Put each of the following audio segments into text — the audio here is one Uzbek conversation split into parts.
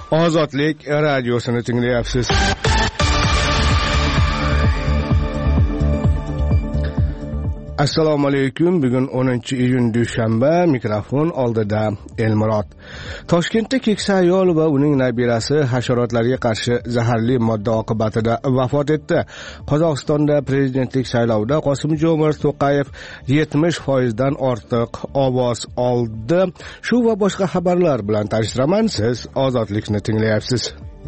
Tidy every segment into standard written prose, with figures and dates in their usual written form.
Ozodlik radiosini tinglayapsiz. Assalomu alaykum. Bugun 10-iyun dushanba. Mikrofon oldida Elmurod. Toshkentda keksa ayol va uning nabirasi hasharotlarga qarshi zaharli modda oqibatida vafot etdi. Qozog'istonda prezidentlik saylovida Qosim-Jo'mart To'qayev 70% dan ortiq ovoz oldi. Shu va boshqa xabarlar bilan tanishtiraman. Siz Ozodlikni tinglayapsiz.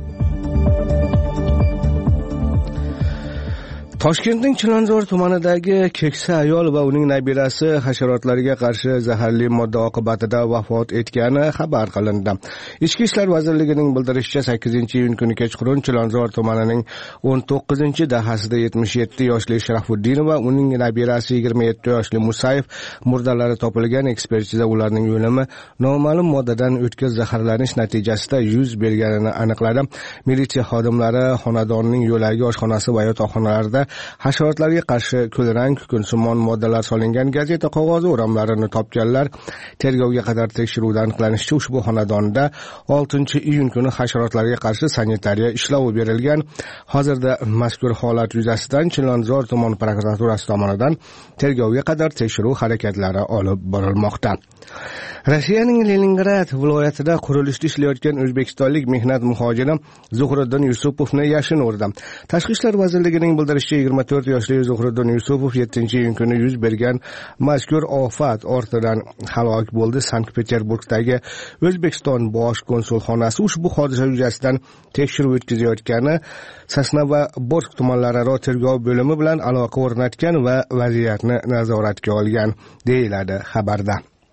Toshkentning Chilonzor tumanidagi keksa ayol va uning nabirasi hasharotlarga qarshi zaharli modda oqibatida vafot etgani xabar qilindi. Ichki ishlar vazirligining bildirishicha 8-iyun kuni kechqurun Chilonzor tumanining 19-dahasida 77 yoshli Sharafuddin va uning nabirasi 27 yoshli Musayev murdalari topilgan. Ekspertiza ularning o'limi noma'lum moddadan o'tkir zaharlanish natijasida yuz berganini aniqladi. Militsiya xodimlari xonadonning yo'lagi, oshxonasi va yotoqxonalarida hasharotlarga qarshi kulrang kukunsimon moddalar solingan gazeta qog'ozi o'ramlarini topganlar. Tergovga qadar tekshiruvdan aniqlanishicha, ushbu xonadonda 6-iyun kuni hasharotlarga qarshi sanitariya ishlovi berilgan. Hozirda mazkur holat yuzasidan Chilonzor tuman prokuraturasi tomonidan tergovga qadar tekshiruv harakatlari olib borilmoqda. Rossiyaning Leningrad viloyatida qurilishda ishlayotgan o'zbekistonlik mehnat muhojiri Zuhriddin Yusupovni yashin urdi. Tashqi ishlar vazirligining bildirishicha 24 yoshli Zuhriddin Yusupov 7-iyun kuni yuz bergan mazkur ofat ortidan halok bo'ldi. Sankt-Peterburgdagi O'zbekiston bosh konsulxonasi ushbu hodisa yuzasidan tekshiruv o'tkazayotgani, Sasna va Borsk tumanlararo tergov bo'limi bilan aloqa o'rnatgan va vaziyatni nazoratga olgan, deyiladi xabarda.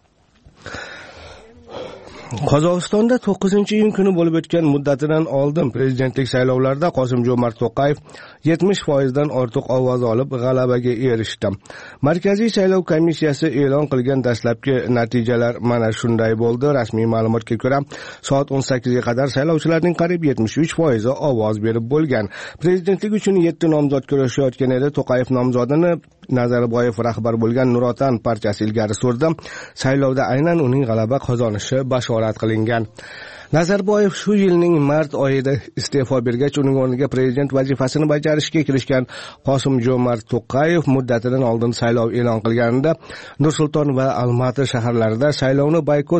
Qozog'istonda 9-iyun kuni bo'lib o'tgan muddatidan oldin prezidentlik saylovlarida Qosim-Jo'mart To'qayev 70% dan ortiq ovoz olib g'alabaga erishdi. Markaziy saylov komissiyasi e'lon qilgan dastlabki natijalar mana shunday bo'ldi. Rasmiy ma'lumotga ko'ra, soat 18 ga qadar saylovchilarning qariyb 73% ovoz berib bo'lgan. Prezidentlik uchun 7 nomzod kurashayotgan edi. To'qayev nomzodini Nazarboyev rahbar bo'lgan Nur Otan partiyasi ilgari surdi. Saylovda aynan uning g'alaba qozonishi bashorat qilingan. Nazarboyev shu yilning mart oyida iste'fo bergach, uning o'rniga prezident vazifasini bajarishga kirishgan Qosim-Jo'mart To'qayev muddatidan oldin saylov e'lon qilganida Nur-Sulton va Almaty shaharlarida saylovni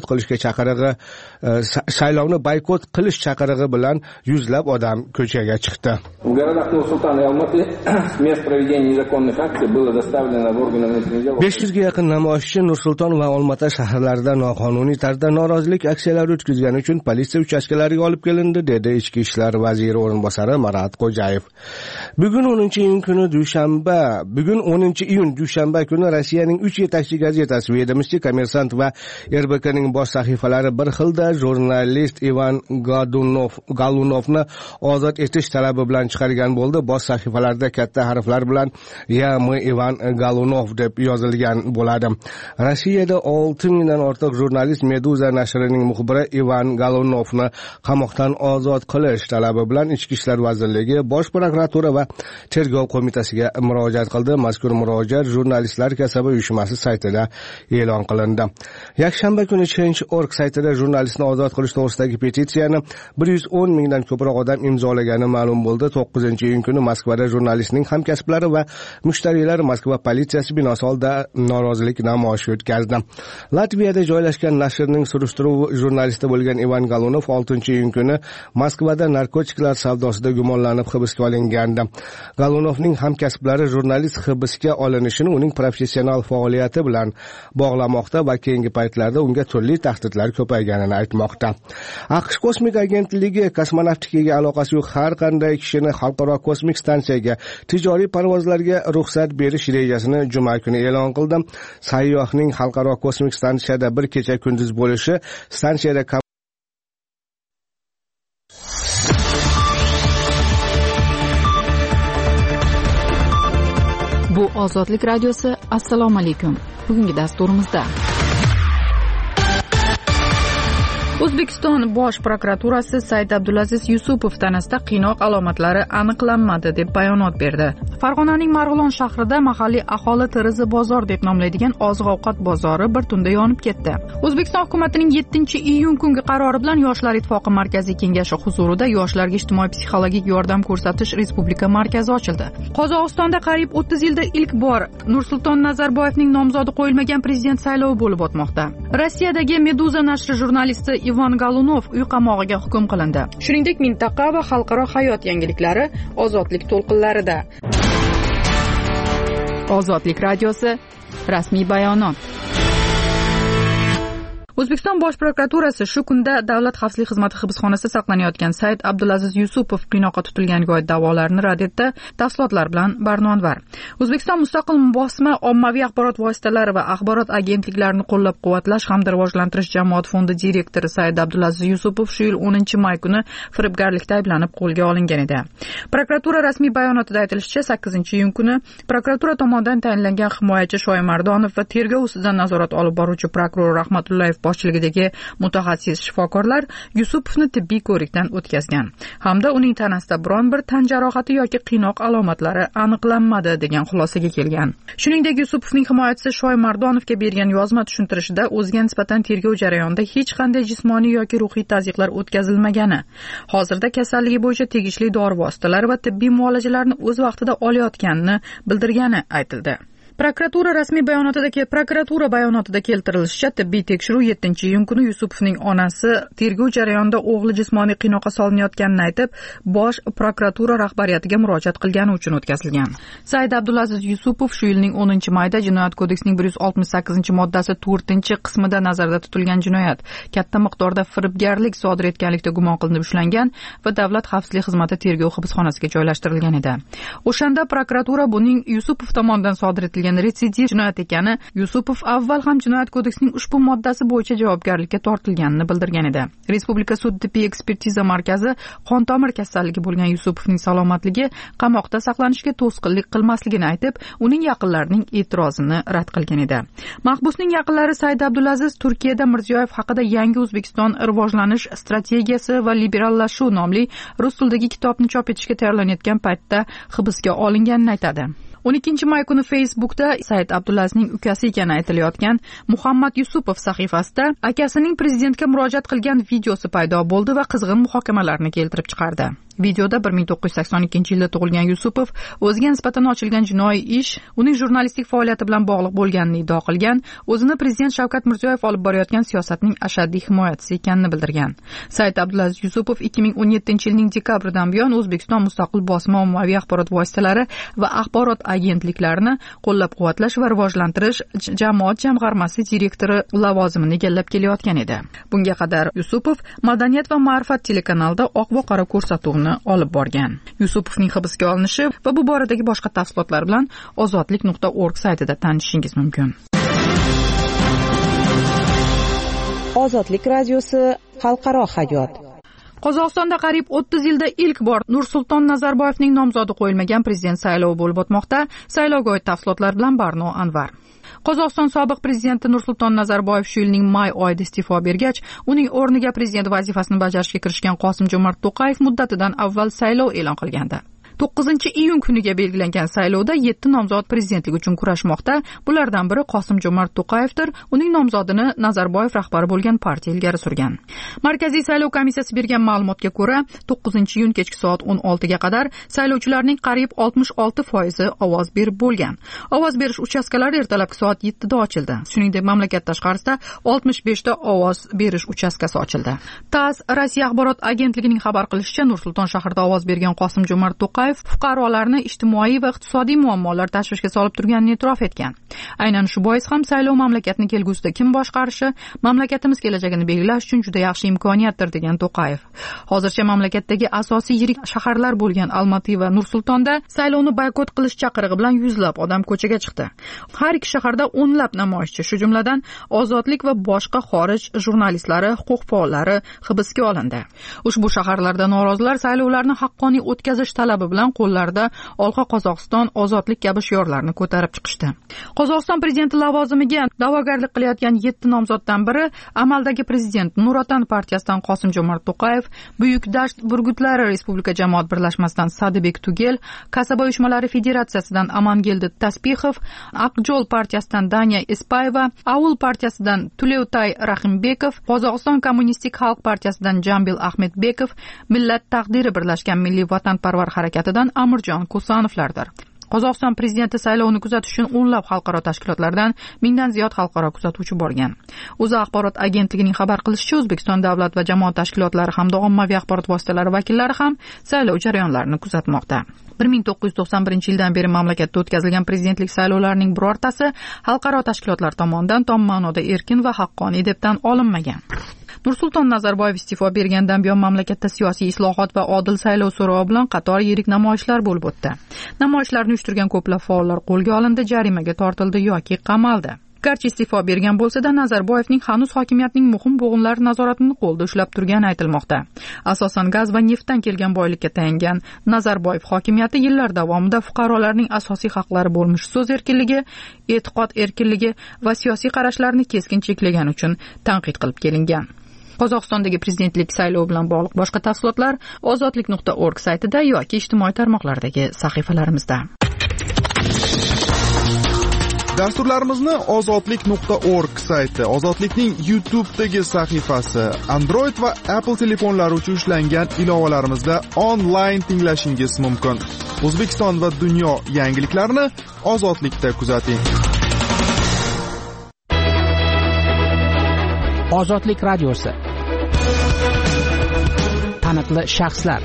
boykot qilish chaqirig'i bilan yuzlab odam ko'chaga chiqdi. В городах Nur-Sulton и Almaty с мест проведения незаконных акций было доставлено в органы внутренних дел. 500 ga yaqin namoyishchi Nur-Sulton va Olmaota shaharlarida noqonuniy tarzda norozilik aksiyalari o'tkazgani uchun politsiya uchastkalariga olib kelindi, dedi Ichki ishlar vaziri o'rinbosari Marat Xo'jayev. Bugun 10-iyun dushanba kuni Rossiyaning 3 yetakchi gazetasi Vedomosti, Kommersant va RBKning bosh sahifalari bir xilda jurnalist Ivan Galunovni ozod etish talabi bilan chiqargan bo'ldi. Bosh sahifalarda katta harflar bilan "Yami Ivan Galunov" deb yozilgan bo'ladi. Rossiyada 6 dan ortiq jurnalist Meduza nashrining muxbiri Ivan Galunovni qamoqdan ozod qilish talabi bilan Ichki ishlar vazirligi, Bosh prokuratura va tergov qo'mitasiga murojaat qildi. Mazkur murojaat Jurnalistlar kasaba uyushmasi saytida e'lon qilindi. Yakshanba kuni Change.org saytida jurnalistni ozod qilish to'g'risidagi petitsiyani 110 mingdan ko'proq odam imzolagani ma'lum bo'ldi. 9-iyun kuni Moskvada jurnalistning hamkasblari va mushtariylar Moskva politsiyasi binosi oldida norozilik namoyishi o'tkazdi. Latviyada joylashgan nashrning surishtiruv jurnalisti bo'lgan Ivan Galunov 6-iyun kuni Moskvada narkotiklar savdosida gumonlanib hibsga olingandi. Galunovning hamkasblari jurnalist hibsga olinishini uning professional faoliyati bilan bog'lamoqda va keyingi paytlarda unga turli tahdidlar ko'payganini aytmoqda. AQSh kosmik agentligi kosmonavtikaga aloqasi yo'q har qanday kishini xalqaro kosmik stansiyaga tijoriy parvozlarga ruxsat berish rejasini juma kuni e'lon qildi. Sayyohning xalqaro kosmik stansiyada bir kecha kunduz bo'lishi stansiyada Bu Ozodlik radiosi. Assalomu alaykum. Bugungi dasturimizda O'zbekiston bosh prokuraturasi Said Abdulaziz Yusupov tanasida qiynoq alomatlari aniqlanmadi deb bayonot berdi. Farg'onaning Marg'ilon shahrida mahalliy aholi tirizi bozor deb nomlaydigan oziq-ovqat bozori bir tunda yonib ketdi. O'zbekiston hukumatining 7-iyun kungi qarori bilan Yoshlar ittifoqi markaziy kengashi huzurida yoshlarga ijtimoiy-psixologik yordam ko'rsatish respublika markazi ochildi. Qozog'istonda qariyb 30 yilda ilk bor Nursulton Nazarboyevning nomzodi qo'yilmagan prezident saylovi bo'lib o'tmoqda. Rossiyadagi Meduza nashri jurnalisti Ivan Galunov uy qamog'iga hukm qilindi. Shuningdek, mintaqa va xalqaro hayot yangiliklari ozodlik to'lqinlarida. Ozodlik radiosi rasmiy bayonot. O'zbekiston Bosh prokuraturasi shu kunda Davlat xavfsizlik xizmati hibsxonasida saqlanayotgan Said Abdulaziz Yusupov qiynoqqa tutilganiga oid da'volarni rad etdi. Tafsilotlar bilan Barnonvar. O'zbekiston mustaqil bosma ommaviy axborot vositalari va axborot agentliklarini qo'llab-quvvatlash hamda rivojlantirish jamoat fondi direktori Said Abdulaziz Yusupov shu yil 10-may kuni firibgarlikda ayblanib qo'lga olingan edi. Prokuratura rasmiy bayonotida aytilishicha, 8-iyun kuni prokuratura tomonidan tayinlangan himoyachi Shoimardonov va tergov ustidan nazorat olib boruvchi prokuror Rahmatullayev boshchiligidagi mutaxassis shifokorlar Yusupovni tibbiy ko'rikdan o'tkazgan hamda uning tanasida biron bir tan jarohati yoki qiynoq alomatlari aniqlanmadi degan xulosaga kelgan. Shuningdek, Yusupovning himoyachisi Shoimardonovga bergan yozma tushuntirishida o'ziga nisbatan tergov jarayonida hech qanday jismoniy yoki ruhiy tazyiqlar o'tkazilmagani, hozirda kasalligi bo'yicha tegishli dori vositalari va tibbiy muolajalarni o'z vaqtida olayotganini bildirgani aytildi. Prokuratura bayonotida keltirilishicha, tibbiy tekshiruv 7-iyun kuni Yusupovning onasi tergov jarayonida o'g'li jismoniy qiynoqqa solinayotganini aytib, Bosh prokuratura rahbariyatiga murojaat qilgani uchun o'tkazilgan. Said Abdulaziz Yusupov shu yilning 10-mayida Jinoyat kodeksining 168-moddasi 4-qismida nazarda tutilgan jinoyat, katta miqdorda firibgarlik sodir etganlikda gumon qilinib ushlangan va Davlat xavfsizlik xizmati tergov hibsxonasiga joylashtirilgan edi. O'shanda prokuratura buning Yusupov tomonidan sodir etilgan retsidiv jinoyat ekani, Yusupov avval ham Jinoyat kodeksining ushbu moddasi bo'yicha javobgarlikka tortilganini bildirgan edi. Respublika sud tibbiy ekspertiza markazi qon-tomir kasalligi bo'lgan Yusupovning salomatligi qamoqda saqlanishga to'sqinlik qilmasligini aytib, uning yaqinlarining e'tirozini rad qilgan edi. Mahbusning yaqinlari Said Abdulaziz Turkiyada Mirziyoyev haqida Yangi O'zbekiston rivojlanish strategiyasi va liberallashuv nomli rus tilidagi kitobni chop etishga tayyorlanayotgan paytda hibsga olinganini aytadi. 12-may kuni Facebookda Said Abdulazizning ukasi ekani aytilayotgan Muhammad Yusupov sahifasida akasining prezidentga murojaat qilgan videosi paydo bo'ldi va qizg'in muhokamalarni keltirib chiqardi. Videoda 1982-yilda tug'ilgan Yusupov o'ziga nisbatan ochilgan jinoiy ish uning jurnalistlik faoliyati bilan bog'liq bo'lganini iddao qilgan, o'zini prezident Shavkat Mirziyoyev olib borayotgan siyosatning ashaddiy himoyachisi ekanini bildirgan. Said Abdulaziz Yusupov 2017-yilning dekabridan buyon O'zbekiston mustaqil bosma ommaviy axborot vositalari va axborot agentliklarini qo'llab-quvvatlash va rivojlantirish jamoat jamg'armasi direktori lavozimini egallab kelayotgan edi. Bunga qadar Yusupov Madaniyat va ma'rifat telekanalida oq va qora ko'rsatuvni olib borgan. Yusupovning hibsga olinishi va bu boradagi boshqa tafsilotlar bilan ozodlik.org saytida tanishishingiz mumkin. Ozodlik radiosi xalqaro hayot. Qozog'istonda qariyb 30 yilda ilk bor Nursulton Nazarboyevning nomzodi qo'yilmagan prezident saylovi bo'lib o'tmoqda. Saylovga oid tafsilotlar bilan Barno Anvar. Qozog'iston sobiq prezidenti Nursulton Nazarboyev shu yilning may oyida iste'fo bergach, uning o'rniga prezident vazifasini bajarishga kirishgan Qosim-Jo'mart To'qayev muddatidan avval saylov e'lon qilgandi. 9-iyun kuniga belgilangan saylovda 7 nomzod prezidentlik uchun kurashmoqda. Bulardan biri Qosim-Jo'mart To'qayevdir. Uning nomzodini Nazarboyev rahbari bo'lgan partiya ilgari surgan. Markaziy saylov komissiyasi bergan ma'lumotga ko'ra, 9-iyun kechki soat 16 ga qadar saylovchilarning qariyb 66% ovoz berib bo'lgan. Ovoz berish uchastkalari ertalabki soat 7 da ochildi. Shuningdek, mamlakat tashqarisida 65 ta ovoz berish uchastkasi ochildi. TASS Rossiya axborot agentligining xabar qilishicha, Nursulton shahrida ovoz bergan Qosim-Jo'mart To'qayev fuqarolarni ijtimoiy va iqtisodiy muammolar tashvishga solib turganini e'tirof etgan. Aynan shu bois ham saylov mamlakatni kelgusida kim boshqarishi, mamlakatimiz kelajagini belgilash uchun juda yaxshi imkoniyatdir degan To'qayev. Hozircha mamlakatdagi asosiy yirik shaharlar bo'lgan Almaty va Nursultonda saylovni boykot qilish chaqirig'i bilan yuzlab odam ko'chaga chiqdi. Har ikki shaharda o'nlab namoyishchi, shu jumladan ozodlik va boshqa xorij jurnalistlari, huquq faollari hibsga olindi. Ushbu shaharlarda norozilar saylovlarni haqqoniy o'tkazish talabi bilan qo'llarida Olqa Qozog'iston, ozodlik kabi shiorlarni ko'tarib chiqishdi. Qozog'iston prezidenti lavozimiga da'vogarlik qilayotgan 7 nomzoddan biri amaldagi prezident Nurotdan partiyasidan Qosim-Jomart To'qayev, Buyuk Dasht Burgutlari Respublika jamoat birlashmasidan Sadibek Tugel, Kasaba uyushmalari federatsiyasidan Amangeldi Taspixov, Aqjol partiyasidan Daniya Espayeva, Aul partiyasidan Tulevtay Rahimbekov, Qozog'iston kommunistik xalq partiyasidan Jambil Ahmedbekov, Millat taqdiri birlashgan milliy vatanparvar harakatidan Amirjon Ko'sanovlardir. Qozog'iston prezidenti saylovini kuzatish uchun o'nlab xalqaro tashkilotlardan 1000 dan ziyod xalqaro kuzatuvchi borgan. O'zA axborot agentligining xabar qilishicha, O'zbekiston davlat va jamoat tashkilotlari hamda ommaviy axborot vositalari vakillari ham saylov jarayonlarini kuzatmoqda. 1991-yildan beri mamlakatda o'tkazilgan prezidentlik saylovlarining birortasi xalqaro tashkilotlar tomonidan tom ma'noda erkin va haqqoniy deb tan olinmagan. Nursulton Nazarboyev iste'fo bergandan buyon mamlakatda siyosiy islohot va odil saylov so'rovi bilan qator yirik namoyishlar bo'lib o'tdi. Namoyishlarni uyushtirgan ko'plab faollar qo'lga olindi, jarimaga tortildi yoki qamaldi. Garchi iste'fo bergan bo'lsa-da, Nazarboyevning hanuz hokimiyatning muhim bo'g'inlari nazoratini qo'lda ushlab turgani aytilmoqda. Asosan gaz va neftdan kelgan boylikka tayangan Nazarboyev hokimiyati yillar davomida fuqarolarning asosiy haqlari bo'lmish so'z erkinligi, e'tiqod erkinligi va siyosiy qarashlarni keskin cheklagani uchun tanqid qilib kelingan. Qozog'istondagi prezidentlik saylovi bilan bog'liq boshqa tafsilotlar ozodlik.org saytida yoki ijtimoiy tarmoqlardagi sahifalarimizda. Dasturlarimizni ozodlik.org sayti, Ozodlikning YouTube'dagi sahifasi, Android va Apple telefonlari uchun ishlangan ilovalarimizda onlayn tinglashingiz mumkin. O'zbekiston va dunyo yangiliklarini Ozodlikda kuzating. Ozodlik radiosi. Taniqli shaxslar.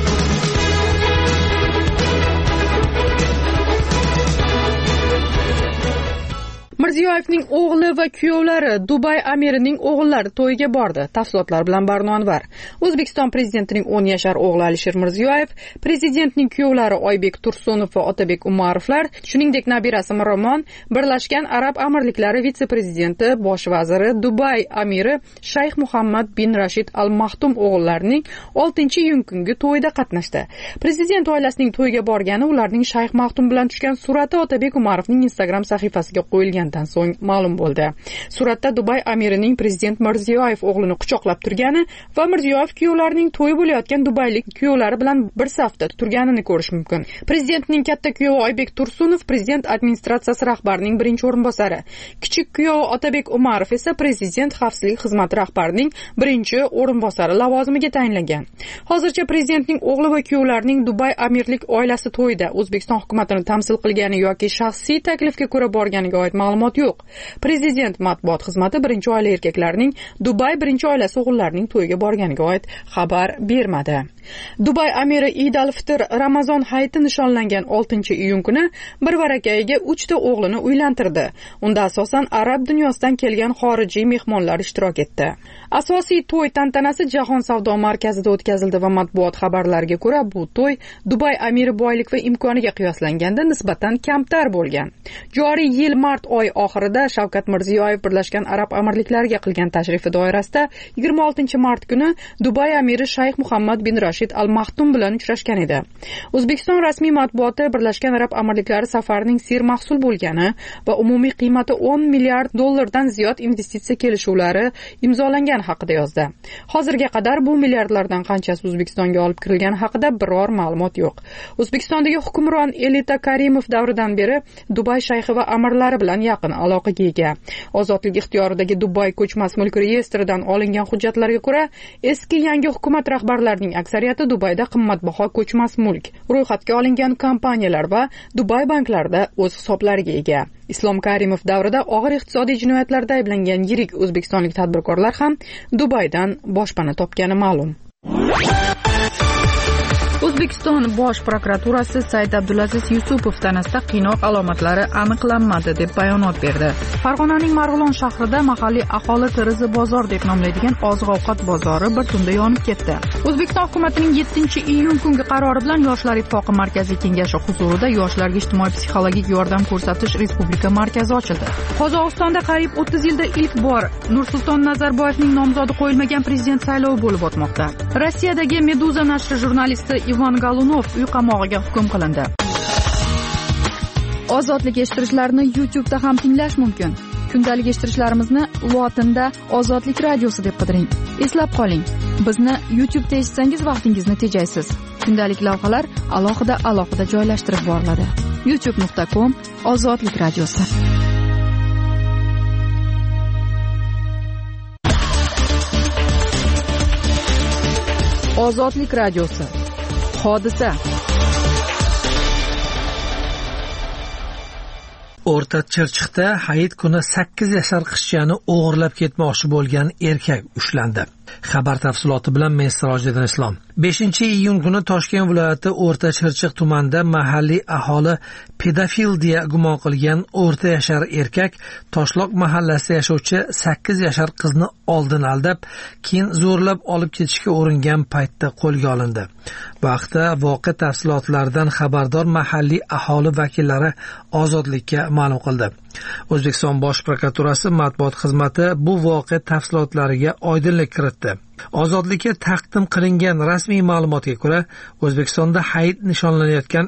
Mirziyoyevning o'g'li va kuyovlari Dubay amirining o'g'illari to'yiga bordi. Tafsilotlar bilan Barno Anvar. O'zbekiston prezidentining 10 yashar o'g'li Alisher Mirziyoyev, prezidentning kuyovlari Oybek Tursunov va Otabek Umarovlar, shuningdek nabirasi Miromon, Birlashgan Arab Amirliklari vitse-prezidenti, bosh vaziri, Dubay amiri Shayx Muhammad bin Rashid Al Maktum o'g'illarining 6-iyun kungi to'yida qatnashdi. Prezident oilasining to'yiga borgani ularning Shayx Maktum bilan tushgan surati Otabek Umarovning Instagram sahifasiga qo'yilgan so'ng ma'lum bo'ldi. Suratda Dubay amirining prezident Mirziyoyev o'g'lini quchoqlab turgani va Mirziyoyev kuyovlarining to'yi bo'layotgan dubaylik kuyovlari bilan bir safda turganini ko'rish mumkin. Prezidentning katta kuyovi Oybek Tursunov prezident administratsiyasi rahbarining birinchi o'rinbosari. Kichik kuyovi Otabek Umarov esa prezident xavfsizlik xizmati rahbarining birinchi o'rinbosari lavozimiga tayinlangan. Hozircha prezidentning o'g'li va kuyovlarining Dubay amirlik oilasi to'yida O'zbekiston hukumatini tamsil qilgani yoki shaxsiy taklifga ko'ra borganiga oid ma'lumot yo'q. Prezident matbuot xizmati birinchi oila erkaklarining Dubay birinchi oilasi o'g'illarining to'yiga borganiga oid xabar bermadi. Dubay amiri Eid al-Fitr Ramazon hayiti nishonlangan 6-iyun kuni bir varakayiga 3 ta o'g'lini uylantirdi. Unda asosan arab dunyosidan kelgan xorijiy mehmonlar ishtirok etdi. Asosiy to'y tantanasi Jahon savdo markazida o'tkazildi va matbuot xabarlariga ko'ra bu to'y Dubay amiri boylik va imkoniga qiyoslanganda nisbatan kamtar bo'lgan. Joriy yil mart oy oxirida Shavkat Mirziyoyev Birlashgan Arab Amirliklariga qilgan tashrifi doirasida 26-mart kuni Dubay amiri Shayx Muhammad bin Rashid Al Maktum bilan uchrashgan edi. O'zbekiston rasmiy matbuoti Birlashgan Arab Amirliklari safarining sermahsul bo'lgani va umumiy qiymati $10 milliard dan ziyod investitsiya kelishuvlari imzolangan haqida yozdi. Hozirga qadar bu milliardlardan qanchasi O'zbekistonga olib kirilgani haqida biror ma'lumot yo'q. O'zbekistondagi hukmron Elita Karimov davridan beri Dubay shayxi va amirlari bilan yaqin aloqaga ega. Ozodlik ixtiyoridagi Dubay ko'chmas mulk reyestridan olingan hujjatlarga ko'ra, eski yangi hukumat rahbarlarining aksariyati Dubayda qimmatbaho ko'chmas mulk, ro'yxatga olingan kompaniyalar va Dubay banklarida o'z hisoblariga ega. Islom Karimov davrida og'ir iqtisodiy jinoyatlarda ayblangan yirik o'zbekistonlik tadbirkorlar ham Dubaydan boshpana topgani ma'lum. O'zbekiston Bosh prokuraturasi Said Abdulaziz Yusupov tanasida qiynoq alomatlari aniqlanmadi deb bayonot berdi. Farg'onaning Marg'ilon shahrida mahalliy aholi tirizi bozor deb nomlaydigan oziq-ovqat bozori bir tunda yonib ketdi. O'zbekiston hukumatining 7-iyun kungi qarori bilan Yoshlar ittifoqi markaziy kengashi huzurida yoshlarga ijtimoiy-psixologik yordam ko'rsatish respublika markazi ochildi. Qozog'istonda qariyb 30 yilda ilk bor Nursulton Nazarboyevning nomzodi qo'yilmagan prezident saylovi bo'lib o'tmoqda. Rossiyadagi Meduza nashri jurnalisti Ivan Ivan Galunov uy qamog'iga hukm qilindi. Ozodlik eshittirishlarni YouTube'da ham tinglash mumkin. Kundalik eshittirishlarimizni lotinda Ozodlik radiosi deb qidiring. Eslab qoling, bizni YouTube'da eshitsangiz vaqtingizni tejaysiz. Kundalik lavhalar alohida joylashtirib boriladi. youtube.com/Ozodlik radiosi. Ozodlik radiosi. Hodisa. O'rta Chirchiqda Hayit kuni 8 yashar qizchani o'g'irlab ketmoqchi bo'lgan erkak ushlandi. Xabar tafsiloti bilan men Sirojiddin Islom. 5-iyun kuni Toshkent viloyati O'rta Chirchiq tumanida mahalliy aholi pedofil deya gumon qilgan o'rta yashar erkak Toshloq mahallasida yashovchi 8 yashar qizni oldin aldab, keyin zo'rlab olib ketishga uringan paytda qo'lga olindi. Bu haqda voqea tafsilotlaridan xabardor mahalliy aholi vakillari Ozodlikka ma'lum qildi. O'zbekiston Bosh prokuraturasi matbuot xizmati bu voqea tafsilotlariga oydinlik kiritdi. Ozodlikka taqdim qilingan rasmiy ma'lumotga ko'ra, O'zbekistonda Hayit nishonlanayotgan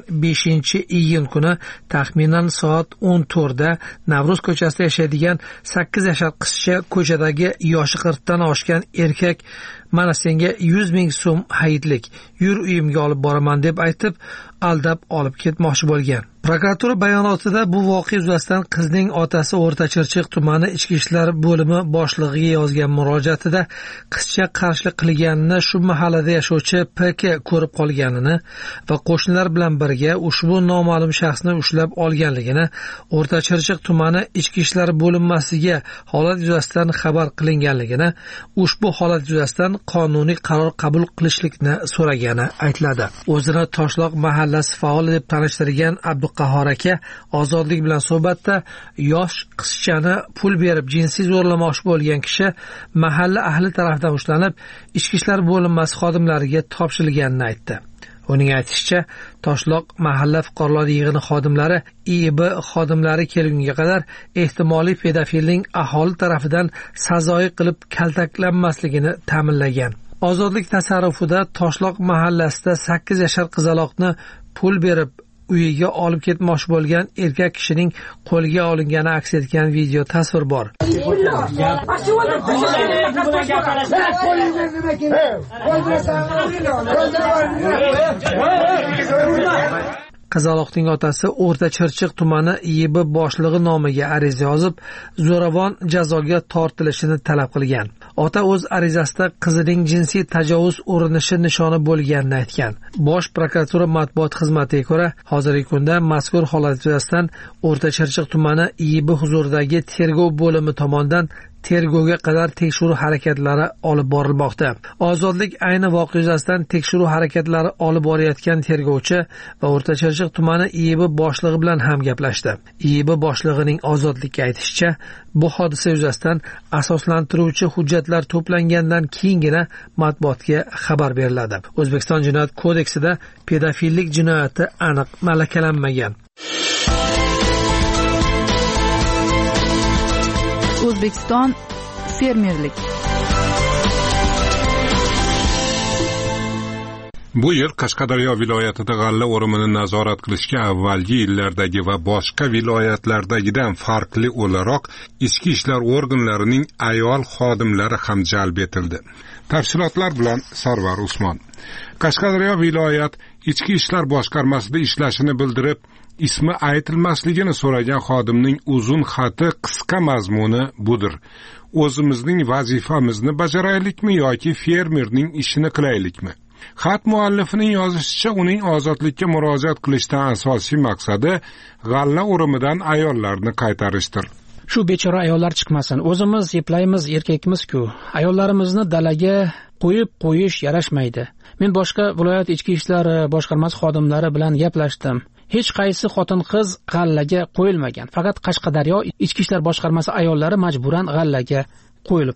5-iyun kuni taxminan soat 14 da Navruz ko'chasida yashaydigan 8 yashar qizcha ko'chadagi yoshi 40 dan oshgan erkak "Mana senga 100 ming so'm hayitlik, yur uyimga olib boraman" deb aytib, aldab olib ketmoqchi bo'lgan. Prokuratura bayonotida bu voqea yuzasidan qizning otasi O'rta Chirchiq tumani Ichki ishlar bo'limi boshlig'iga yozgan murojaatida qizcha qarshilik qilganini, shu mahallada yashovchi PK ko'rib qolganini va qo'shnilar bilan birga ushbu noma'lum shaxsni ushlab olganligini, O'rta Chirchiq tumani Ichki ishlar bo'linmasiga holat yuzasidan xabar qilinganligini, ushbu holat yuzasidan qonuniy qaror qabul qilishlikni so'ragani aytiladi. O'zini Toshloq mahallasi faoli deb tanishtirgan Abduqahhor aka Ozodlik bilan suhbatda yosh qizchani pul berib jinsiy zo'rlamoqchi bo'lgan kishi mahalla ahli tomonidan ushlanib, Ichki ishlar bo'linmasi xodimlariga topshirilganini aytdi. Uning aytishicha, Toshloq mahalla fuqarolar yig'ini xodimlari IIB xodimlari kelgunga qadar ehtimoliy pedofilning aholi tomonidan sazoyi qilib kaltaklanmasligini ta'minlagan. Ozodlik tasarrufida Toshloq mahallasida 8 yashar qizaloqni pul berib uyiga olib ketmoqchi bo'lgan erkak kishining qo'lga olingani aks etgan video tasvir bor. Qizaloqning otasi O'rta Chirchiq tumani IIB boshlig'i nomiga ariza yozib, zo'ravon jazoga tortilishini talab qilgan. Ota o'z arizasida qizining jinsiy tajovuz urinishi nishoni bo'lganini aytgan. Bosh prokuratura matbuot xizmatiga ko'ra, hozirgi kunda mazkur holat yuzasidan O'rta Chirchiq tumani IIB huzuridagi tergov bo'limi tomonidan tergovga qadar tekshiruv harakatlari olib borilmoqda. Ozodlik ayni voqea yuzasidan tekshiruv harakatlari olib borayotgan tergovchi va O'rta Chirchiq tumani IIB boshlig'i bilan ham gaplashdi. IIB boshlig'ining Ozodlikka aytishicha, bu hodisa yuzasidan asoslantiruvchi hujjatlar to'plangandan keyingina matbuotga xabar beriladi. O'zbekiston Jinoyat kodeksida pedofillik jinoyati aniq malakalanmagan. O'zbekiston fermerlik. Bu yil Qashqadaryo viloyatida g'alla o'rimini nazorat qilishga avvalgi yillardagi va boshqa viloyatlardagidan farqli o'laroq ichki ishlar organlarining ayol xodimlari ham jalb etildi. Tafsilotlar bilan Sarvar Usmon. Qashqadaryo viloyat ichki ishlar boshqarmasida ishlashini bildirib, ismi aytilmasligini so'ragan xodimning uzun xati qisqa mazmuni budir. O'zimizning vazifamizni bajaraylikmi yoki fermerning ishini qilaylikmi? Xat muallifining yozishicha, uning ozodlikka murojaat qilishdan asosiy maqsadi g'alla o'rimidan ayollarni qaytarishdir. Shu bechora ayollar chiqmasin. O'zimiz yeplaymiz, erkakmiz-ku. Ayollarimizni dalaga qo'yib qo'yish yarashmaydi. Men boshqa viloyat ichki ishlar boshqarmasi xodimlari bilan gaplashdim. Hech qaysi xotin-qiz g'allaga qo'yilmagan. Faqat Qashqadaryo ichki ishlar boshqarmasi ayollari majburan g'allaga qo'yilibdi.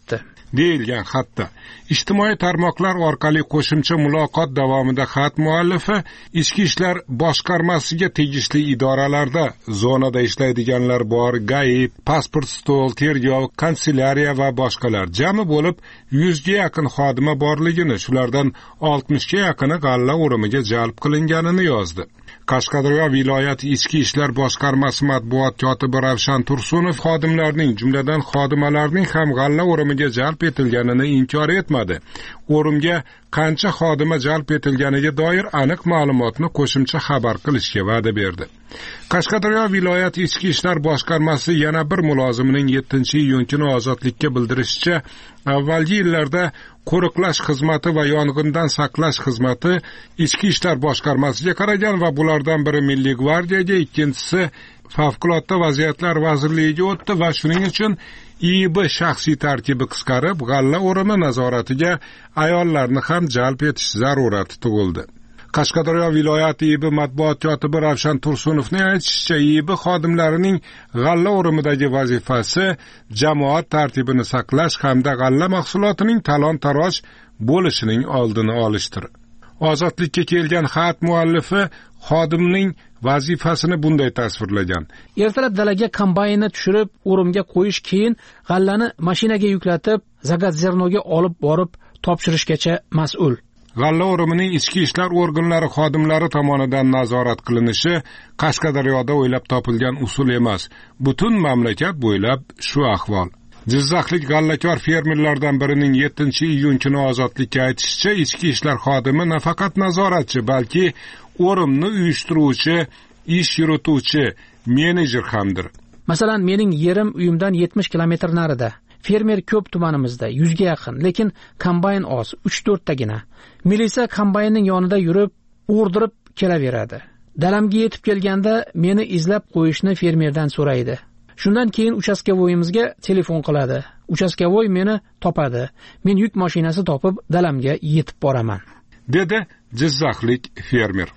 deyilgan xatda. Ijtimoiy tarmoqlar orqali qo'shimcha muloqot davomida xat muallifi ichki ishlar boshqarmasiga tegishli idoralarda zonada ishlaydiganlar bor, GAI, pasport stol, tergov, kanselyariya va boshqalar jami bo'lib 100 ga yaqin xodima borligini, shulardan 60 ga yaqini g'alla o'rimiga jalb qilinganini yozdi. Qashqadaryo viloyati ichki ishlar boshqarmasi matbuot kotibi Ravshan Tursunov xodimlarning, jumladan xodimalarning ham g'alla o'rimiga jalb etilganini inkor etmadi. O'rimga qancha xodima jalb etilganiga doir aniq ma'lumotni qo'shimcha xabar qilishga va'da berdi. Qashqadaryo viloyati ichki ishlar boshqarmasi yana bir mulozimining 7-iyun kuni ozodlikka bildirishicha, avvalgi yillarda qo'riqlash xizmati va yong'indan saqlash xizmati ichki ishlar boshqarmasiga qaragan va bulardan biri Milliy gvardiyaga, ikkinchisi Favqulodda vaziyatlar vazirligiga o'tdi va shuning uchun IIB shaxsiy tarkibi qisqarib, g'alla o'rimi nazoratiga ayollarni ham jalb etish zarurati tug'ildi. Qashqadaryo viloyati IIB matbuot kotibi Ravshan Tursunovning aytishicha, IIB xodimlarining g'alla o'rimidagi vazifasi jamoat tartibini saqlash hamda g'alla mahsulotining talon-taroj bo'lishining oldini olishdir. Ozodlikka kelgan xat muallifi xodimning vazifasini bunday tasvirlagan. Ertalab dalaga kombaynni tushirib, o'rimga qo'yish, keyin g'allani mashinaga yuklatib, zagatzernoga olib borib topshirishgacha mas'ul. G'alla o'rimining ichki ishlar organlari xodimlari tomonidan nazorat qilinishi Qashqadaryoda o'ylab topilgan usul emas. Butun mamlakat bo'ylab shu ahvol. Jizzaxlik g'allakor fermerlardan birining 7-iyun kuni ozodlikka aytishicha, ichki ishlar xodimi nafaqat nazoratchi, balki o'rimni uyushtiruvchi, ish yurituvchi, menejer hamdir. Masalan, mening yerim uyimdan 70 kilometr narida. Fermer ko'p tumanimizda, 100 ga yaqin, lekin kombayn oz, 3-4 tagina. Milisa kombaynning yonida yurib, o'rdirib kelaveradi. Dalamga yetib kelganda meni izlab qo'yishni fermerdan so'raydi. Shundan keyin uchastkavoyimizga telefon qiladi. Uchastkavoy meni topadi. Men yuk mashinasi topib dalamga yetib boraman, dedi Jizzaxlik fermer.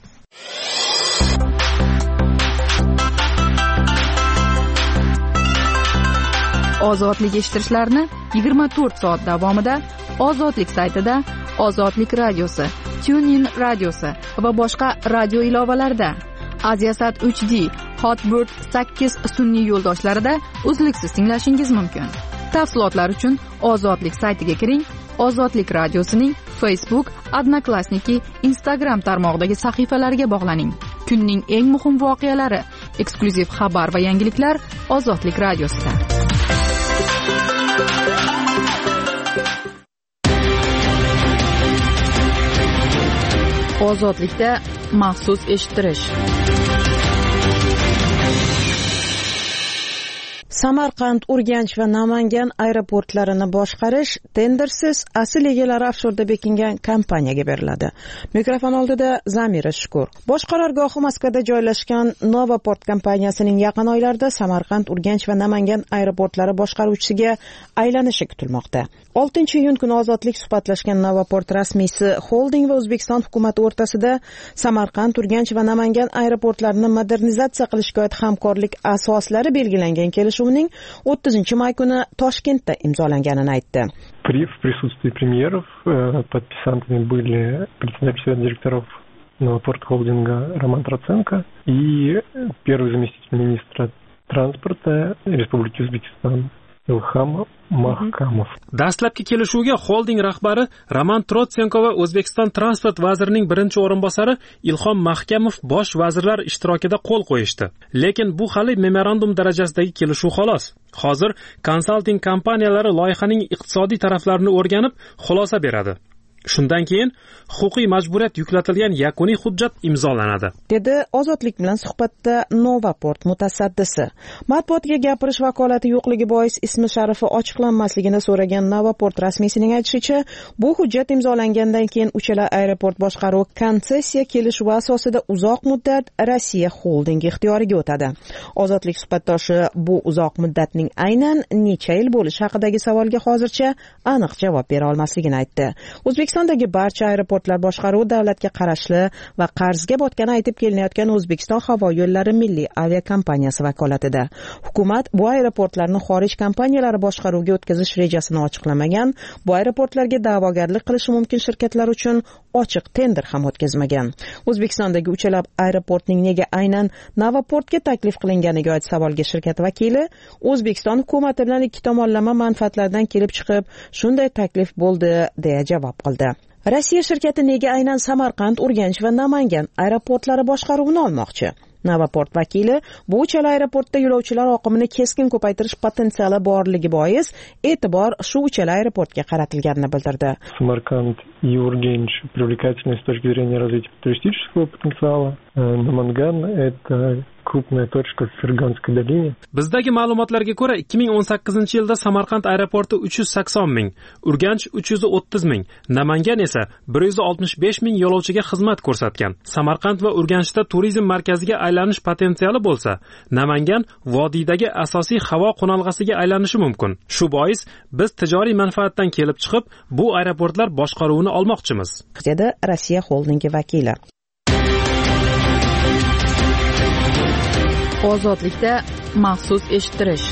Ozodlik eshittirishlarni 24 soat davomida Ozodlik saytida, Ozodlik radiosi, TuneIn radiosi va boshqa radio ilovalarida, Aziasat 3D, Hotbird 8 sun'iy yo'ldoshlarida uzluksiz tinglashingiz mumkin. Tafsilotlar uchun Ozodlik saytiga kiring. Ozodlik radiosining Facebook, Odnoklassniki, Instagram tarmog'idagi sahifalariga bog'laning. Kunning eng muhim voqealari, eksklyuziv xabar va yangiliklar Ozodlik radiosida. Ozodlikda maxsus eshittirish. Samarqand, Urganch va Namangan aeroportlarini boshqarish tendersiz asl egalari ofshorda bekingan kompaniyaga beriladi. Mikrofon oldida Zamira Shukur. Bosh qarorgohi Moskvada joylashgan Novaport kompaniyasining yaqin oylarda Samarqand, Urganch va Namangan aeroportlari boshqaruvchisiga aylanishi kutilmoqda. 6-iyun kuni Ozodlik suhbatlashgan Novaport rasmiysi Holding va O'zbekiston hukumati o'rtasida Samarqand, Urganch va Namangan aeroportlarini modernizatsiya qilishga oid hamkorlik asoslari belgilangan kelishuvning 30-may kuni Toshkentda imzolanganini aytdi. В присутствии премьеров подписантами были председатель совета директоров Новопорт холдинга Роман Троценко и первый заместитель министра транспорта Республики Узбекистан Ilham Mahkamov. Dastlabki kelishuvga holding rahbari Roman Trotsenko va O'zbekiston transport vazirining birinchi o'rinbosari Ilhom Mahkamov bosh vazirlar ishtirokida qo'l qo'yishdi. Lekin bu hali memorandum darajasidagi kelishuv xolos. Hozir konsalting kompaniyalari loyihaning iqtisodiy taraflarini o'rganib, xulosa beradi. Shundan keyin huquqiy majburiyat yuklatilgan yakuniy hujjat imzolanadi, dedi Ozodlik bilan suhbatda Novaport mutasaddisi. Matbuotga gapirish vakolati yo'qligi bois ismi sharifi ochiqlanmasligini so'ragan Novaport rasmiysining aytishicha, bu hujjat imzolangandan keyin uchala aeroport boshqaruvi konsessiya kelishuvi asosida uzoq muddat Rossiya Holding ixtiyoriga o'tadi. Ozodlik suhbatdoshi bu uzoq muddatning aynan necha yil bo'lishi haqidagi savolga hozircha aniq javob bera olmasligini aytdi. O'zbekiston O'zbekistondagi barcha aeroportlar boshqaruvi davlatga qarashli va qarzga botgani aytib kelinayotgan O'zbekiston havo yo'llari milliy aviakompaniyasi vakolatida. Hukumat bu aeroportlarni xorij kompaniyalari boshqaruviga o'tkazish rejasini ochiqlamagan. Bu aeroportlarga da'vogarlik qilishi mumkin shirkatlar uchun ochiq tender ham o'tkazmagan. O'zbekistondagi uchala aeroportning nega aynan Novaportga taklif qilinganiga oid savolga shirkat vakili O'zbekiston hukumati bilan ikki tomonlama manfaatlardan kelib chiqib, shunday taklif bo'ldi deya javob qildi. Rossiya shirkati nega aynan Samarqand, Urganch va Namangan aeroportlari boshqaruvini olmoqchi? Novaport vakili bu uchala aeroportda yo'lovchilar oqimini keskin ko'paytirish potensiali borligi bois e'tibor shu uchala aeroportga qaratilganini bildirdi. Samarkand и Ургенч привлекательны с точки зрения развития туристического потенциала. Наманган — это крупная точка в Ферганской долине. Bizdagi ma'lumotlarga ko'ra 2018-yilda Samarqand aeroporti 380 ming, Urganch 330 ming, Namangan esa 165 ming yo'lovchiga xizmat ko'rsatgan. Samarqand va Urganchda turizm markaziga aylanish potensiali bo'lsa, Namangan vodiydagi asosiy havo qo'nalg'asiga aylanishi mumkin. Shu bois biz tijoriy manfaatdan kelib chiqib, bu aeroportlar boshqaruvini olmoqchimiz, dedi Rossiya xoldingi vakili. Ozodlikda maxsus eshittirish.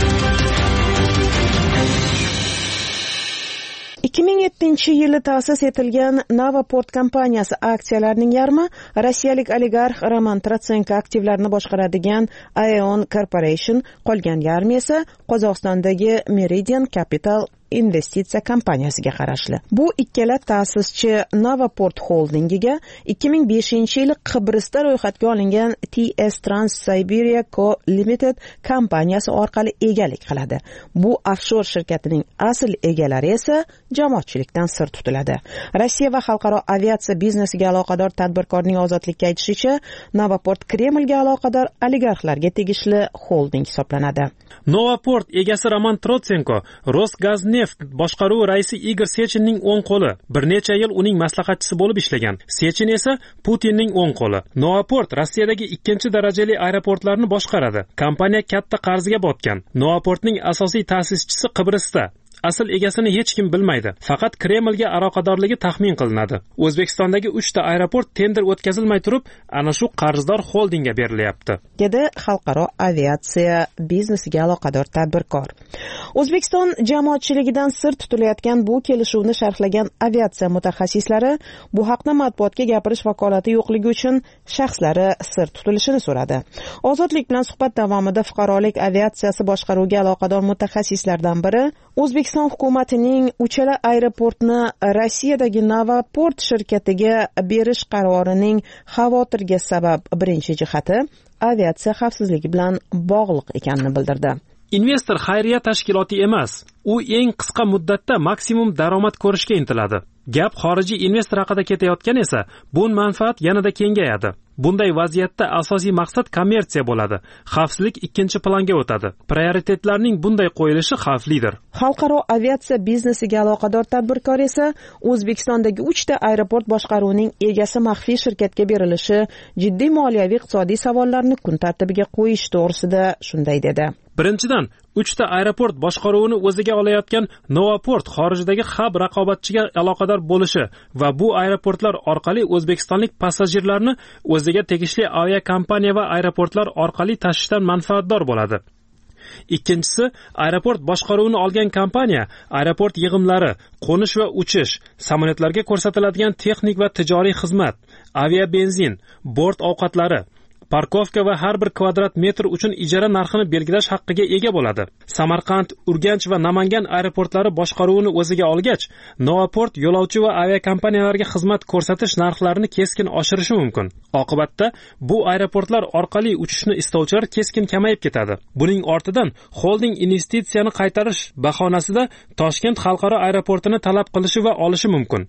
2007-yili ta'sis etilgan Novaport kompaniyasi aksiyalarining yarmi rossiyalik oligarx Roman Trotsenko aktivlarini boshqaradigan Aeon Corporation, qolgan yarmi esa Qozog'istondagi Meridian Capital investitsiya kompaniyasiga qarashli. Bu ikkala ta'sischi Novaport holdingiga 2005-yili Qibrusda ro'yxatga olingan TS Trans Siberia Co Limited kompaniyasi orqali egalik qiladi. Bu offshor shirkatining asl egalari esa jamoatchilikdan sir tutiladi. Rossiya va xalqaro aviatsiya biznesiga aloqador tadbirkorning ozodlikka aytishicha, Novaport Kremlga aloqador oligarxlarga tegishli holding hisoblanadi. Novaport egasi Roman Trotsenko Rosgazneft boshqaruvi raisi Igor Sechinning o'ng qo'li. Bir necha yil uning maslahatchisi bo'lib ishlagan. Sechin esa Putinning o'ng qo'li. Novaport Rossiyadagi ikkinchi darajali aeroportlarni boshqaradi. Kompaniya katta qarzga botgan. Novaportning asosiy ta'sischisi Qibrusda. Asl egasini hech kim bilmaydi. Faqat Kremlga aloqadorligi taxmin qilinadi. O'zbekistondagi 3 ta aeroport tender o'tkazilmay turib, ana shu qarzdor holdingga berilyapti, dedi xalqaro aviatsiya biznesiga aloqador tadbirkor. O'zbekiston jamoatchiligidan sir tutilayotgan bu kelishuvni sharhlagan aviatsiya mutaxassislari bu haqda matbuotga gapirish vakolati yo'qligi uchun shaxslari sir tutilishini so'radi. Ozodlik bilan suhbat davomida fuqarolik aviatsiyasi boshqaruviga aloqador mutaxassislardan biri O'zbekiston hukumatining uchala aeroportni Rossiyadagi Novaport shirkatiga berish qarorining xavotirga sabab birinchi jihati aviatsiya xavfsizligi bilan bog'liq ekanini bildirdi. Investor xayriya tashkiloti emas, u eng qisqa muddatda maksimum daromad ko'rishga intiladi. Gap xorijiy investor haqida ketayotgan esa, bu manfaat yanada kengayadi. Bunday vaziyatda asosiy maqsad kommersiya bo'ladi. Xavfsizlik ikkinchi planga o'tadi. Prioritetlarning bunday qo'yilishi xavflidir. Xalqaro aviatsiya biznesiga aloqador tadbirkor esa O'zbekistondagi 3 ta aeroport boshqaruvining egasi maxfiy shirkatga berilishi jiddiy moliyaviy iqtisodiy savollarni kun tartibiga qo'yish to'g'risida shunday dedi. Birinchidan, 3 ta aeroport boshqaruvini o'ziga olayotgan Novaport xorijdagi hab raqobatchiga aloqador bo'lishi va bu aeroportlar orqali o'zbekistonlik passajirlarni o'ziga tegishli aviakompaniya va aeroportlar orqali tashishdan manfaatdor bo'ladi. Ikkinchisi, aeroport boshqaruvini olgan kompaniya aeroport yig'imlari, qo'nish va uchish, samolyotlarga ko'rsatiladigan texnik va tijoriy xizmat, aviabenzin, bort ovqatlari, parkovka va har bir kvadrat metr uchun ijara narxini belgilash haqqiga ega bo'ladi. Samarqand, Urganch va Namangan aeroportlari boshqaruvini o'ziga olgach, Novaport yo'lovchi va aviakompaniyalarga xizmat ko'rsatish narxlarini keskin oshirishi mumkin. Oqibatda bu aeroportlar orqali uchishni istovchilar keskin kamayib ketadi. Buning ortidan holding investitsiyani qaytarish bahonasida Toshkent xalqaro aeroportini talab qilishi va olishi mumkin.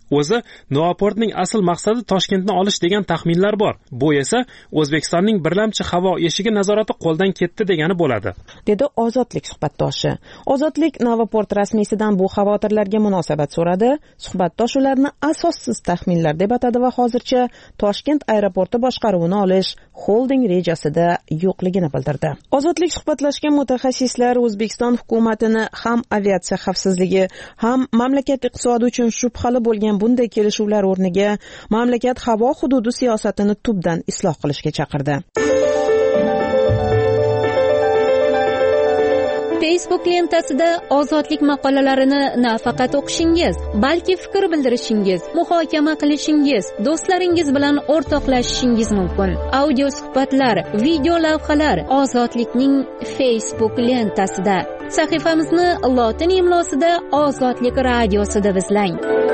o'zi Novaportning asl maqsadi Toshkentni olish degan taxminlar bor. Bu esa O'zbekistonning birlamchi havo eshigi nazorati qo'ldan ketdi degani bo'ladi, dedi Ozodlik suhbatdoshi. Ozodlik Novoport rasmiysidan bu xavotirlarga munosabat so'radi. Suhbatdosh ularni asossiz taxminlar deb atadi va hozircha Toshkent aeroporti boshqaruvini olish holding rejasida yo'qligini bildirdi. Ozodlik suhbatlashgan mutaxassislar O'zbekiston hukumatini ham aviatsiya xavfsizligi, ham mamlakat iqtisodi uchun shubhali bo'lgan bunday kelishuvlar o'rniga mamlakat havo hududi siyosatini tubdan isloh qilishga chaqirdi. Facebook lentasida ozodlik maqolalarini nafaqat o'qishingiz, balki fikr bildirishingiz, muhokama qilishingiz, do'stlaringiz bilan o'rtoqlashishingiz mumkin. Audio suhbatlar, video lavhalar ozodlikning Facebook lentasida. Sahifamizni lotin imlosida Ozodlik radiosi deb izlang.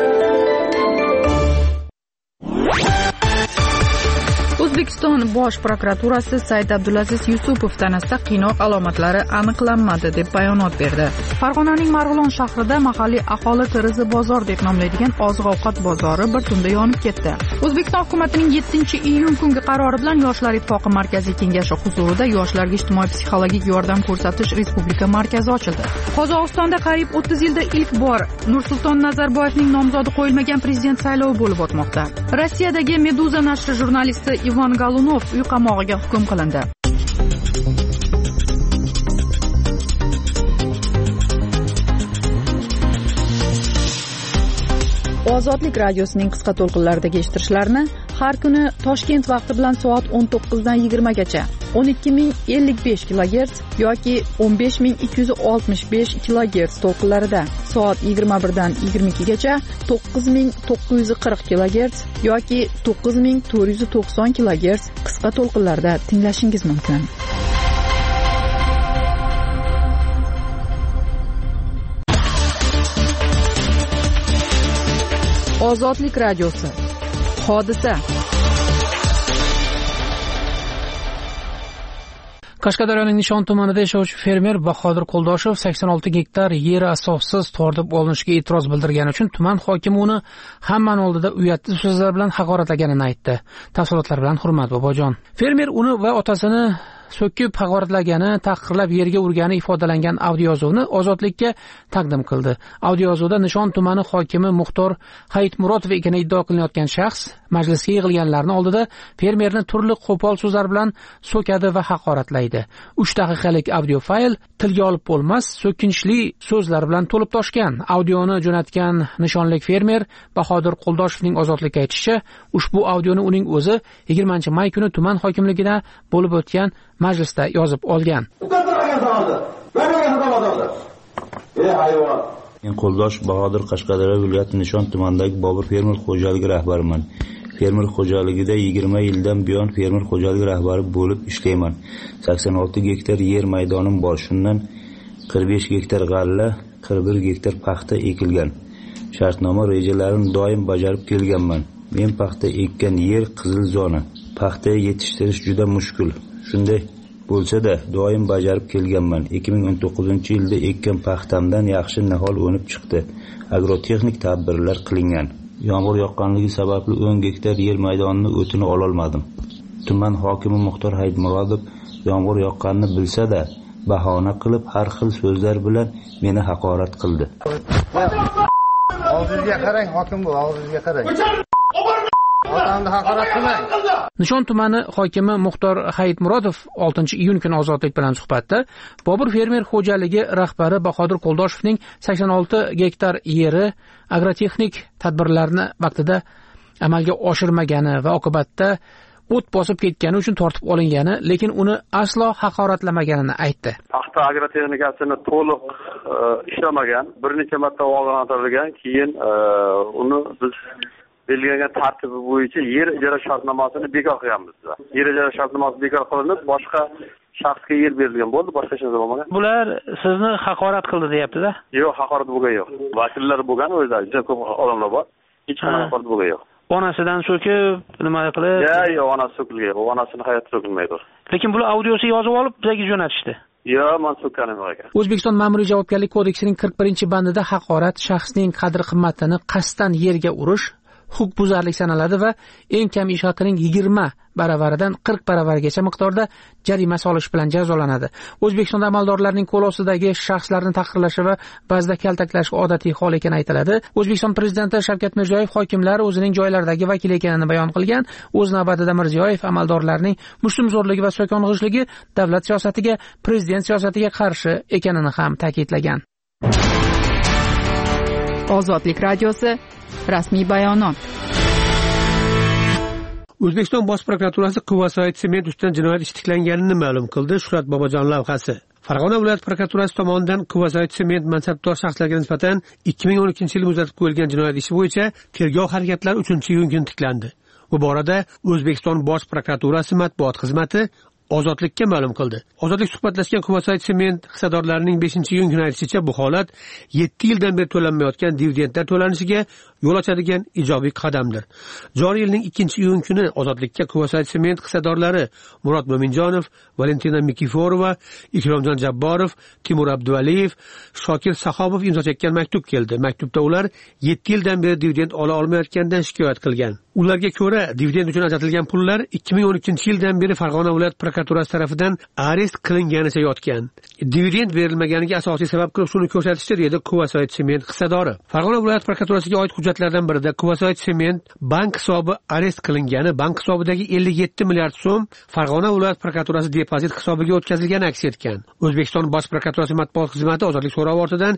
O'zbekiston Bosh prokuraturasi Said Abdulaziz Yusupov tanasida qiynoq alomatlari aniqlanmadi deb bayonot berdi. Farg'onaning Marg'ilon shahrida mahalliy aholi Tirizi bozor deb nomlaydigan oziq-ovqat bozori bir tunda yonib ketdi. O'zbekiston hukumatining 7-iyun kungi qarori bilan Yoshlar ittifoqi markaziy kengashi huzurida yoshlarga ijtimoiy-psixologik yordam ko'rsatish respublika markazi ochildi. Qozog'istonda qariyb 30 yilda ilk bor Nursulton Nazarboyevning nomzodi qo'yilmagan prezident saylovi bo'lib o'tmoqda. Rossiyadagi Meduza nashri jurnalisti Ivan Galunov uy qamog'iga hukm qilindi. Ozodlik radiosining qisqa to'lqinlaridagi eshittirishlarni har kuni Toshkent vaqti bilan soat 19 dan 20 gacha 12055 kHz yoki 15265 kHz to'lqinlarida, soat 21 dan 22 gacha 9940 kHz yoki 9490 kHz qisqa to'lqinlarda tinglashingiz mumkin. Ozodlik radiosi. Hodisa. Qashqadaryoning Nishon tumanida yashovchi fermer Bahodir Qo'ldoshev 86 gektar yeri asossiz tortib olinishiga e'tiroz bildirgani uchun tuman hokimi uni hammaning oldida uyatli so'zlar bilan haqoratlaganini aytdi. Tafsilotlar bilan Hurmat Bobojon. Fermer uni va otasini so'kib haqoratlagani, tahqirlab yerga urgani ifodalangan audiozovni Ozodlikka taqdim qildi. Audiozovda Nishon tumani hokimi Muxtor Hayitmurodov ekani iddao qilinayotgan shaxs majlisga yig'ilganlarning oldida fermerni turli qo'pol so'zlar bilan so'kadi va haqoratlaydi. 3 daqiqalik audio fayl tilga olib bo'lmas, so'kinchli so'zlar bilan to'lib toshgan. Audioni jo'natgan nishonlik fermer Bahodir Qo'ldoshevning Ozodlikka aytishicha, ushbu audioni uning o'zi 20-may kuni tuman hokimligida bo'lib o'tgan majlisda yozib olgan. Men Qo'ldosh Bahodir, Qashqadaryo viloyati Nishon tumanidagi Bobur fermer xo'jaligi rahbariman. Fermer xo'jaligida 20 yildan buyon fermer xo'jaligi rahbari bo'lib ishlayman. 86 gektar yer maydonim bor. Shundan 45 gektar g'alla, 41 gektar paxta ekilgan. Shartnoma rejalarini doim bajarib kelganman. Men paxta ekkan yer qizil zona. Paxta yetishtirish juda mushkul. Shunday bo'lsa-da, doim bajarib kelganman. 2019-yilda ekkan paxtamdan yaxshi nihol o'nib chiqdi. Agrotexnik tadbirlar qilingan. Yomg'ir yoqqanligi sababli 10 gektar yer maydonini o'tini ola olmadim. Tuman hokimi Muxtor Hayitmurodov yomg'ir yoqqanini bilsa-da, bahona qilib har xil so'zlar bilan meni haqorat qildi. Oldingizga qarang, hokim bu, oldingizga qarang. Otamni haqorat qilmang. Nishon tumani hokimi Muxtor Hayitmurodov 6-iyun kuni Ozodlik bilan suhbatda Bobur fermer xo'jaligi rahbari Bahodir Qo'ldoshevning 86 gektar yeri agrotexnik tadbirlarni vaqtida amalga oshirmagani va oqibatda o't bosib ketgani uchun tortib olingani, lekin uni aslo haqoratlamaganini aytdi. Paxta agrotexnikasini to'liq ishlamagan, bir necha marta ogohlantirilgan, keyin uni biz belgilangan tartibi bo'yicha yer ijara shartnomasini bekor qilganmiz. Yer ijara shartnomasi bekor qilinib, boshqa shaxsga yer berilgan bo'ldi, boshqa hech narsa bo'lmagan. Bular sizni haqorat qildi deyapti-da? Yo'q, haqorat bo'lgan yo'q. Vakillar bo'lgan, o'zida juda ko'p odamlar bor. Hech qanday haqorat bo'lgan yo'q. Onasidan so'kib, nima qilib? Yo'q, onasi so'kilgan. Onasini hayotda so'kilmaydi. Lekin bular audiosi yozib olib bizga jo'natishdi. Yo'q, men so'kkanim yo'q ekan. O'zbekiston Ma'muriy javobgarlik kodeksining 41-bandida haqorat shaxsning qadr-qimmatini qasddan yerga urish huquqbuzarlik sanaladi va eng kam ish haqining 20 baravaridan 40 baravargacha miqdorda jarima solish bilan jazolanadi. O'zbekistonda amaldorlarning qo'l ostidagi shaxslarni tahqirlashi va ba'zida kaltaklash odatiy hol ekani aytiladi. O'zbekiston prezidenti Shavkat Mirziyoyev hokimlar o'zining joylaridagi vakil ekanini bayon qilgan. O'z navbatida Mirziyoyev amaldorlarning mushtumzo'rligi va so'kong'izligi davlat siyosatiga, prezident siyosatiga qarshi ekanini ham ta'kidlagan. Ozodlik radiosi rasmiy bayonot. O'zbekiston Bosh prokuraturasi Quvasoyt sement ustidan jinoyat ishi tiklanganini ma'lum qildi. Shuhrat Bobojon lavhasi. Farg'ona viloyat prokuraturasi tomonidan Quvasoyt sement mansabdor shaxslarga nisbatan 2012-yil muzlatib qo'yilgan jinoyat ishi bo'yicha tergov harakatlari 3-iyun kuni tiklandi. Bu borada O'zbekiston Bosh prokuraturasi matbuot xizmati Ozodlikka ma'lum qildi. Ozodlik suhbatlashgan Quvasoyt sement hissadorlarining 5-iyun kuni aytishicha, bu holat 7 yildan beri to'lanmayotgan dividendlar to'lanishiga yo'l ochadigan ijobiy qadamdir. Joriy yilning 2-iyun kuni Ozodlikka Quvasoyt sement hissadorlari Murod Mo'minjonov, Valentina Mikiforova, Ikromjon Jabborov, Timur Abduvaliyev, Shokir Saxobov imzo chekkan maktub keldi. Maktubda ular 7 yildan beri dividend ola olmayotganidan shikoyat qilgan. Ularga ko'ra, dividend uchun ajratilgan pullar 2012-yildan beri Farg'ona viloyat prokuraturasi tomonidan arest qilinganicha yotgan. Dividend berilmaganiga asosiy sabab qilib shuni ko'rsatishdir, dedi Quvasoyt sement hissadori. Farg'ona viloyat prokuraturasiga oid hujjatlardan birida Quvasoyt sement bank hisobi arest qilingani, bank hisobidagi 57 milliard so'm Farg'ona viloyat prokuraturasi depozit hisobiga o'tkazilgani aks etgan. O'zbekiston Bosh prokuraturasi matbuot xizmati Ozodlik so'rovi ortidan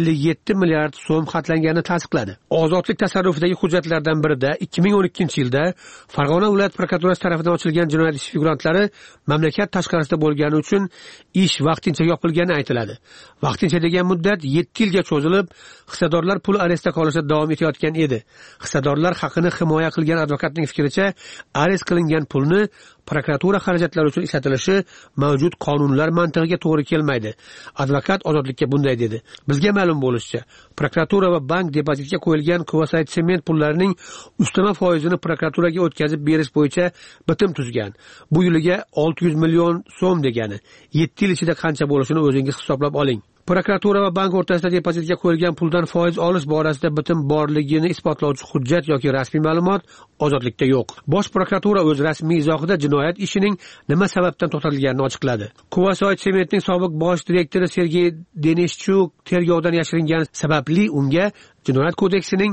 57 milliard so'm xatlanganini tasdiqladi. Ozodlik tasarrufidagi hujjatlardan birida 2012-yilda Farg'ona viloyat prokuraturasi tomonidan ochilgan jinoyat ishi figurantlari mamlakat tashqarisida bo'lgani uchun ish vaqtincha yopilgani aytiladi. Vaqtincha degan muddat 7 yilga cho'zilib, hissadorlar pul arestda qolishda davom etayotgan edi. Hissadorlar haqini himoya qilgan advokatning fikricha, arest qilingan pulni prokuratura xarajatlari uchun ishlatilishi mavjud qonunlar mantig'iga to'g'ri kelmaydi. Advokat Ozodlikka bunday dedi: "Bizga ma'lum bo'lishicha, prokuratura va bank depozitga qo'yilgan Quvasoyt sement pullarining ustama foizini prokuraturaga o'tkazib berish bo'yicha bitim tuzgan. Bu yiliga 600 million so'm degani. 7 yil ichida qancha bo'lishini o'zingiz hisoblab oling." Prokuratura va bank o'rtasida depozitga qo'yilgan puldan foiz olish borasida bitim borligini isbotlovchi hujjat yoki rasmiy ma'lumot Ozodlikda yo'q. Bosh prokuratura o'z rasmiy izohida jinoyat ishining nima sababdan to'xtatilganini ochiqladi. Quvasoyt sementning sobiq bosh direktori Sergey Denishchuk tergovdan yashiringani sababli unga Jinoyat kodeksining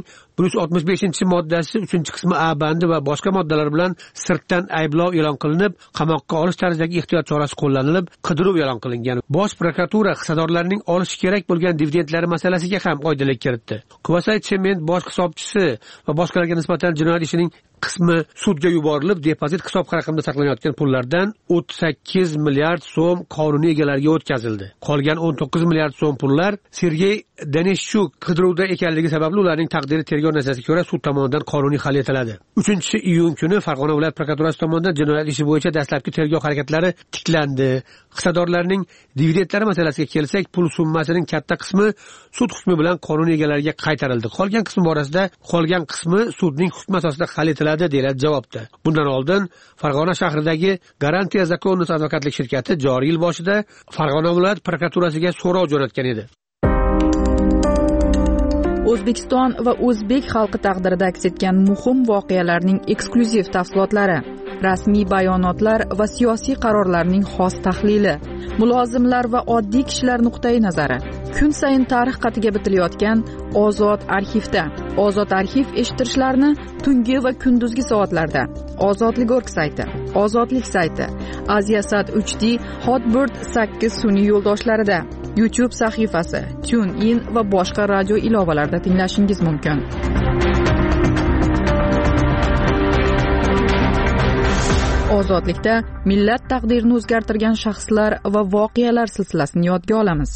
165-moddasi 3-qismi A bandi va boshqa moddalar bilan sirtdan ayblov e'lon qilinib, qamoqqa olish tarzidagi ehtiyot chorasi qo'llanilib, qidiruv e'lon qilingan. Bosh prokuratura hissadorlarning olishi kerak bo'lgan dividendlari masalasiga ham oydinlik kiritdi. Quvasoyt sement bosh hisobchisi va boshqalarga nisbatan jinoyat ishining qismi sudga yuborilib, depozit hisob raqamida saqlanayotgan pullardan 38 milliard so'm qonuniy egalariga o'tkazildi. Qolgan 19 milliard so'm pullar Sergey Denishchuk qidiruvda ekanligi sababli ularning taqdiri tergov nazoratiga ko'ra sud tomonidan qonuniy hal etiladi. 3-iyun kuni Farg'ona viloyat prokuraturasi tomonidan jinoyat ishi bo'yicha dastlabki tergov harakatlari tiklandi. Hissadorlarning dividendlari masalasiga kelsak, pul summasining katta qismi sud hukmi bilan qonuniy egalariga qaytarildi. Qolgan qismi borasida qolgan qismi sudning hukmi asosida hal etiladi, deyiladi javobda. Bundan oldin Farg'ona shahridagi Garantiya Zakonniy advokatlik shirkati joriy yil boshida Farg'ona viloyat prokuraturasiga so'rov jo'natgan edi. O'zbekiston va o'zbek xalqi taqdirida aks etgan muhim voqealarning eksklyuziv tafsilotlari, rasmiy bayonotlar va siyosiy qarorlarning xos tahlili, mulozimlar va oddiy kishilar nuqtai nazari. Kun sayin tarix qatiga bitilayotgan Ozod arxivda. Ozod arxiv eshittirishlarni tungi va kunduzgi soatlarda Ozodlik.org sayti, Ozodlik sayti, Aziasat 3D, Hotbird 8 sun'iy yo'ldoshlarida, YouTube sahifasi, TuneIn va boshqa radio ilovalarida tinglashingiz mumkin. Ozodlikda millat taqdirini o'zgartirgan shaxslar va voqealar silsilasini yodga olamiz.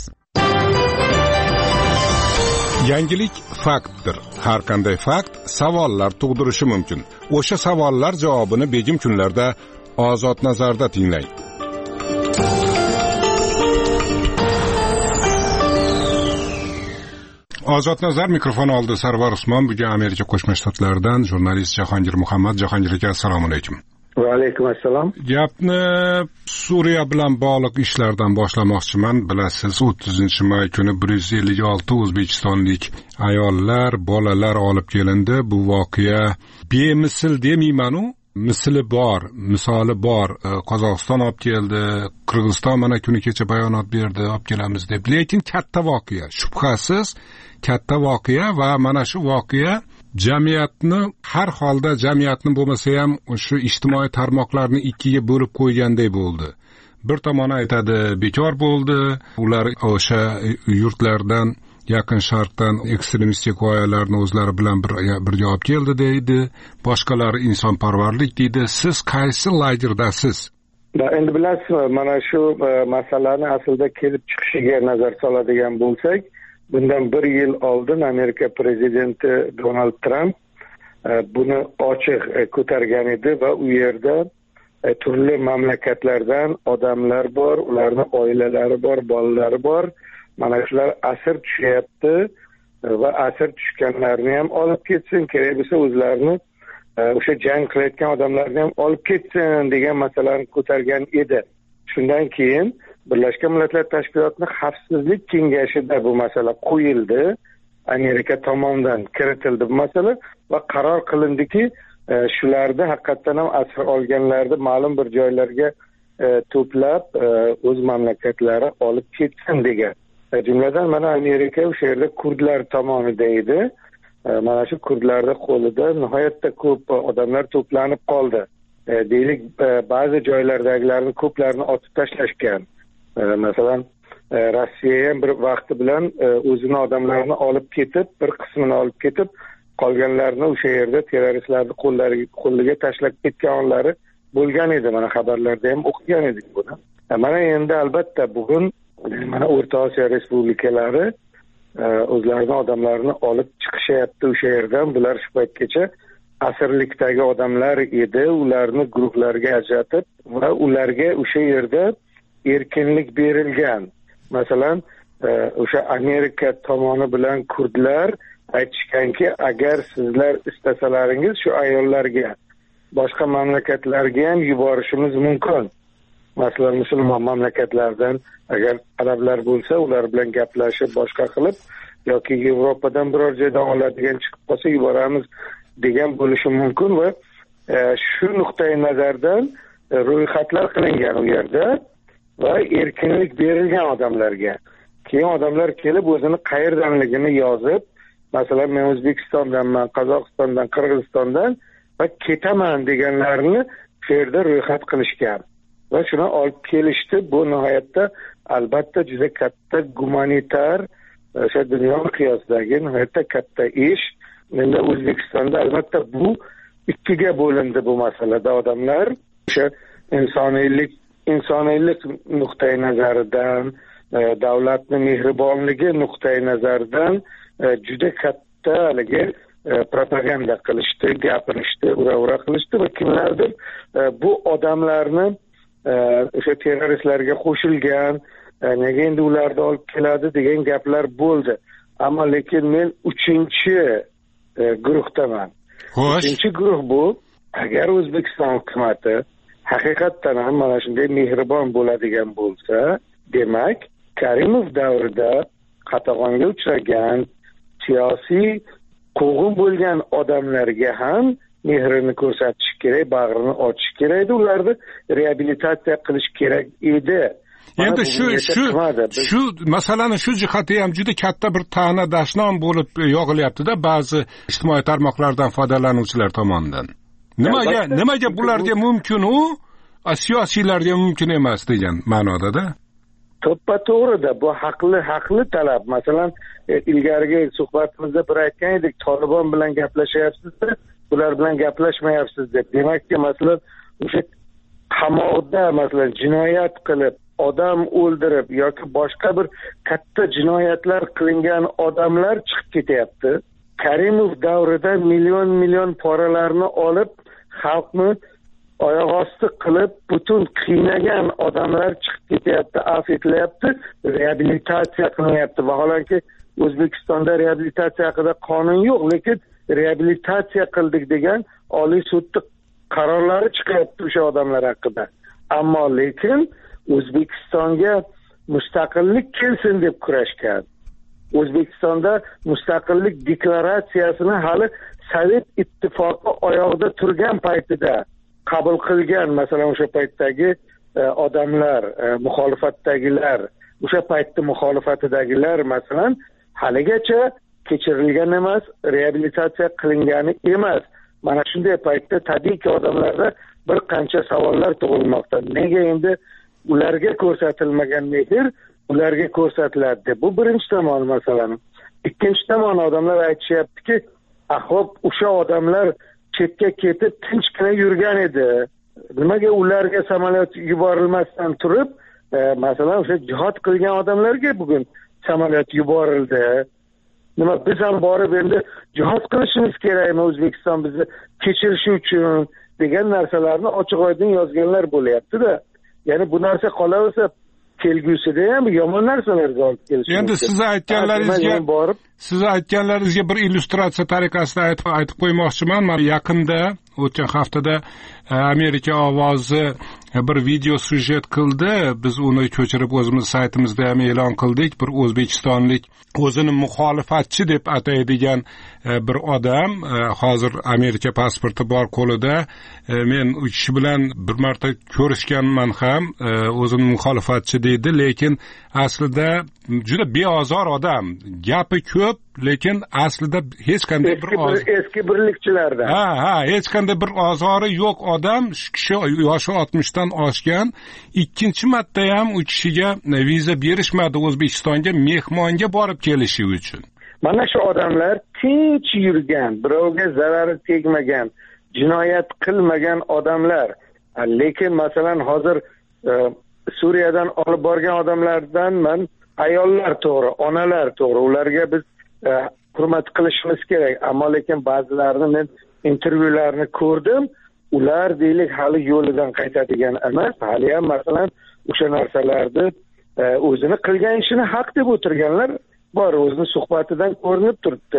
Yangilik faktdir. Har qanday fakt savollar tug'dirishi mumkin. O'sha savollar javobini begim kunlarda Ozod nazarda tinglang. Ozod nazar mikrofon oldi Sarvar Usmon. Bugun Amerika Qo'shma Shtatlaridan jurnalist Jahongir Muhammad. Jahongir aka, assalomu alaykum. Va alaykum assalom. Gapni Suriya bilan bog'liq ishlardan boshlamoqchiman. Bilasiz, 30-may kuni 156 o'zbekistonlik ayollar, bolalar olib kelindi. Bu voqea bemisl demayman-u, misli bor, misoli bor. Qozog'iston olib keldi, Qirg'iziston mana kuni kecha bayonot berdi, olib kelamiz deb. Lekin katta voqea, shubhasiz katta voqea va mana shu voqea jamiyatni, har holda jamiyatni bo'lmasa ham shu ijtimoiy tarmoqlarni ikkiga bo'lib qo'yganday bo'ldi. Bir tomoni aytadi bekor bo'ldi, ular o'sha yurtlardan, yaqin sharqdan ekstremistik g'oyalarni o'zlari bilan birga olib keldi deydi, boshqalari insonparvarlik deydi. Siz qaysi lagerdasiz? Endi bilasizmi, mana shu masalani aslida kelib chiqishiga nazar soladigan bo'lsak, bundan 1 yil oldin Amerika prezidenti Donald Trump buni ochiq ko'targan edi va u yerda turli mamlakatlardan odamlar bor, ularning oilalari bor, bolalari bor. Mana shular asir tushyapti va asir tushganlarni ham olib ketsin, kerak bo'lsa o'zlarini o'sha jang qilayotgan odamlarni ham olib ketsin degan masalani ko'targan edi. Shundan keyin Birlashgan Millatlar Tashkilotining Xavfsizlik kengashida bu masala qo'yildi, Amerika tomonidan kiritildi bu masala va qaror qilindiki, shularni haqiqatan ham asir olganlarni ma'lum bir joylarga to'plab o'z mamlakatlari olib ketsin degan. Jumladan mana Amerika o'sha yerda kurdlar tomonida edi. Mana shu kurdlarning qo'lida nihoyatda ko'p odamlar to'planib qoldi. Deylik, ba'zi joylardagilarni ko'plarini otib tashlashgan. Masalan, Rossiya ham bir vaqti bilan o'zini odamlarini olib ketib, bir qismini olib ketib, qolganlarni o'sha yerda terroristlarning qo'liga tashlab ketganlari bo'lgan edi. Mana xabarlarda ham o'qigan edik buni. Mana endi albatta bugun mana O'rta Osiyo respublikalari o'zlarining odamlarini olib chiqishyapti o'sha yerdan. Bular shu paytgacha asirlikdagi odamlar edi, ularni guruhlarga ajratib va ularga o'sha yerda erkinlik berilgan. Masalan, o'sha Amerika tomoni bilan kurdlar aytishganki, agar sizlar istasalaringiz shu ayollarga boshqa mamlakatlarga ham yuborishimiz mumkin. Masalan, musulmon mamlakatlardan agar arablar bo'lsa, ular bilan gaplashib boshqa qilib yoki Yevropadan biror joydan oladigan chiqib qolsa yuboramiz degan bo'lishi mumkin va shu nuqtai nazardan ro'yxatlar qilingan u yerda va erkinlik berilgan odamlarga. Keyin odamlar kelib o'zini qayerdanligini yozib, masalan, men O'zbekistondanman, Qozog'istondan, Qirg'izistondan va ketaman deganlarni shu yerda ro'yxat qilishgan. Va shuni olib kelishdi. Bu nihoyatda albatta juda katta gumanitar, o'sha dunyo miqyosidagi nihoyatda katta ish. Endi O'zbekistonda albatta bu ikkiga bo'lindi bu masalada odamlar. O'sha insoniylik nuqtai nazaridan, davlatning mehribonligi nuqtai nazaridan juda katta haligi propaganda qilishdi, gapirishdi, ura qilishdi va kimlardir bu odamlarni o'sha terroristlarga qo'shilgan, nega endi ularni olib keladi degan gaplar bo'ldi. Ammo lekin men 3-chi guruhdaman. 3-chi guruh bu, agar O'zbekiston hukumati haqiqatdan ham mana shunday mehribon bo'ladigan bo'lsa, demak, Karimov davrida qatag'onga uchragan, siyosiy quvg'in bo'lgan odamlarga ham mehrini ko'rsatish kerak, bag'rini ochish kerak edi, ularni reabilitatsiya qilish kerak edi. Endi shu masalani shu jihati ham juda katta bir ta'na dashnom bo'lib yog'ilyapti-da ba'zi ijtimoiy tarmoqlardan foydalanuvchilar tomonidan. Nimaga bularga mumkin u, siyosiylarga mumkin emas degan ma'noda-da? To'g'ri-da, bu haqli talab. Masalan, ilgarigi suhbatimizda bir aytgan edik, Tolibon bilan gaplashyapsiz-da, bular bilan gaplashmayapsiz deb. Demakki, masalan, o'sha qamoqda masalan jinoyat qilib, odam o'ldirib yoki boshqa bir katta jinoyatlar qilingan odamlar chiqib ketyapti. Karimov davrida million poralarni olib, xalqni oyoq osti qilib, butun qiynagan odamlar chiqib ketyapti, afv etilyapti, reabilitatsiya qilinyapti. Vaholanki O'zbekistonda reabilitatsiya haqida qonun yo'q, lekin reabilitatsiya qildik degan Oliy sudning qarorlari chiqyapti o'sha odamlar haqida. Ammo lekin O'zbekistonga mustaqillik kelsin deb kurashgan. O'zbekistonda mustaqillik deklaratsiyasini hali Sovet ittifoqi oyog'ida turgan paytida qabul qilgan, masalan o'sha paytdagi odamlar, muxolifatdagilar, o'sha paytda muxolifatidagilar masalan haligacha kechirilgan emas, reabilitatsiya qilingani emas. Mana shunday paytda tabiiyki odamlarda bir qancha savollar tug'ilmoqda. Nega endi ularga ko'rsatilmagan mehr ularga ko'rsatiladi? Bu birinchi tomon masalani. Ikkinchi tomon odamlar aytishyaptiki, ahop o'sha odamlar chetga ketib tinchgina yurgan edi. Nimaga ularga samolyot yuborilmasdan turib, masalan o'sha jihad qilgan odamlarga bugun samolyot yuborildi? Nima biz ham borib endi jihad qilishimiz kerakmi O'zbekiston bizni kechirishi uchun degan narsalarni ochiq-oydin yozganlar bo'lyapti-da. Ya'ni bu narsa qolaversa kelgusida ham yomon narsalarga olib kelishi. Endi siz aytganlaringizga bir illyustratsiya tariqasida aytib qo'ymoqchiman. Men yaqinda o'tgan haftada Amerika ovozi bir video syujet qildi. Biz uni ko'chirib o'zimiz saytimizda ham e'lon qildik. Bir o'zbekistonlik o'zini muxolifatchi deb ataydigan bir odam, hozir Amerika pasporti bor qo'lida. Men u kishi bilan bir marta ko'rishganman ham, o'zini muxolifatchi deydi, lekin aslida juda beozor odam. Gapi ko'p, lekin aslida hech qanday bir eski birlikchilardan. Hech qanday bir ozori yo'q odam. Shu kishi yoshi 60 dan oshgan. Ikkinchi marta ham u kishiga viza berishmadi O'zbekistonga mehmonga borib kelishi uchun. Mana shu odamlar tinch yurgan, birovga zarari tegmagan, jinoyat qilmagan odamlar. Lekin masalan hozir Suriyadan olib borgan odamlardan men ayollar to'g'ri, onalar to'g'ri, ularga biz hurmat qilishimiz kerak. Ammo lekin ba'zilarini men intervyularni ko'rdim. Ular deylik hali yo'lidan qaytadigan emas, hali ham masalan o'sha narsalarni o'zini qilgan ishini haq deb o'tirganlar bor, o'zini suhbatidan ko'rinib turibdi.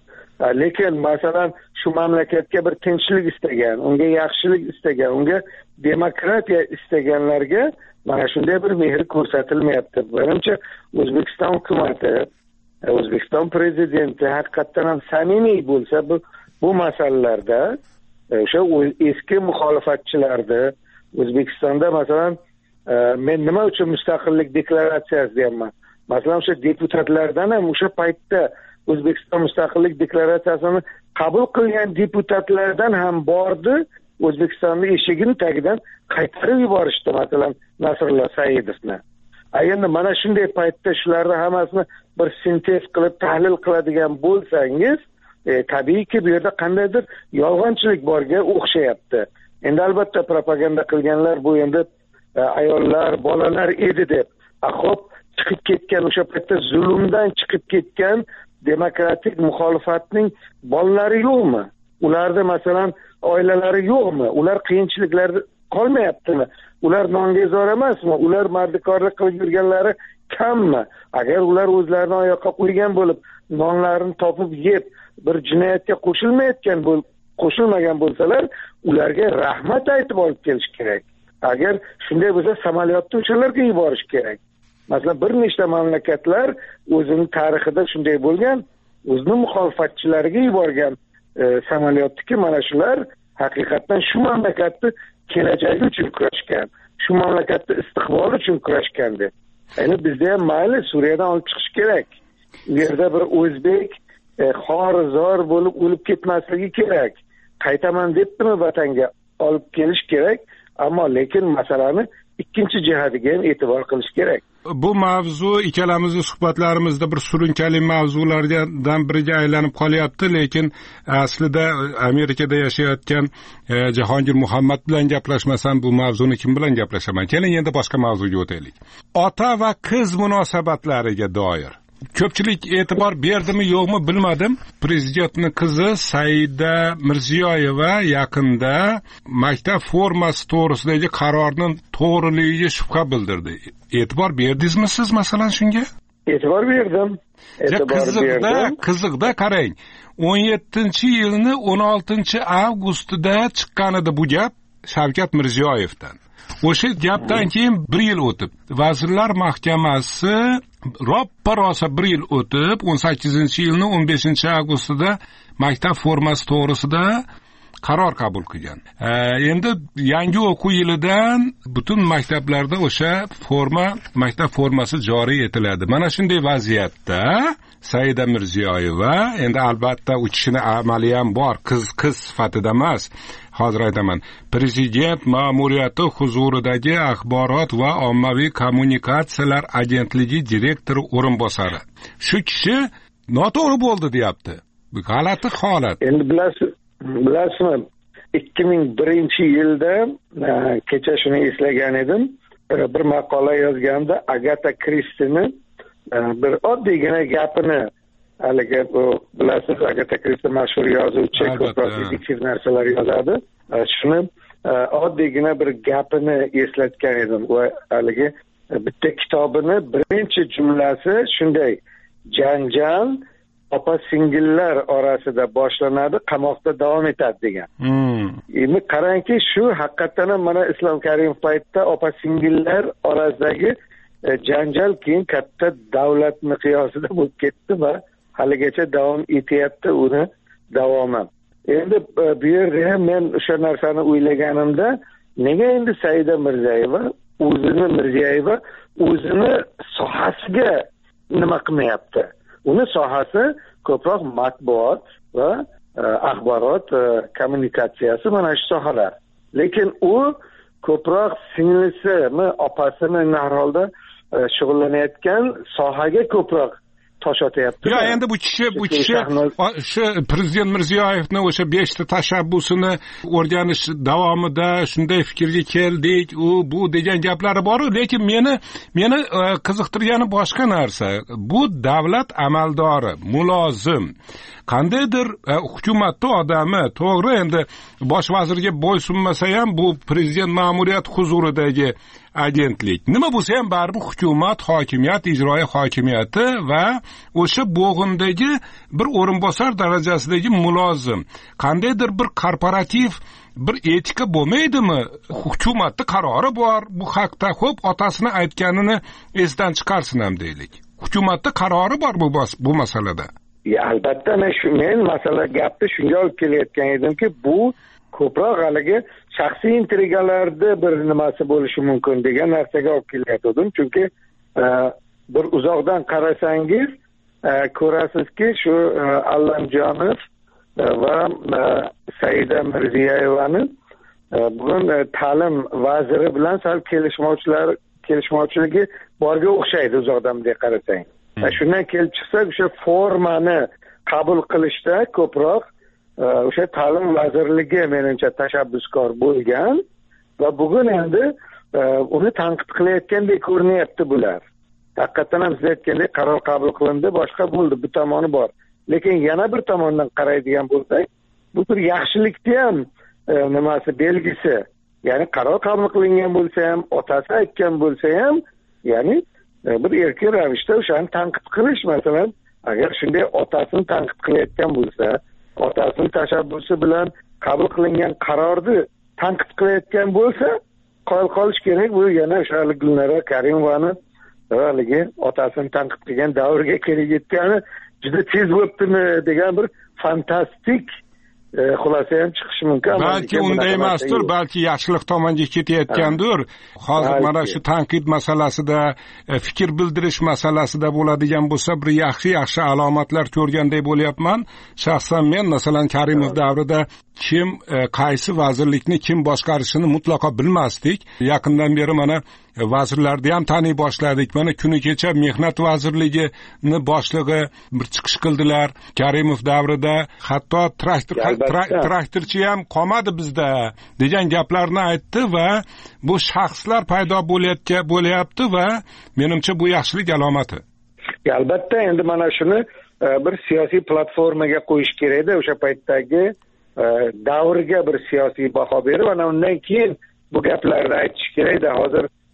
Lekin masalan shu mamlakatga bir tinchlik istagan, unga yaxshilik istagan, unga demokratiya istaganlarga mana shunday bir mehr ko'rsatilmayapti. Menimcha O'zbekiston hukumati, O'zbekiston prezidenti haqiqatan ham samimiy bo'lsa bu masalalarda o'sha eski muxolifatchilarni O'zbekistonda masalan men nima uchun mustaqillik deklaratsiyasi deyapman. Masalan o'sha deputatlardan ham o'sha paytda O'zbekiston mustaqillik deklaratsiyasini qabul qilgan deputatlardan ham bordi, O'zbekistonni eshigini tagidan qaytarib yuborishdi, masalan Nasrullo Saidovni. Endi mana shunday paytda shularni hammasini bir sintez qilib tahlil qiladigan bo'lsangiz, tabiiyki bu yerda qandaydir yolg'onchilik borga o'xshayapti. Endi albatta propaganda qilganlar bu endi ayollar, bolalar edi deb. Xo'p, chiqib ketgan o'sha paytda zulmdan chiqib ketgan demokratik muxolifatning bolalari yo'qmi? Ularda masalan oilalari yo'qmi? Ular qiyinchiliklarda qolmayaptimi? Ular nongezor emasmi? Ular mardikorlik qilib yurganlari kammi? Agar ular o'zlarini oyoqqa qo'ygan bo'lib, nonlarini topib yeb, bir jinoyatga qo'shilmagan bo'lsalar, ularga rahmat aytib olib kelish kerak. Agar shunday bo'lsa, samolyotni o'shalarga yuborish kerak. Masalan, bir nechta mamlakatlar o'zining tarixida shunday bo'lgan, o'zining muxolifatchilariga yuborgan samolyotniki mana shular haqiqatan shu mamlakatni kelajagi uchun kurashgan, shu mamlakatni istiqboli uchun kurashgandi. Endi bizda ham mayli Suriyadan olib chiqish kerak. U yerda bir o'zbek xorizor bo'lib o'lib ketmasligi kerak. Qaytaman debdimi vatanga olib kelish kerak, ammo lekin masalani ikkinchi jihatiga ham e'tibor qilish kerak. Bu mavzu ikkalamizni suhbatlarimizda bir surunkali mavzulardan biriga aylanib qolyapti, lekin aslida Amerikada yashayotgan Jahongir Muhammad bilan gaplashmasam bu mavzuni kim bilan gaplashaman? Keling endi boshqa mavzuga o'taylik. Ota va qiz munosabatlariga doir ko'pchilik e'tibor berdimi yo'qmi bilmadim. Prezidentning qizi Saida Mirziyoyeva yaqinda maktab formasi to'g'risidagi qarorning to'g'riligiga shubha bildirdi. E'tibor berdingizmi siz masalan shunga? e'tibor berdim. Qiziqda qarang. 17-yilni 16-avgustida chiqqan edi bu gap Shavkat Mirziyoyevdan. O'sha gapdan keyin 1 yil o'tib, Vazirlar Mahkamasi roppa-rosa 1 yil o'tib, 18-yilni 15-avgustida maktab formasi to'g'risida qaror qabul qilgan. Endi yangi o'quv yilidan butun maktablarda o'sha maktab formasi joriy etiladi. Mana shunday vaziyatda Saida Mirziyoyeva, endi albatta u kishini amali ham bor, qiz sifatida emas. Hozir aytaman, Prezident ma'muriyati huzuridagi Axborot va ommaviy kommunikatsiyalar agentligi direktori o'rinbosari. Shu kishi noto'g'ri bo'ldi deyapti. Bu g'alati holat. Endi bilasizmi, 2001-yilda kecha shuni eslagan edim, bir maqola yozganda Agata Kristini bir oddiygina gapini, haligi bu bilasiz, Agata Kristi mashhur yozuvchi, ko'proq detektiv narsalar yozadi. Shuni oddiygina bir gapini eslatgan edim va haligi bitta kitobini birinchi jumlasi shunday: janjal opa-singillar orasida boshlanadi, qamoqda davom etadi degan. Endi qarangki, shu haqiqatan ham mana Islom Karimov paytda opa-singillar orasidagi janjal keyin katta davlat miqyosida bo'lib ketdi va haligacha davom etyapti uni davomi. Endi bu yerda ham men o'sha narsani o'ylaganimda, nega endi Saida Mirziyoyeva o'zini sohasiga nima qilmayapti? Uni sohasi ko'proq matbuot va axborot kommunikatsiyasi, mana shu sohalar. Lekin u ko'proq singlisimi, opasini har holda shug'ullanayotgan sohaga ko'proq tosh otyapti. Yo, endi bu kishi shu Prezident Mirziyoyevni o'sha 5 ta tashabbusini o'rganish davomida shunday fikrga keldik, bu degan gaplari bor, lekin meni qiziqtirgani boshqa narsa. Bu davlat amaldori, mulozim, qandaydir hukumatda odami, to'g'ri, endi bosh vazirga bo'ysunmasa ham bu prezident ma'muriyati huzuridagi agentlik. Nima bo'lsa ham baribir hukumat, hokimiyat, ijroiya hokimiyati va o'sha bo'g'indagi bir o'rinbosar darajasidagi mulozim. Qandaydir bir korporativ bir etika bo'lmaydimi? Hukumatning qarori bor bu haqda. Xo'p, otasini aytganini esdan chiqarsin ham deylik. Hukumatning qarori bor bu masalada. Albatta, men masala gapni shunga olib kelayotgan edimki, bu ko'proq haligi shaxsiy intrigalarda bir nimasi bo'lishi mumkin degan narsaga olib kelayotgandim. Chunki bir uzoqdan qarasangiz ko'rasizki, shu Allamjonov va Saida Mirziyoyevani bugun ta'lim vaziri bilan sal kelishmovchiligi borga o'xshaydi uzoqdan bunday qarasang. Shundan kelib chiqsak, o'sha formani qabul qilishda ko'proq o'sha ta'lim vazirligi menimcha tashabbuskor bo'lgan va bugun endi uni tanqid qilayotgandek ko'rinyapti bular. Haqiqatan ham siz aytgandek qaror qabul qilindi, boshqa bo'ldi, bu tomoni bor. Lekin yana bir tomondan qaraydigan bo'lsak, bu bir yaxshilikni ham nimasi belgisi. Ya'ni qaror qabul qilingan bo'lsa ham, otasi aytgan bo'lsa ham, ya'ni bir erkin ravishda o'shani tanqid qilish, masalan, agar shunday otasini tanqid qilayotgan bo'lsa, otasini tashabbusi bilan qabul qilingan qarorni tanqid qilayotgan bo'lsa, qoyil qolish kerak. Bu yana o'sha Gulnora Karimovani haligi otasini tanqid qilgan davrga kelib yetgani juda tez bo'libdimi degan bir fantastik xulosa ham chiqishi mumkin. Balki unday emasdir, balki yaxshilik tomonga ketayotgandir. Hozir mana shu tanqid masalasida, fikr bildirish masalasida bo'ladigan bo'lsa, bir yaxshi alomatlar ko'rganday bo'lyapman. Shaxsan men masalan Karimov davrida kim qaysi vazirlikni kim boshqarishini mutlaqo bilmasdik. Yaqindan beri mana vazirlarni ham taniy boshladik. Mana kuni kecha Mehnat vazirligini boshlig'i bir chiqish qildilar. Karimov davrida hatto traktorchi ham qolmadi bizda degan gaplarni aytdi va bu shaxslar paydo bo'lyapti va menimcha bu yaxshilik alomati. Albatta, endi mana shuni bir siyosiy platformaga qo'yish kerak-da, o'sha paytdagi davrga bir siyosiy baho berib, ana undan keyin bu gaplarni aytish kerak-da. Hozir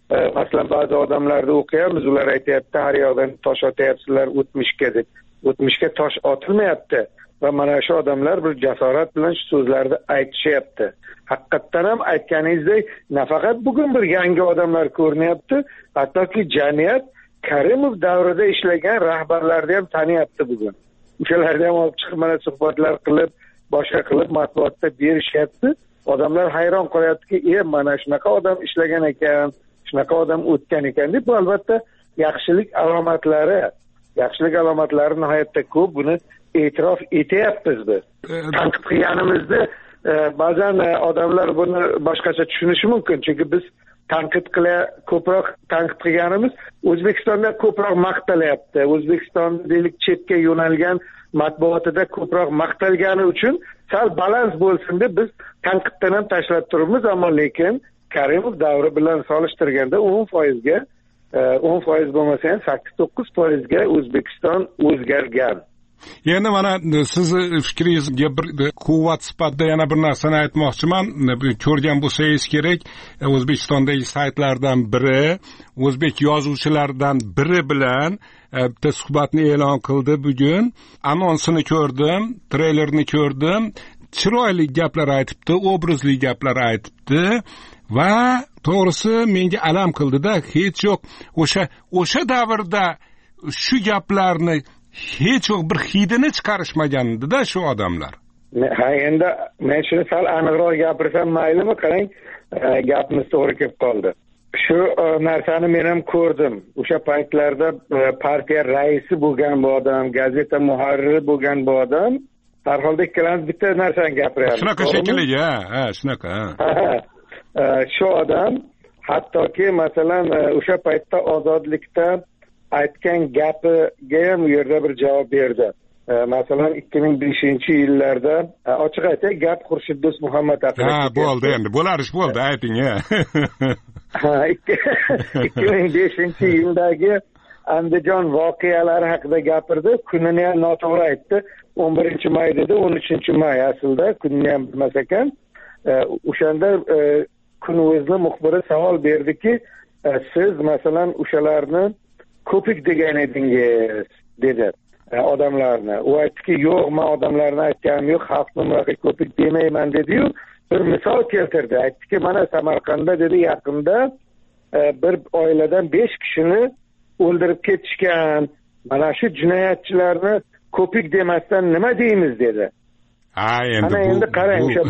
masalan ba'zi odamlarni o'qiyapmiz, ular aytyapti har yoqdan tosh otyapsizlar o'tmishga deb. O'tmishga tosh otilmayapti va mana shu odamlar bir jasorat bilan shu so'zlarni aytishyapti. Haqiqatdan ham aytganingizdek, nafaqat bugun bir yangi odamlar ko'rinyapti, hattoki jamiyat Karimov davrida ishlagan rahbarlarni ham taniyapti bugun. O'shalarni ham olib chiqib mana suhbatlar qilib, boshqa qilib matbuotda berishyapti. Odamlar hayron qolyaptiki, mana shunaqa odam ishlagan ekan, shunaqa odam o'tgan ekan deb. Bu albatta yaxshilik alomatlari nihoyatda ko'p, buni e'tirof etyapmiz biz. Tanqid qilganimizda ba'zan odamlar buni boshqacha tushunishi mumkin, chunki biz ko'proq tanqid qilganimiz O'zbekistonda ko'proq maqtalyapti. O'zbekiston deylik chetga yo'nalgan matbuotida ko'proq maqtalgani uchun sal balans bo'lsin deb biz tanqiddan ham tashlab turibmiz, ammo lekin Karimov davri bilan solishtirganda 10% bo'lmasa ham 8-9% O'zbekiston o'zgargan. Endi mana sizni fikringizga bir quvvat sifatida yana bir narsani aytmoqchiman. Ko'rgan bo'lsangiz kerak, O'zbekistondagi saytlardan biri, o'zbek yozuvchilaridan biri bilan bitta suhbatni e'lon qildi bugun. Anonsini ko'rdim, treylerini ko'rdim. Chiroyli gaplar aytibdi, obrazli gaplar aytibdi va to'g'risi menga alam qildi-da, hech yo'q o'sha davrda shu gaplarni hech yo'q bir hidini chiqarishmagandi-da shu odamlar. Ha, endi men shuni sal aniqroq gapirsam maylimi? Qarang, gapimiz to'g'ri kelib qoldi. Shu narsani men ham ko'rdim. O'sha paytlarda partiya raisi bo'lgan bu odam, gazeta muharriri bo'lgan bu odam, har holda ikkalamiz bitta narsani gapiryapmiz. Shunaqa shekilli, ha, shunaqa. Shu odam hattoki masalan o'sha paytda ozodlikda aytgan gapiga ham u yerda bir javob berdi. Masalan 2005-yillarda ochiq aytay, gap Xurshid Do'stmuhammad haqida. Ha, bo'ldi endi. Bo'lar ish bo'ldi, ayting. 2005-yildagi Andijon voqealari haqida gapirdi. Kunini ham noto'g'ri aytdi. 11-may dedi, 13-may aslida, kunini ham bilmas ekan. O'shanda kun o'zini muxbiri savol berdiki, siz masalan o'shalarni ko'pik degan edingiz dedi odamlarni. U aytdiki, yo'q, men odamlarni aytganim yo'q, xalqni bunaqa ko'pik demayman dedi-yu, bir misol keltirdi. Aytdiki, mana Samarqandda dedi, yaqinda bir oiladan 5 kishini o'ldirib ketishgan. Mana shu jinoyatchilarni ko'pik demasdan nima deymiz dedi. Endi qarang, o'sha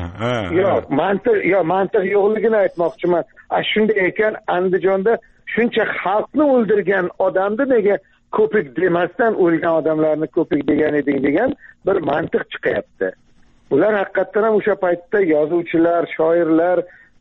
mantiq yo'qligini aytmoqchiman. Shunday ekan, Andijonda shuncha xalqni o'ldirgan odamni nega ko'pik demasdan o'lgan odamlarni ko'pik degan eding degan bir mantiq chiqyapti. Ular haqiqatdan ham o'sha paytda yozuvchilar, shoirlar,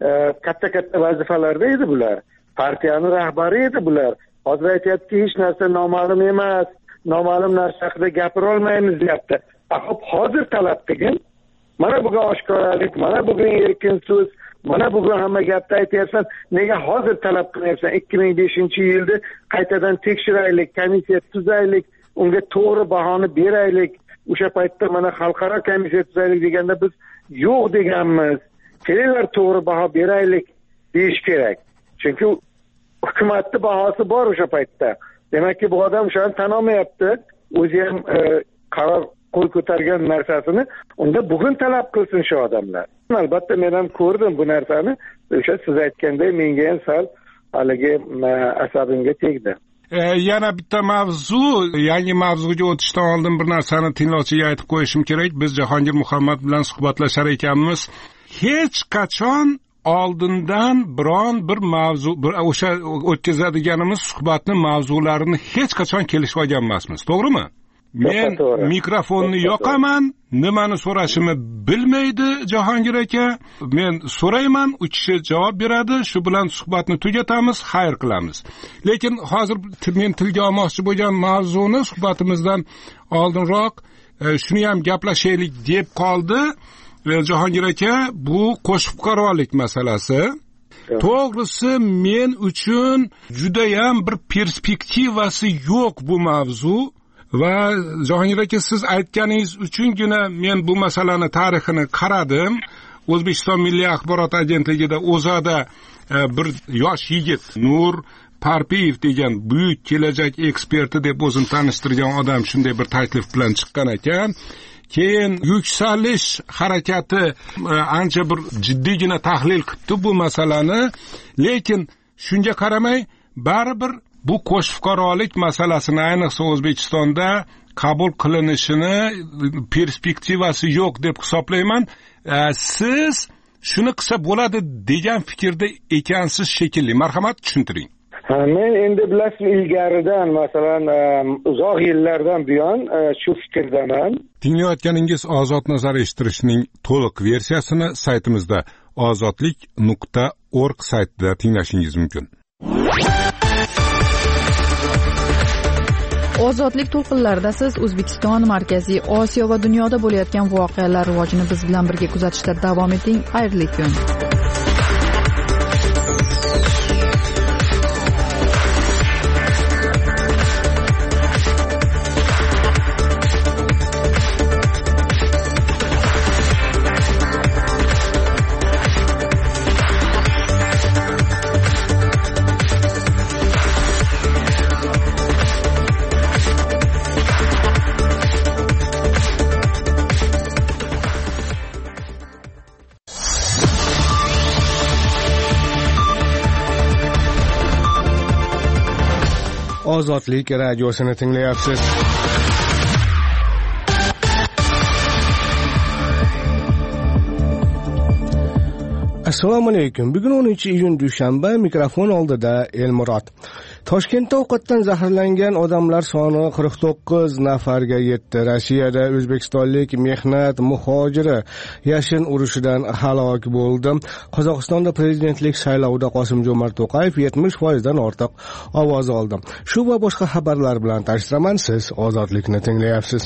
katta vazifalarda edi bular. Partiyani rahbari edi bular. Hozir aytyapti, hech narsa noma'lum emas, noma'lum narsa haqida gapira olmaymiz deyapti. Xo'p, hozir talab qilgin. Mana bugun oshkoralik, mana bugun erkin so'z, mana bugun hamma gapni aytyapsan, nega hozir talab qilyapsan? 2005-yilda qaytadan tekshiraylik, komissiya tuzaylik, unga to'g'ri bahoni beraylik. O'sha paytda mana xalqaro komissiya tuzaylik deganda biz yo'q deganmiz. Kelinglar to'g'ri baho beraylik deyish kerak. Chunki hukumatning bahosi bor o'sha paytda. Demakki bu odam shuni tan olmayapti. O'zi ham qaror qo'l ko'targan narsasini unda bugun talab qilsin shu odamlar. Albatta men ham ko'rdim bu narsani. O'sha siz aytganday menga ham sal haligi asabimga tegdi. Yana bitta mavzu, yangi mavzuga o'tishdan oldin bir narsani tinglovchiga aytib qo'yishim kerak. Biz Jahongir Muhammad bilan suhbatlashar ekanmiz. Hech qachon oldindan biron bir mavzu, o'sha o'tkazadiganimiz suhbatning mavzularini hech qachon kelishib olgan emasmiz, to'g'rimi? Men mikrofonni yoqaman, nimani so'rashimni bilmaydi Jahongir aka. Men so'rayman, u kishi javob beradi, shu bilan suhbatni tugatamiz, xayr qilamiz. Lekin hozir men tilga olmoqchi bo'lgan mavzuni suhbatimizdan oldinroq shuni ham gaplashaylik deb qoldi Jahongir aka, bu qo'shib fuqarolik masalasi. To'g'risi men uchun juda ham bir perspektivasi yo'q bu mavzu. Va Jahongir aka, siz aytganingiz uchungina men bu masalani tarixini qaradim. O'zbekiston Milliy axborot agentligida o'zada bir yosh yigit Nur Parpiyev degan buyuk kelajak eksperti deb o'zini tanishtirgan odam shunday bir taklif bilan chiqqan ekan. Keyin yuksalish harakati ancha bir jiddiygina tahlil qildi bu masalani, lekin shunga qaramay baribir bu qo'shfuqarolik masalasini ayniqsa O'zbekistonda qabul qilinishini perspektivasi yo'q deb hisoblayman. Siz shuni qilsa bo'ladi degan fikrda ekansiz shekilli. Marhamat, tushuntiring. Men endi bilasizmi, ilgaridan masalan uzoq yillardan buyon shu fikrdaman. Tinglayotganingiz Ozod nazar eshittirishning to'liq versiyasini saytimizda ozodlik.org saytida tinglashingiz mumkin. Ozodlik to'lqinlarida siz O'zbekiston, Markaziy Osiyo va dunyoda bo'layotgan voqealar rivojini biz bilan birga kuzatishda davom eting. Xayrli kun. Ozodlik radiosini tinglayapsiz. Assalomu alaykum. Bugun 10-iyun dushanba, mikrofon oldida Elmurod. Toshkentda ovqatdan zaharlangan odamlar soni 49 nafarga yetdi. Rossiyada o'zbekistonlik mehnat muhojiri yashin urushidan halok bo'ldi. Qozog'istonda prezidentlik saylovida Qosim-Jo'mart To'qayev 70% dan ortiq ovoz oldi. Shu va boshqa xabarlar bilan tashlaman. Siz Ozodlikni tinglayapsiz.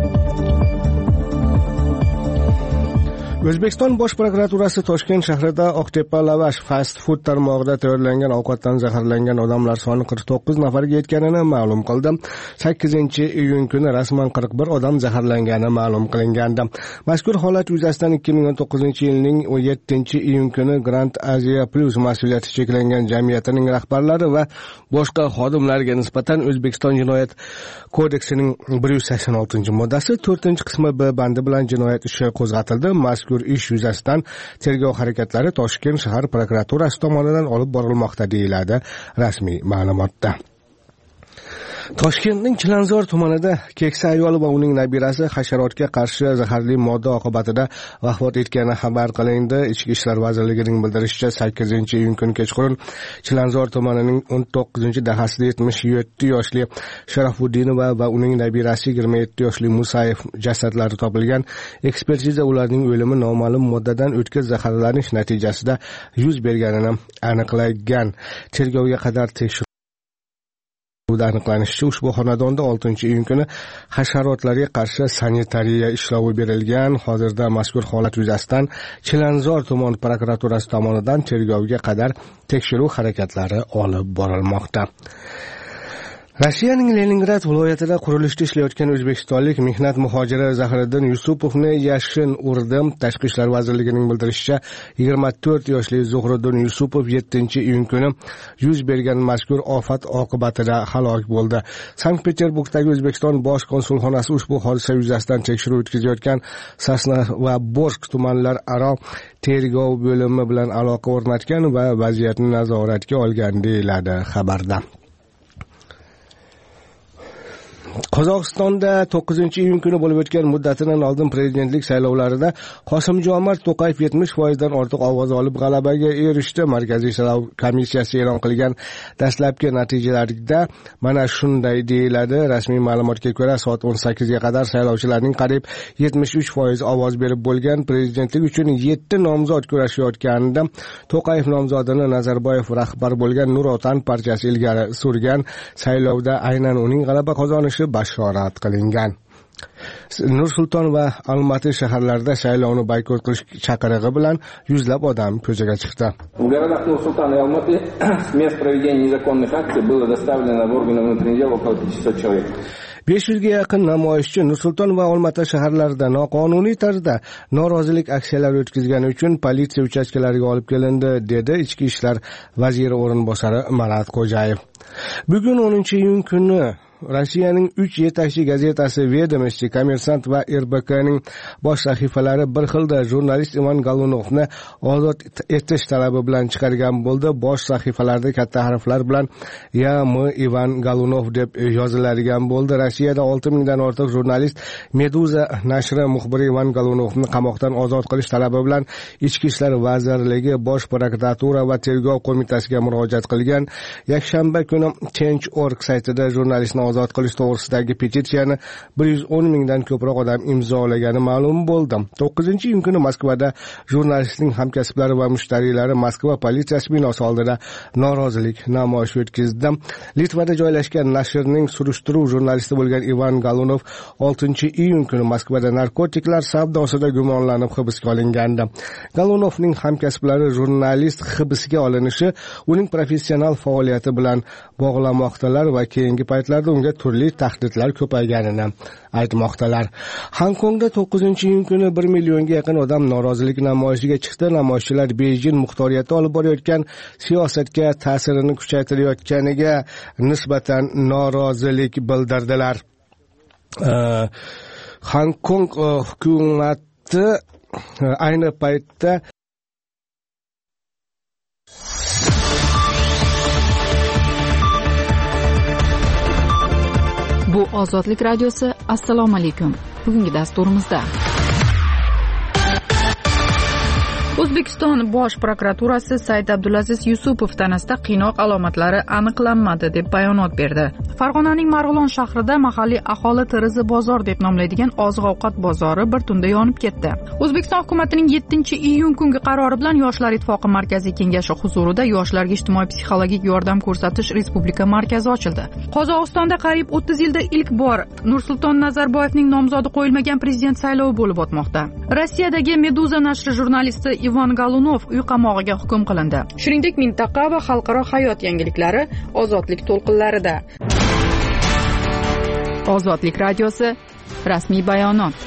O'zbekiston Bosh prokuraturasi Toshkent shahrida Oqtepa Lavash fast food tarmog'ida tayyorlangan ovqatdan zaharlangan odamlar soni 49 nafarga yetganini ma'lum qildi. 8-iyun kuni rasman 41 odam zaharlangani ma'lum qilingandi. Mazkur holat yuzasidan 2019-yilning 7-iyun kuni Grand Asia Plus mas'uliyati cheklangan jamiyatining rahbarlari va boshqa xodimlarga nisbatan O'zbekiston Jinoyat kodeksining 186-moddasi 4-qismi B bandi bilan jinoyat ishi qo'zg'atildi. Mazkur ish yuzasidan tergov harakatlari Toshkent shahar prokuraturasi tomonidan olib borilmoqda deyiladi rasmiy ma'lumotda. Toshkentning Chilonzor tumanida keksa ayol va uning nabirasi hasharotga qarshi zaharli modda oqibatida vafot etgani xabar qilindi. Ichki ishlar vazirligining bildirishicha 8-iyun kuni kechqurun Chilonzor tumanining 19-dahasida 77 yoshli Sharafuddinova va uning nabirasi 27 yoshli Musayev jasadlari topilgan. Ekspertiza ularning o'limi noma'lum moddadan o'tkir zaharlanish natijasida yuz berganini aniqlagan. Tergovga qadar tekshiruv aniqlanishicha, ushbu xonadonda 6-iyun kuni hasharotlarga qarshi sanitariya ishlovi berilgan. Hozirda mazkur holat yuzasidan Chilonzor tuman prokuraturasi tomonidan tergovga qadar tekshiruv harakatlari olib borilmoqda. Rossiyaning Leningrad viloyatida qurilishda ishlayotgan o'zbekistonlik mehnat muhojiri Zahiriddin Yusupovni yashin urdi. Tashqi ishlar vazirligining bildirishicha, 24 yoshli Zuhriddin Yusupov 7-iyun kuni yuz bergan mazkur ofat oqibatida halok bo'ldi. Sankt-Peterburgdagi O'zbekiston bosh konsulxonasi ushbu hodisa yuzasidan tekshiruv o'tkazayotgan Sasna va Borsk tumanlar aro tergov bo'limi bilan aloqa o'rnatgan va vaziyatni nazoratga olgan deyiladi xabarda. Qozog'istonda 9-iyun kuni bo'lib o'tgan muddatidan oldin prezidentlik saylovlarida Qosim-Jo'mart To'qayev 70% dan ortiq ovoz olib g'alabaga erishdi. Markaziy saylov komissiyasi e'lon qilgan dastlabki natijalarda mana shunday deyiladi. Rasmiy ma'lumotga ko'ra, soat 18 ga qadar saylovchilarning qariyb 73% ovoz berib bo'lgan. Prezidentlik uchun 7 nomzod kurashayotganida To'qayev nomzodini Nazarboyev rahbar bo'lgan Nur Otan partiyasi ilgari surgan. Saylovda aynan uning g'alaba qozonishi bashorat qilingan. Nur-Sulton va Almaty shaharlarida saylovni boykot qilish chaqirig'i bilan yuzlab odam ko'chaga chiqdi. В городах Нур-Султан и Алматы с мест проведения незаконных акций было доставлено в органы внутренних дел около 500 человек. 500 ga yaqin namoyishchi Nursulton va Olmaota shaharlarida noqonuniy tarzda norozilik aksiyalari o'tkazgani uchun politsiya uchastkalariga olib kelindi, dedi Ichki ishlar vaziri o'rinbosari Marat Xo'jayev. Bugun 10-iyun kuni Rossiyaning 3 yetakchi gazetasi Vedomosti, Kommersant va RBKning bosh sahifalari bir xilda jurnalist Ivan Galunovni ozod etish talabi bilan chiqargan bo'ldi. Bosh sahifalarda katta harflar bilan "Ya.M. Ivan Galunov" deb yoziladigan bo'ldi. Rossiyada 6000 dan ortiq jurnalist Meduza nashri muxbiri Ivan Galunovni qamoqdan ozod qilish talabi bilan Ichki ishlar vazirligi, Bosh prokuratura va Tergov qo'mitasiga murojaat qilgan. Yakshanba kuni Change.org saytida jurnalistni ozod qilish to'g'risidagi petitsiyani 110 mingdan ko'proq odam imzolagani ma'lum bo'ldi. 9-iyun kuni Moskvada jurnalistning hamkasblari va mushtariylari Moskva politsiyasi binosi oldida norozilik namoyishi o'tkazdi. Litvada joylashgan nashrning surishtiruv jurnalisti bo'lgan Ivan Galunov 6-iyun kuni Moskvada narkotiklar savdosida gumonlanib hibsga olingandi. Galunovning hamkasblari jurnalist hibsga olinishi uning professional faoliyati bilan bog'lamoqdalar va keyingi paytlarda unga turli tahdidlar ko'payganini aytmoqdalar. Hongkongda 9-iyun kuni 1 millionga yaqin odam norozilik namoyishiga chiqdi. Namoyishchilar Beijing muxtoriyati olib borayotgan siyosatga ta'sirini kuchaytirayotganiga nisbatan norozilik bildirdilar. Hongkong hukumati ayni paytda Bu Ozodlik radiosi. Assalomu alaykum. Bugungi dasturimizda O'zbekiston bosh prokuraturasi Said Abdulaziz Yusupov tanasida qiynoq alomatlari aniqlanmadi deb bayonot berdi. Farg'onaning Marg'ilon shahrida mahalliy aholi Tirizi bozor deb nomlaydigan oziq-ovqat bozori bir tunda yonib ketdi. O'zbekiston hukumatining 7-iyun kungi qarori bilan Yoshlar ittifoqi markaziy kengashi huzurida yoshlarga ijtimoiy psixologik yordam ko'rsatish respublika markazi ochildi. Qozog'istonda qariyb 30 yilda ilk bor Nursulton Nazarboyevning nomzodi qo'yilmagan prezident saylovi bo'lib o'tmoqda. Rossiyadagi Meduza nashri jurnalisti Ivan Galunov uy qamog'iga hukm qilindi. Shuningdek, mintaqa va xalqaro hayot yangiliklari ozodlik to'lqinlarida. Ozodlik radiosi rasmiy bayonot.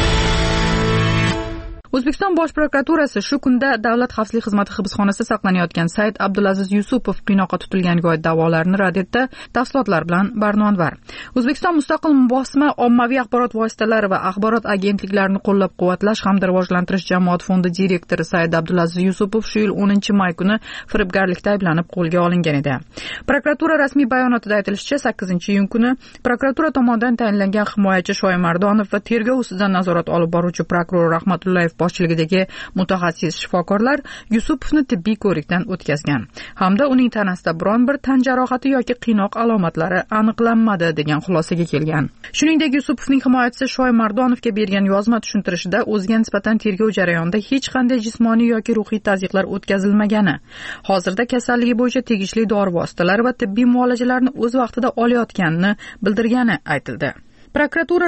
O'zbekiston bosh prokuraturasi shu kunda Davlat xavfsizlik xizmati hibsxonasida saqlanayotgan Said Abdulaziz Yusupov qiynoqqa tutilganiga oid da'volarni rad etdi. Tafsilotlar bilan Barnonvar. O'zbekiston mustaqil bosma ommaviy axborot vositalari va axborot agentliklarini qo'llab-quvvatlash hamda rivojlantirish jamoat fondi direktori Said Abdulaziz Yusupov shu yil 10-may kuni firibgarlikda ayblanib qo'lga olingan edi. Prokuratura rasmiy bayonotida aytilishicha, 8-iyun kuni prokuratura tomonidan tayinlangan himoyachi Shoymardonov va tergov ustidan nazorat olib boruvchi prokuror Rahmatullayev boshchiligidagi mutaxassis shifokorlar Yusupovni tibbiy ko'rikdan o'tkazgan hamda uning tanasida biron bir tan jarohati yoki qiynoq alomatlari aniqlanmadi degan xulosaga kelgan. Shuningdek, Yusupovning himoyachisi Shoymardonovga bergan yozma tushuntirishida o'ziga nisbatan tergov jarayonida hech qanday jismoniy yoki ruhiy tazyiqlar o'tkazilmagani, hozirda kasalligi bo'yicha tegishli dori vositalari va tibbiy muolajalarni o'z vaqtida olayotganini bildirgani aytildi. Prokuratura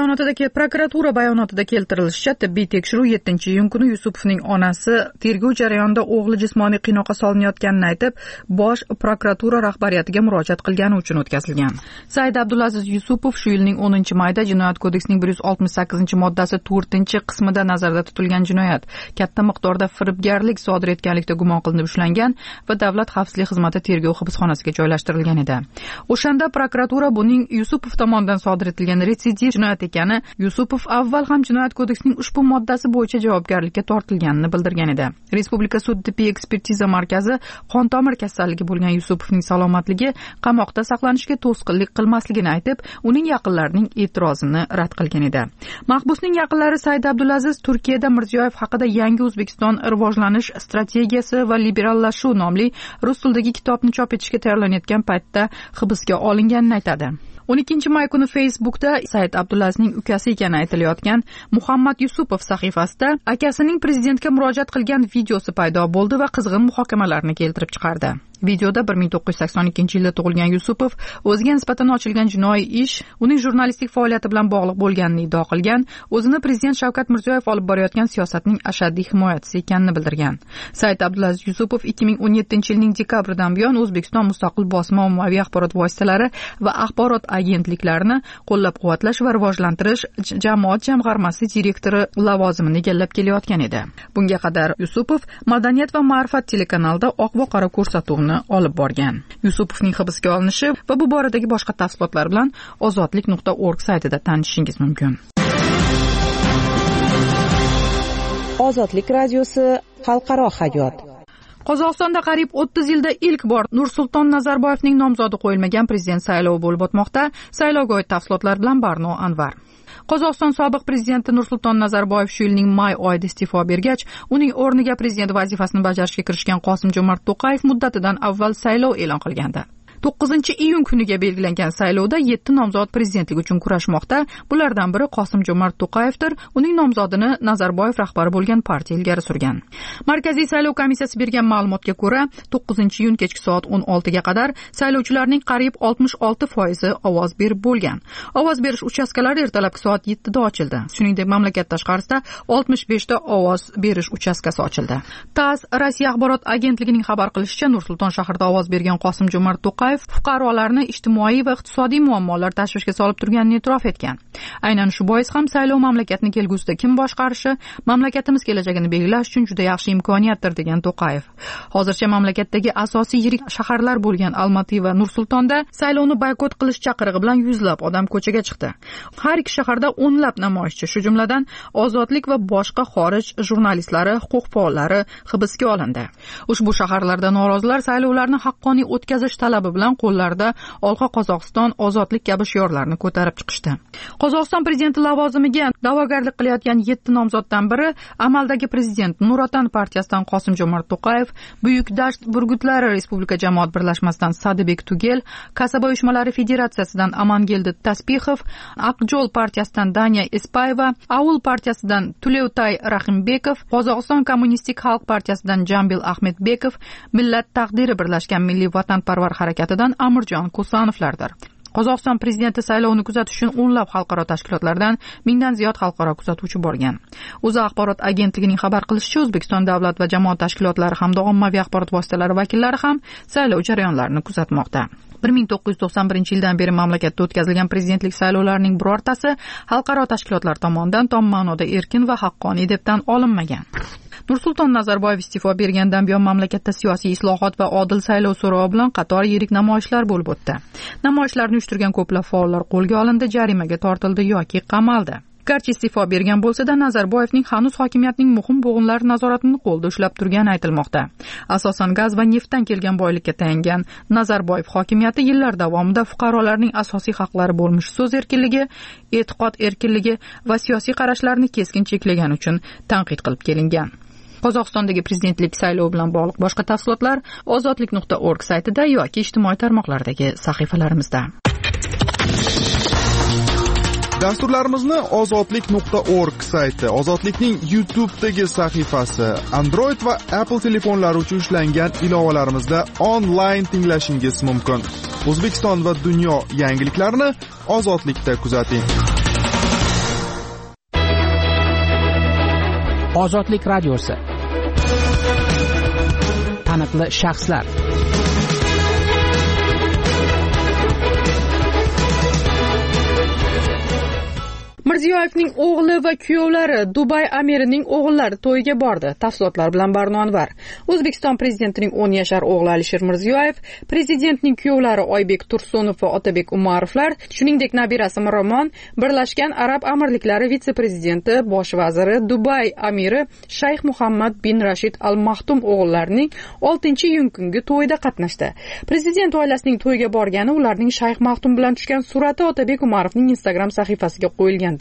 bayonotida keltirilishicha, tibbiy tekshiruv 7-iyun kuni Yusupovning onasi tergov jarayonida o'g'li jismoniy qiynoqqa solinayotganini aytib, bosh prokuratura rahbariyatiga murojaat qilgani uchun o'tkazilgan. Said Abdulaziz Yusupov shu yilning 10-mayida Jinoyat kodeksining 168-moddasi 4-qismida nazarda tutilgan jinoyat, katta miqdorda firibgarlik sodir etganlikda gumon qilinib ushlangan va Davlat xavfsizlik xizmati tergov hibsxonasiga joylashtirilgan edi. O'shanda prokuratura buning Yusupov tomonidan sodir etilgan retsidiv jinoyat ekani, Yusupov avval ham Jinoyat kodeksining ushbu moddasi bo'yicha javobgarlikka tortilganini bildirgan edi. Respublika sud tibbiy ekspertiza markazi qon tomir kasalligi bo'lgan Yusupovning salomatligi qamoqda saqlanishga to'sqinlik qilmasligini aytib, uning yaqinlarining e'tirozini rad qilgan edi. Mahbusning yaqinlari Said Abdulaziz Turkiyada Mirziyoyev haqida Yangi O'zbekiston rivojlanish strategiyasi va liberallashuv nomli rus tilidagi kitobni chop etishga tayyorlanayotgan paytda hibsga olinganini aytadi. 12-may kuni Facebookda Said Abdulazizning ukasi ekani aytilayotgan Muhammad Yusupov sahifasida akasining prezidentga murojaat qilgan videosi paydo bo'ldi va qizg'in muhokamalarni keltirib chiqardi. Videoda 1982-yilda tug'ilgan Yusupov o'ziga nisbatan ochilgan jinoiy ish uning jurnalistlik faoliyati bilan bog'liq bo'lganini iddao qilgan, o'zini prezident Shavkat Mirziyoyev olib borayotgan siyosatning ashaddiy himoyachisi ekanini bildirgan. Said Abdulaziz Yusupov 2017-yilning dekabridan buyon O'zbekiston mustaqil bosma ommaviy axborot vositalari va axborot agentliklarini qo'llab-quvvatlash va rivojlantirish jamoat jamg'armasi direktori lavozimini egallab kelayotgan edi. Bunga qadar Yusupov Madaniyat va ma'rifat telekanalida oq va qora ko'rsatuvni olib borgan. Yusupovning hibsga olinishi va bu boradagi boshqa tafsilotlar bilan ozodlik.org saytida tanishishingiz mumkin. Ozodlik radiosi xalqaro hayot. Qozog'istonda qariyb 30 yilda ilk bor Nursulton Nazarboyevning nomzodi qo'yilmagan prezident saylovi bo'lib o'tmoqda. Saylovga oid tafsilotlar bilan Barno Anvar. Qozog'iston sobiq prezidenti Nursulton Nazarboyev shu yilning may oyida iste'fo bergach, uning o'rniga prezident vazifasini bajarishga kirishgan Qosim-Jo'mart To'qayev muddatidan avval saylov e'lon qilgandi. 9-iyun kuniga belgilangan saylovda 7 nomzod prezidentlik uchun kurashmoqda. Bulardan biri Qosim-Jo'mart To'qayevdir. Uning nomzodini Nazarboyev rahbari bo'lgan partiya ilgari surgan. Markaziy saylov komissiyasi bergan ma'lumotga ko'ra, 9-iyun kechki soat 16 ga qadar saylovchilarning qariyb 66% ovoz berib bo'lgan. Ovoz berish uchastkalari ertalabki soat 7 da ochildi. Shuningdek, mamlakat tashqarisida 65 ta ovoz berish uchastkasi ochildi. TASS Rossiya axborot agentligining xabar qilishicha, Nursulton shahrida ovoz bergan Qosim-Jo'mart To'qayev fuqarolarni ijtimoiy va iqtisodiy muammolar tashvishga solib turganini e'tirof etgan. Aynan shu bois ham saylov mamlakatni kelgusida kim boshqarishi, mamlakatimiz kelajagini belgilash uchun juda yaxshi imkoniyatdir degan To'qayev. Hozircha mamlakatdagi asosiy yirik shaharlar bo'lgan Almaty va Nursultonda saylovni boykot qilish chaqirig'i bilan yuzlab odam ko'chaga chiqdi. Har ikki shaharda o'nlab namoyishchi, shu jumladan ozodlik va boshqa xorij jurnalistlari, huquq faollari hibsga olindi. Ushbu shaharlarda norozilar saylovlarni haqqoniy o'tkazish talabi bilan qo'llarida Olqa Qozog'iston, ozodlik kabi shiorlarni ko'tarib chiqishdi. Qozog'iston prezidenti lavozimiga da'vogarlik qilayotgan 7 nomzoddan biri amaldagi prezident Nuratan partiyasidan Qosim-Jo'mart To'qayev, Buyuk dasht burgutlari Respublika jamoat birlashmasidan Sadibek Tugel, Kasaba uyushmalari federatsiyasidan Amangelde Taspixov, Aqjol partiyasidan Daniya Espayeva, Aul partiyasidan Tulevtay Rahimbekov, Qozog'iston kommunistik xalq partiyasidan Jambil Ahmedbekov, Millat taqdiri birlashgan milliy vatanparvar harakatidan Amirjon Ko'sanovlardir. Qozog'iston prezidenti saylovini kuzatish uchun o'nlab xalqaro tashkilotlardan 1000 dan ziyod xalqaro kuzatuvchi borgan. O'zi axborot agentligining xabar qilishicha, O'zbekiston davlat va jamoat tashkilotlari hamda ommaviy axborot vositalari vakillari ham saylov jarayonlarini kuzatmoqda. 1991-yildan beri mamlakatda o'tkazilgan prezidentlik saylovlarining birortasi xalqaro tashkilotlar tomonidan tom ma'noda erkin va haqqoniy deb tan olinmagan. Nursulton Nazarboyev iste'fo bergandan buyon mamlakatda siyosiy islohot va odil saylov so'rovi bilan qator yirik namoyishlar bo'lib o'tdi. Namoyishlarni uyushtirgan ko'plab faollar qo'lga olindi, jarimaga tortildi yoki qamaldi. Garchi iste'fo bergan bo'lsa-da, Nazarboyevning hanuz hokimiyatning muhim bo'g'inlari nazoratini qo'lda ushlab turgani aytilmoqda. Asosan gaz va neftdan kelgan boylikka tayangan Nazarboyev hokimiyati yillar davomida fuqarolarning asosiy haqlari bo'lmish so'z erkinligi, e'tiqod erkinligi va siyosiy qarashlarni keskin cheklagan uchun tanqid qilib kelingan. Qozog'istondagi prezidentlik saylovi bilan bog'liq boshqa tafsilotlar ozodlik.org saytida yoki ijtimoiy tarmoqlardagi sahifalarimizda. Dasturlarimizni ozodlik.org sayti, Ozodlikning YouTube'dagi sahifasi, Android va Apple telefonlari uchun ishlangan ilovalarimizda onlayn tinglashingiz mumkin. O'zbekiston va dunyo yangiliklarini Ozodlikda kuzating. Ozodlik radiosi. Taniqli shaxslar. Mirziyoyevning o'g'li va kuyovlari Dubay amirining o'g'illari to'yiga bordi. Tafsilotlar bilan Barno Anvar. O'zbekiston prezidentining 10 yashar o'g'li Alisher Mirziyoyev, prezidentning kuyovlari Oybek Tursunov va Otabek Umarovlar, shuningdek nabirasi Miromon, Birlashgan Arab Amirliklari vitse-prezidenti, bosh vaziri, Dubay amiri Shayx Muhammad bin Rashid Al Maktum o'g'illarining 6-iyun kungi to'yida qatnashdi. Prezident oilasining to'yiga borgani ularning Shayx Maktum bilan tushgan surati Otabek Umarovning Instagram sahifasiga qo'yilgan.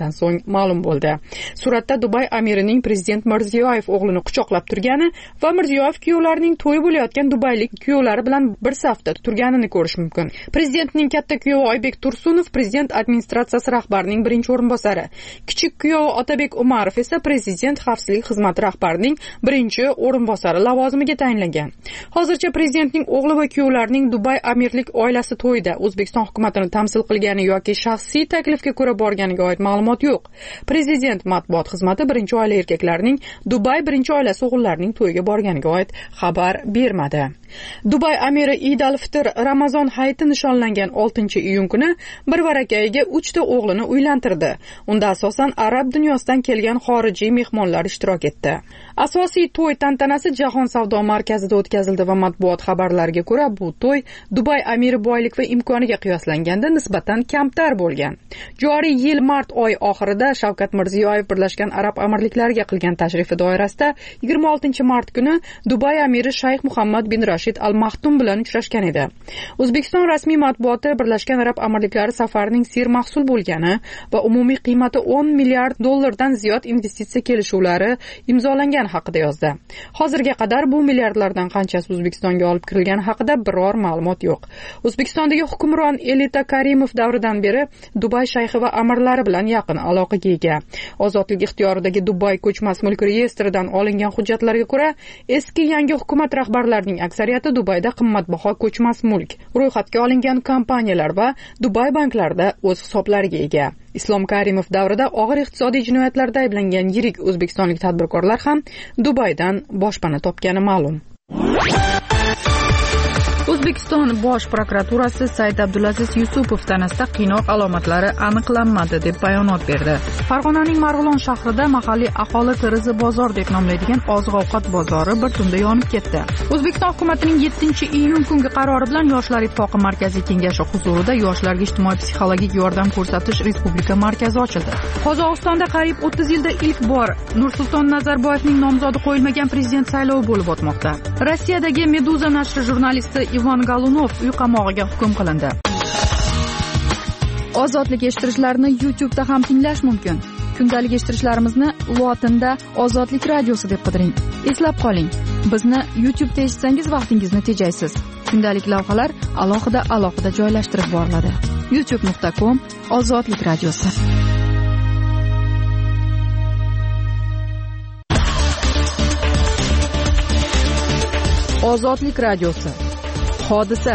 qilgandan so'ng ma'lum bo'ldi. Suratda Dubay amirining prezident Mirziyoyev o'g'lini quchoqlab turgani va Mirziyoyev kuyovlarining to'yi bo'layotgan dubaylik kuyovlari bilan bir safda turganini ko'rish mumkin. Prezidentning katta kuyovi Oybek Tursunov prezident administratsiyasi rahbarining birinchi o'rinbosari, kichik kuyovi Otabek Umarov esa prezident xavfsizlik xizmati rahbarining birinchi o'rinbosari lavozimiga tayinlangan. Hozircha prezidentning o'g'li va kuyovlarining Dubay amirlik oilasi to'yida O'zbekiston hukumatini tamsil qilgani yoki shaxsiy taklifga ko'ra borganiga oid ma'lumot yo'q. Prezident matbuot xizmati birinchi oila erkaklarining Dubay birinchi oilasi o'g'illarining to'yiga borganiga oid xabar bermadi. Dubay amiri Eid al-Fitr Ramazon hayiti nishonlangan 6-iyun kuni bir varakayiga 3 ta o'g'lini uylantirdi. Unda asosan arab dunyosidan kelgan xorijiy mehmonlar ishtirok etdi. Asosiy to'y tantanasi Jahon savdo markazida o'tkazildi va matbuot xabarlariga ko'ra bu to'y Dubay amiri boylik va imkoniga qiyoslanganda nisbatan kamtar bo'lgan. Joriy yil mart oyi oxirida Shavkat Mirziyoyev Birlashgan Arab Amirliklariga qilgan tashrifi doirasida 26-mart kuni Dubay amiri Shayx Muhammad bin Rashid Al Maktum bilan uchrashgan edi. O'zbekiston rasmiy matbuoti Birlashgan Arab Amirliklari safarining sermahsul bo'lgani va umumiy qiymati $10 milliard dan ziyod investitsiya kelishuvlari imzolangan haqida yozdi. Hozirga qadar bu milliardlardan qanchasi O'zbekistonga olib kirilgani haqida biror ma'lumot yo'q. O'zbekistondagi hukmron Elita Karimov davridan beri Dubay shayxi va amirlari bilan yaqin aloqaga ega. Ozodlik ixtiyoridagi Dubay ko'chmas mulk reyestridan olingan hujjatlarga ko'ra, eski yangi hukumat rahbarlarining aksariyati Dubayda qimmatbaho ko'chmas mulk, ro'yxatga olingan kompaniyalar va Dubay banklarida o'z hisoblariga ega. Islom Karimov davrida og'ir iqtisodiy jinoyatlarda ayblangan yirik o'zbekistonlik tadbirkorlar ham Dubaydan boshpana topgani ma'lum. O'zbekiston Bosh prokuraturasi Said Abdulaziz Yusupov tanasida qiynoq alomatlari aniqlanmadi deb bayonot berdi. Farg'onaning Marg'ilon shahrida mahalliy aholi Tirizi bozor deb nomlaydigan oziq-ovqat bozori bir tunda yonib ketdi. O'zbekiston hukumatining 7-iyun kungi qarori bilan Yoshlar ittifoqi markaziy kengashi huzurida yoshlarga ijtimoiy-psixologik yordam ko'rsatish respublika markazi ochildi. Qozog'istonda qariyb 30 yilda ilk bor Nursulton Nazarboyevning nomzodi qo'yilmagan prezident saylovi bo'lib o'tmoqda. Rossiyadagi Meduza nashri jurnalisti Ivan Galunov uy qamog'iga hukm qilindi. Ozodlik eshittirishlarni YouTube'da ham tinglash mumkin. Kundalik eshittirishlarimizni lotinda Ozodlik radiosi deb qidiring. Eslab qoling, bizni YouTube'da eshitsangiz vaqtingizni tejaysiz. Kundalik lavhalar alohida joylashtirib boriladi. youtube.com Ozodlik radiosi. Ozodlik radiosi. Hodisa.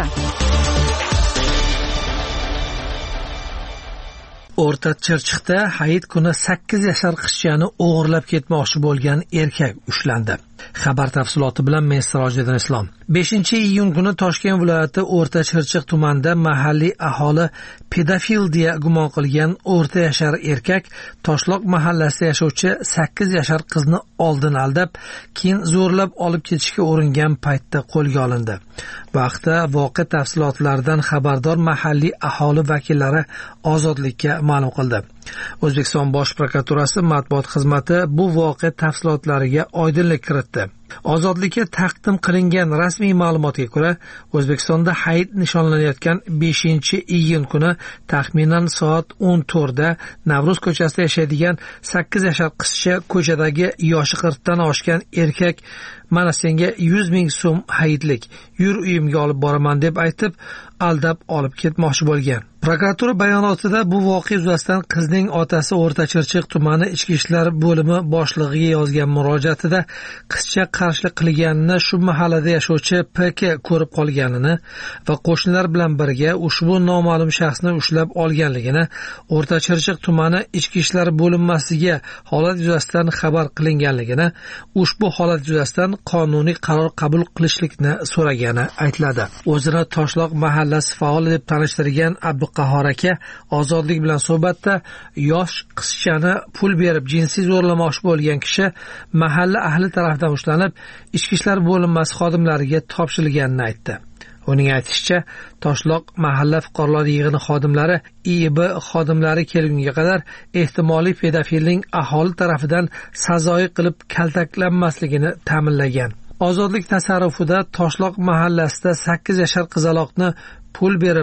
O'rta Chirchiqda Hayit kuni 8 yashar qizchani o'g'irlab ketmoqchi bo'lgan erkak ushlandi. Xabar tafsiloti bilan men Sirojiddin Islom. 5-iyun kuni Toshkent viloyati O'rta Chirchiq tumanida mahalliy aholi pedofil deya gumon qilgan o'rta yashar erkak Toshloq mahallasida yashovchi 8 yashar qizni oldin aldab, keyin zo'rlab olib ketishga uringan paytda qo'lga olindi. Vaqtda voqea tafsilotlaridan xabardor mahalliy aholi vakillari Ozodlikka ma'lum qildi. O'zbekiston Bosh prokuraturasi matbuot xizmati bu voqea tafsilotlariga oydinlik kiritdi. Ozodlikka taqdim qilingan rasmiy ma'lumotga ko'ra, O'zbekistonda Hayit nishonlanayotgan 5-iyun kuni taxminan soat 14 da Navro'z ko'chasida yashaydigan 8 yashar qizcha ko'chadagi yoshi 40 dan oshgan erkak "Mana senga 100 ming so'm hayitlik, yur uyimga olib boraman" deb aytib, aldab olib ketmoqchi bo'lgan. Prokuratura bayonotida bu voqea yuzasidan qizning otasi O'rta Chirchiq tumani Ichki ishlar bo'limi boshlig'iga yozgan murojaatida qizcha qarshilik qilganini, shu mahallada yashovchi PK ko'rib qolganini va qo'shnilar bilan birga ushbu noma'lum shaxsni ushlab olganligini, O'rta Chirchiq tumani Ichki ishlar bo'linmasiga holat yuzasidan xabar qilinganligini, ushbu holat yuzasidan qonuniy qaror qabul qilishlikni so'ragani aytiladi. O'zini Toshloq mahallasi faoli deb tanishtirgan Abduqahhor aka Ozodlik bilan suhbatda yosh qizchani pul berib jinsiy zo'rlamoqchi bo'lgan kishi mahalla ahli tomonidan ushlanib, Ichki ishlar bo'linmasi xodimlariga topshirilganini aytdi. Uning aytishicha, Toshloq mahalla fuqarolar yig'ini xodimlari IIB xodimlari kelgunga qadar ehtimoliy pedofilning aholi tomonidan sazoyi qilib kaltaklanmasligini ta'minlagan. Ozodlik tasarrufida Toshloq mahallasida 8 yashar qizaloqni pul berib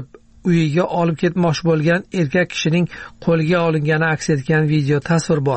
uyiga olib ketmoqchi bo'lgan erkak kishining qo'lga olingani aks etgan video tasvir bor.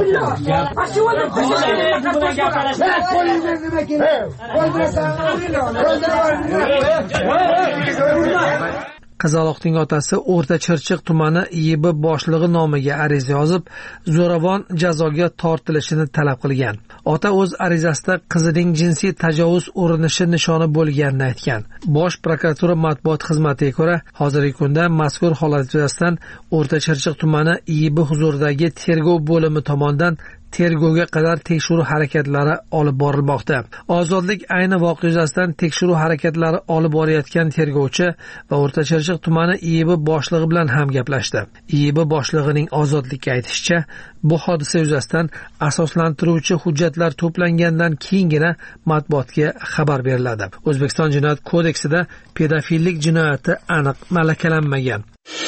Qizaloqning otasi O'rta Chirchiq tumani YB boshlig'i nomiga ariza yozib, zo'ravon jazoga tortilishini talab qilgan. Ota o'z arizasida qizining jinsiy tajovuz urinishi nishoni bo'lganini aytgan. Bosh prokuratura matbuot xizmatiga ko'ra, hozirgi kunda mazkur holat yuzasidan O'rta Chirchiq tumani YB huzuridagi tergov bo'limi tomonidan tergovga qadar tekshiruv harakatlari olib borilmoqda. Ozodlik ayni voqea yuzasidan tekshiruv harakatlari olib borayotgan tergovchi va O'rta Chirchiq tumani IIB boshlig'i bilan ham gaplashdi. IIB boshlig'ining Ozodlikka aytishicha, bu hodisa yuzasidan asoslantiruvchi hujjatlar to'plangandan keyingina matbuotga xabar beriladi. O'zbekiston Jinoyat kodeksida pedofillik jinoyati aniq malakalanmagan.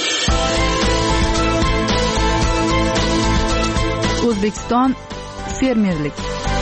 O'zbekiston fermerlik.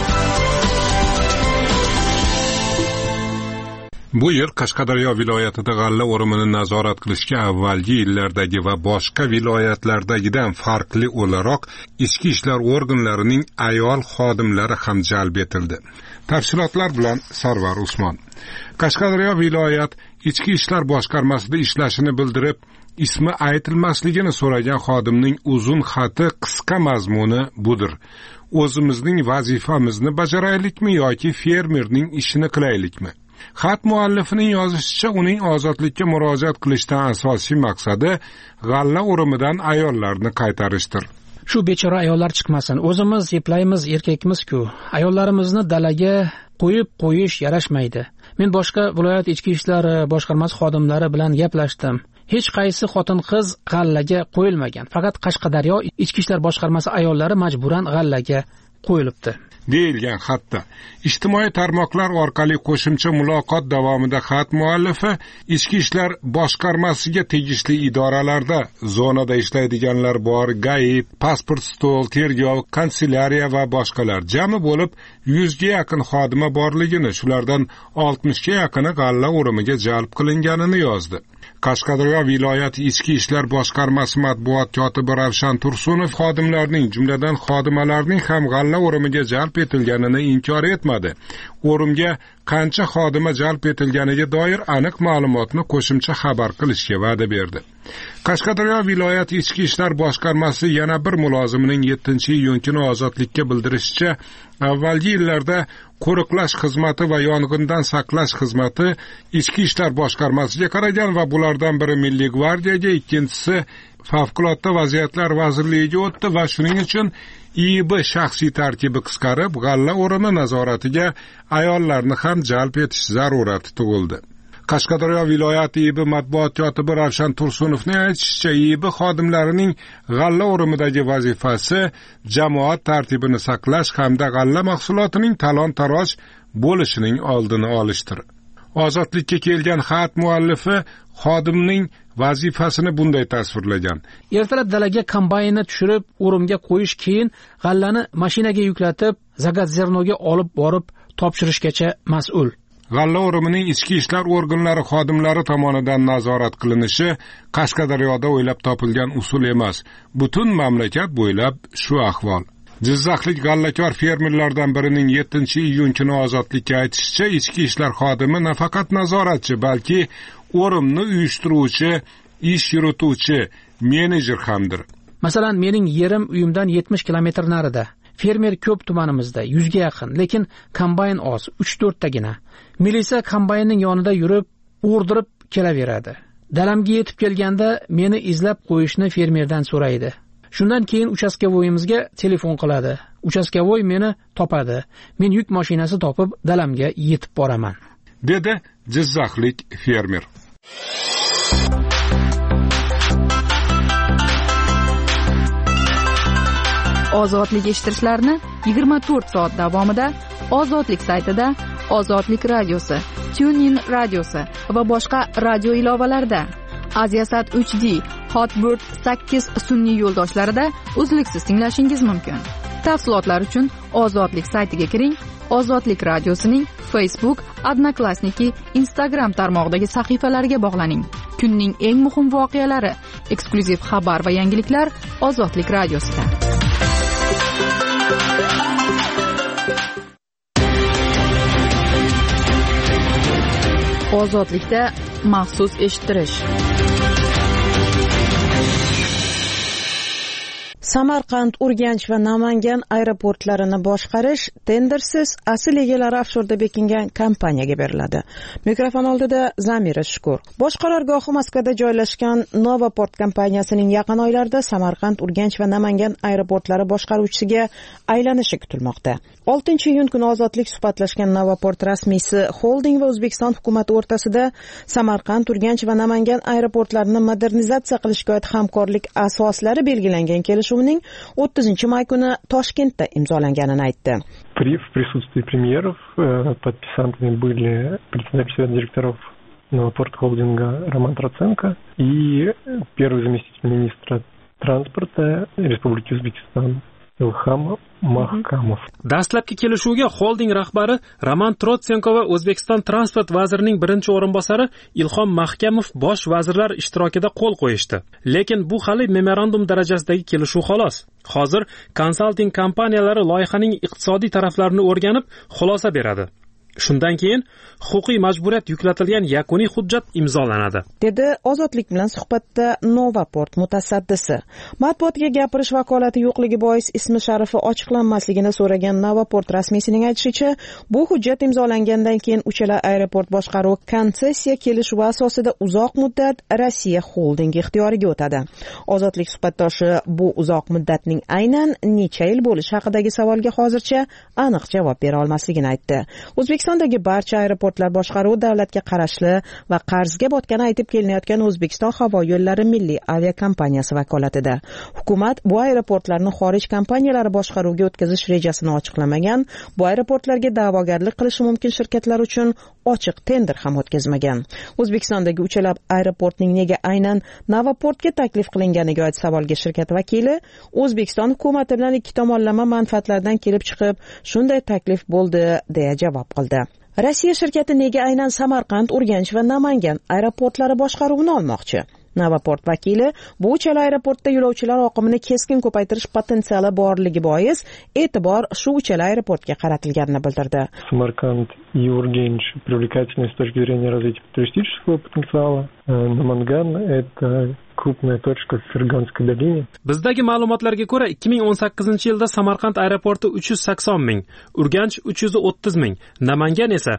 Bu yil Qashqadaryo viloyatida g'alla o'rimini nazorat qilishga avvalgi yillardagi va boshqa viloyatlardagidan farqli o'laroq ichki ishlar organlarining ayol xodimlari ham jalb etildi. Tafsilotlar bilan Sarvar Usmon. Qashqadaryo viloyat ichki ishlar boshqarmasida ishlashini bildirib, ismi aytilmasligini so'ragan xodimning uzun xati qisqa mazmuni budir. O'zimizning vazifamizni bajaraylikmi yoki fermerning ishini qilaylikmi? Xat muallifining yozishicha, uning ozodlikka murojaat qilishdan asosiy maqsadi g'alla o'rimidan ayollarni qaytarishdir. Shu bechora ayollar chiqmasin. O'zimiz eplaymiz, erkakmiz-ku. Ayollarimizni dalaga qo'yib qo'yish yarashmaydi. Men boshqa viloyat ichki ishlar boshqarmasi xodimlari bilan gaplashdim. Hech qaysi xotin-qiz g'allaga qo'yilmagan. Faqat Qashqadaryo ichki ishlar boshqarmasi ayollari majburan g'allaga qo'yilibdi. deyilgan xatda. Ijtimoiy tarmoqlar orqali qo'shimcha muloqot davomida xat muallifi ichki ishlar boshqarmasiga tegishli idoralarda zonada ishlaydiganlar bor, GAI, pasport stol, tergov, kanselyariya va boshqalar jami bo'lib 100 ga yaqin xodima borligini, shulardan 60 ga yaqini g'alla o'rimiga jalb qilinganini yozdi. Qashqadaryo viloyati ichki ishlar boshqarmasi matbuot kotibi Ravshan Tursunov xodimlarning, jumladan xodimalarning ham g'alla o'rimiga jalb etilganini inkor etmadi. O'rimga qancha xodima jalb etilganiga doir aniq ma'lumotni qo'shimcha xabar qilishga va'da berdi. Qashqadaryo viloyati ichki ishlar boshqarmasi yana bir mulozimining 7-iyun kuni ozodlikka bildirishicha, avvalgi yillarda qo'riqlash xizmati va yong'indan saqlash xizmati ichki ishlar boshqarmasiga qaragan va bulardan biri Milliy gvardiyaga, ikkinchisi Favqulodda vaziyatlar vazirligiga o'tdi va shuning uchun IIB shaxsiy tarkibi qisqarib, g'alla o'rimi nazoratiga ayollarni ham jalb etish zarurati tug'ildi. Qashqadaryo viloyati IIB matbuot kotibi Ravshan Tursunovning aytishicha, IIB xodimlarining g'alla o'rimidagi vazifasi jamoat tartibini saqlash hamda g'alla mahsulotining talon-taroj bo'lishining oldini olishdir. Ozodlikka kelgan xat muallifi xodimning vazifasini bunday tasvirlagan. Ertalab dalaga kombaynni tushirib, o'rimga qo'yish, keyin g'allani mashinaga yuklatib, Zagatzernoga olib borib topshirishgacha mas'ul. G'alla o'rimining ichki ishlar organlari xodimlari tomonidan nazorat qilinishi Qashqadaryoda o'ylab topilgan usul emas. Butun mamlakat bo'ylab shu ahvol. Jizzaxlik g'allakor fermerlardan birining 7-iyun kuni ozodlikka aytishicha, ichki ishlar xodimi nafaqat nazoratchi, balki o'rimni uyushtiruvchi, ish yurituvchi, menejer hamdir. Masalan, mening yerim uyimdan 70 kilometr narida. Fermer ko'p tumanimizda, 100 ga yaqin, lekin kombayn oz, 3-4 tagina. Milisa kombaynning yonida yurib, o'rdirib kelaveradi. Dalamga yetib kelganda meni izlab qo'yishni fermerdan so'raydi. Shundan keyin uchastkavoyimizga telefon qiladi. Uchastkavoy meni topadi. Men yuk mashinasi topib dalamga yetib boraman, dedi Jizzaxlik fermer. Ozodlik eshittirishlarni 24 soat davomida Ozodlik saytida, Ozodlik radiosi, TuneIn radiosi va boshqa radio ilovalarda, Aziasat 3D, Hotbird 8 sun'iy yo'ldoshlarida uzluksiz tinglashingiz mumkin. Tafsilotlar uchun Ozodlik saytiga kiring. Ozodlik radiosining Facebook, Odnoklassniki, Instagram tarmog'idagi sahifalariga bog'laning. kunning eng muhim voqealari, eksklyuziv xabar va yangiliklar Ozodlik radiosida. Ozodlikda maxsus eshittirish. Samarqand, Urganch va Namangan aeroportlarini boshqarish tendersiz asl egalari ofshorda bekingan kompaniyaga beriladi. Mikrofon oldida Zamira Shukur. Bosh qarorgohi Moskvada joylashgan Novaport kompaniyasining yaqin oylarda Samarqand, Urganch va Namangan aeroportlari boshqaruvchisiga aylanishi kutilmoqda. 6-iyun kuni Ozodlik suhbatlashgan Novaport rasmiysi Holding va O'zbekiston hukumati o'rtasida Samarqand, Urganch va Namangan aeroportlarini modernizatsiya qilishga oid hamkorlik asoslari belgilangan kelishuvining 30-may kuni Toshkentda imzolanganini aytdi. В присутствии премьеров подписантами были председатель совета директоров Новопорт холдинга Роман Троценко и первый заместитель министра транспорта Республики Узбекистан Ilham Mahkamov. Dastlabki kelishuvga holding rahbari Roman Trotsenko va O'zbekiston transport vazirining birinchi o'rinbosari Ilhom Mahkamov bosh vazirlar ishtirokida qo'l qo'yishdi. Lekin bu hali memorandum darajasidagi kelishuv xolos. Hozir konsalting kompaniyalari loyihaning iqtisodiy taraflarini o'rganib, xulosa beradi. Shundan keyin huquqiy majburiyat yuklatilgan yakuniy hujjat imzolanadi, dedi Ozodlik bilan suhbatda Novaport mutasaddisi. Matbuotga gapirish vakolati yo'qligi bois ismi sharifi ochiqlanmasligini so'ragan Novaport rasmiysining aytishicha, bu hujjat imzolangandan keyin uchala aeroport boshqaruvi konsessiya kelishuvi asosida uzoq muddat Rossiya Holding ixtiyoriga o'tadi. Ozodlik suhbatdoshi bu uzoq muddatning aynan necha yil bo'lishi haqidagi savolga hozircha aniq javob bera olmasligini aytdi. O'zbekistondagi barcha aeroportlar boshqaruvi davlatga qarashli va qarzga botgani aytib kelinayotgan O'zbekiston havo yo'llari milliy aviakompaniyasi vakolatida. Hukumat bu aeroportlarni xorij kompaniyalari boshqaruviga o'tkazish rejasini ochiqlamagan, bu aeroportlarga da'vogarlik qilishi mumkin shirkatlar uchun ochiq tender ham o'tkazmagan. O'zbekistondagi uchala aeroportning nega aynan Novaportga taklif qilinganiga oid savolga shirkat vakili O'zbekiston hukumati bilan ikki tomonlama manfaatlardan kelib chiqib, shunday taklif bo'ldi deya javob qildi. Rossiya shirkati nega aynan Samarqand, Urganch va Namangan aeroportlari boshqaruvini olmoqchi? Novaport vakili bu uchala aeroportda yo'lovchilar oqimini keskin ko'paytirish potensiali borligi bois e'tibor shu uchala aeroportga qaratilganini bildirdi. Samarqand и Ургенч привлекательны с точки зрения развития туристического потенциала. Наманган — это крупная точка в Ферганской долине. Bizdagi ma'lumotlarga ko'ra 2018-yilda Samarqand aeroporti 380 ming, Urganch 330 ming, Namangan esa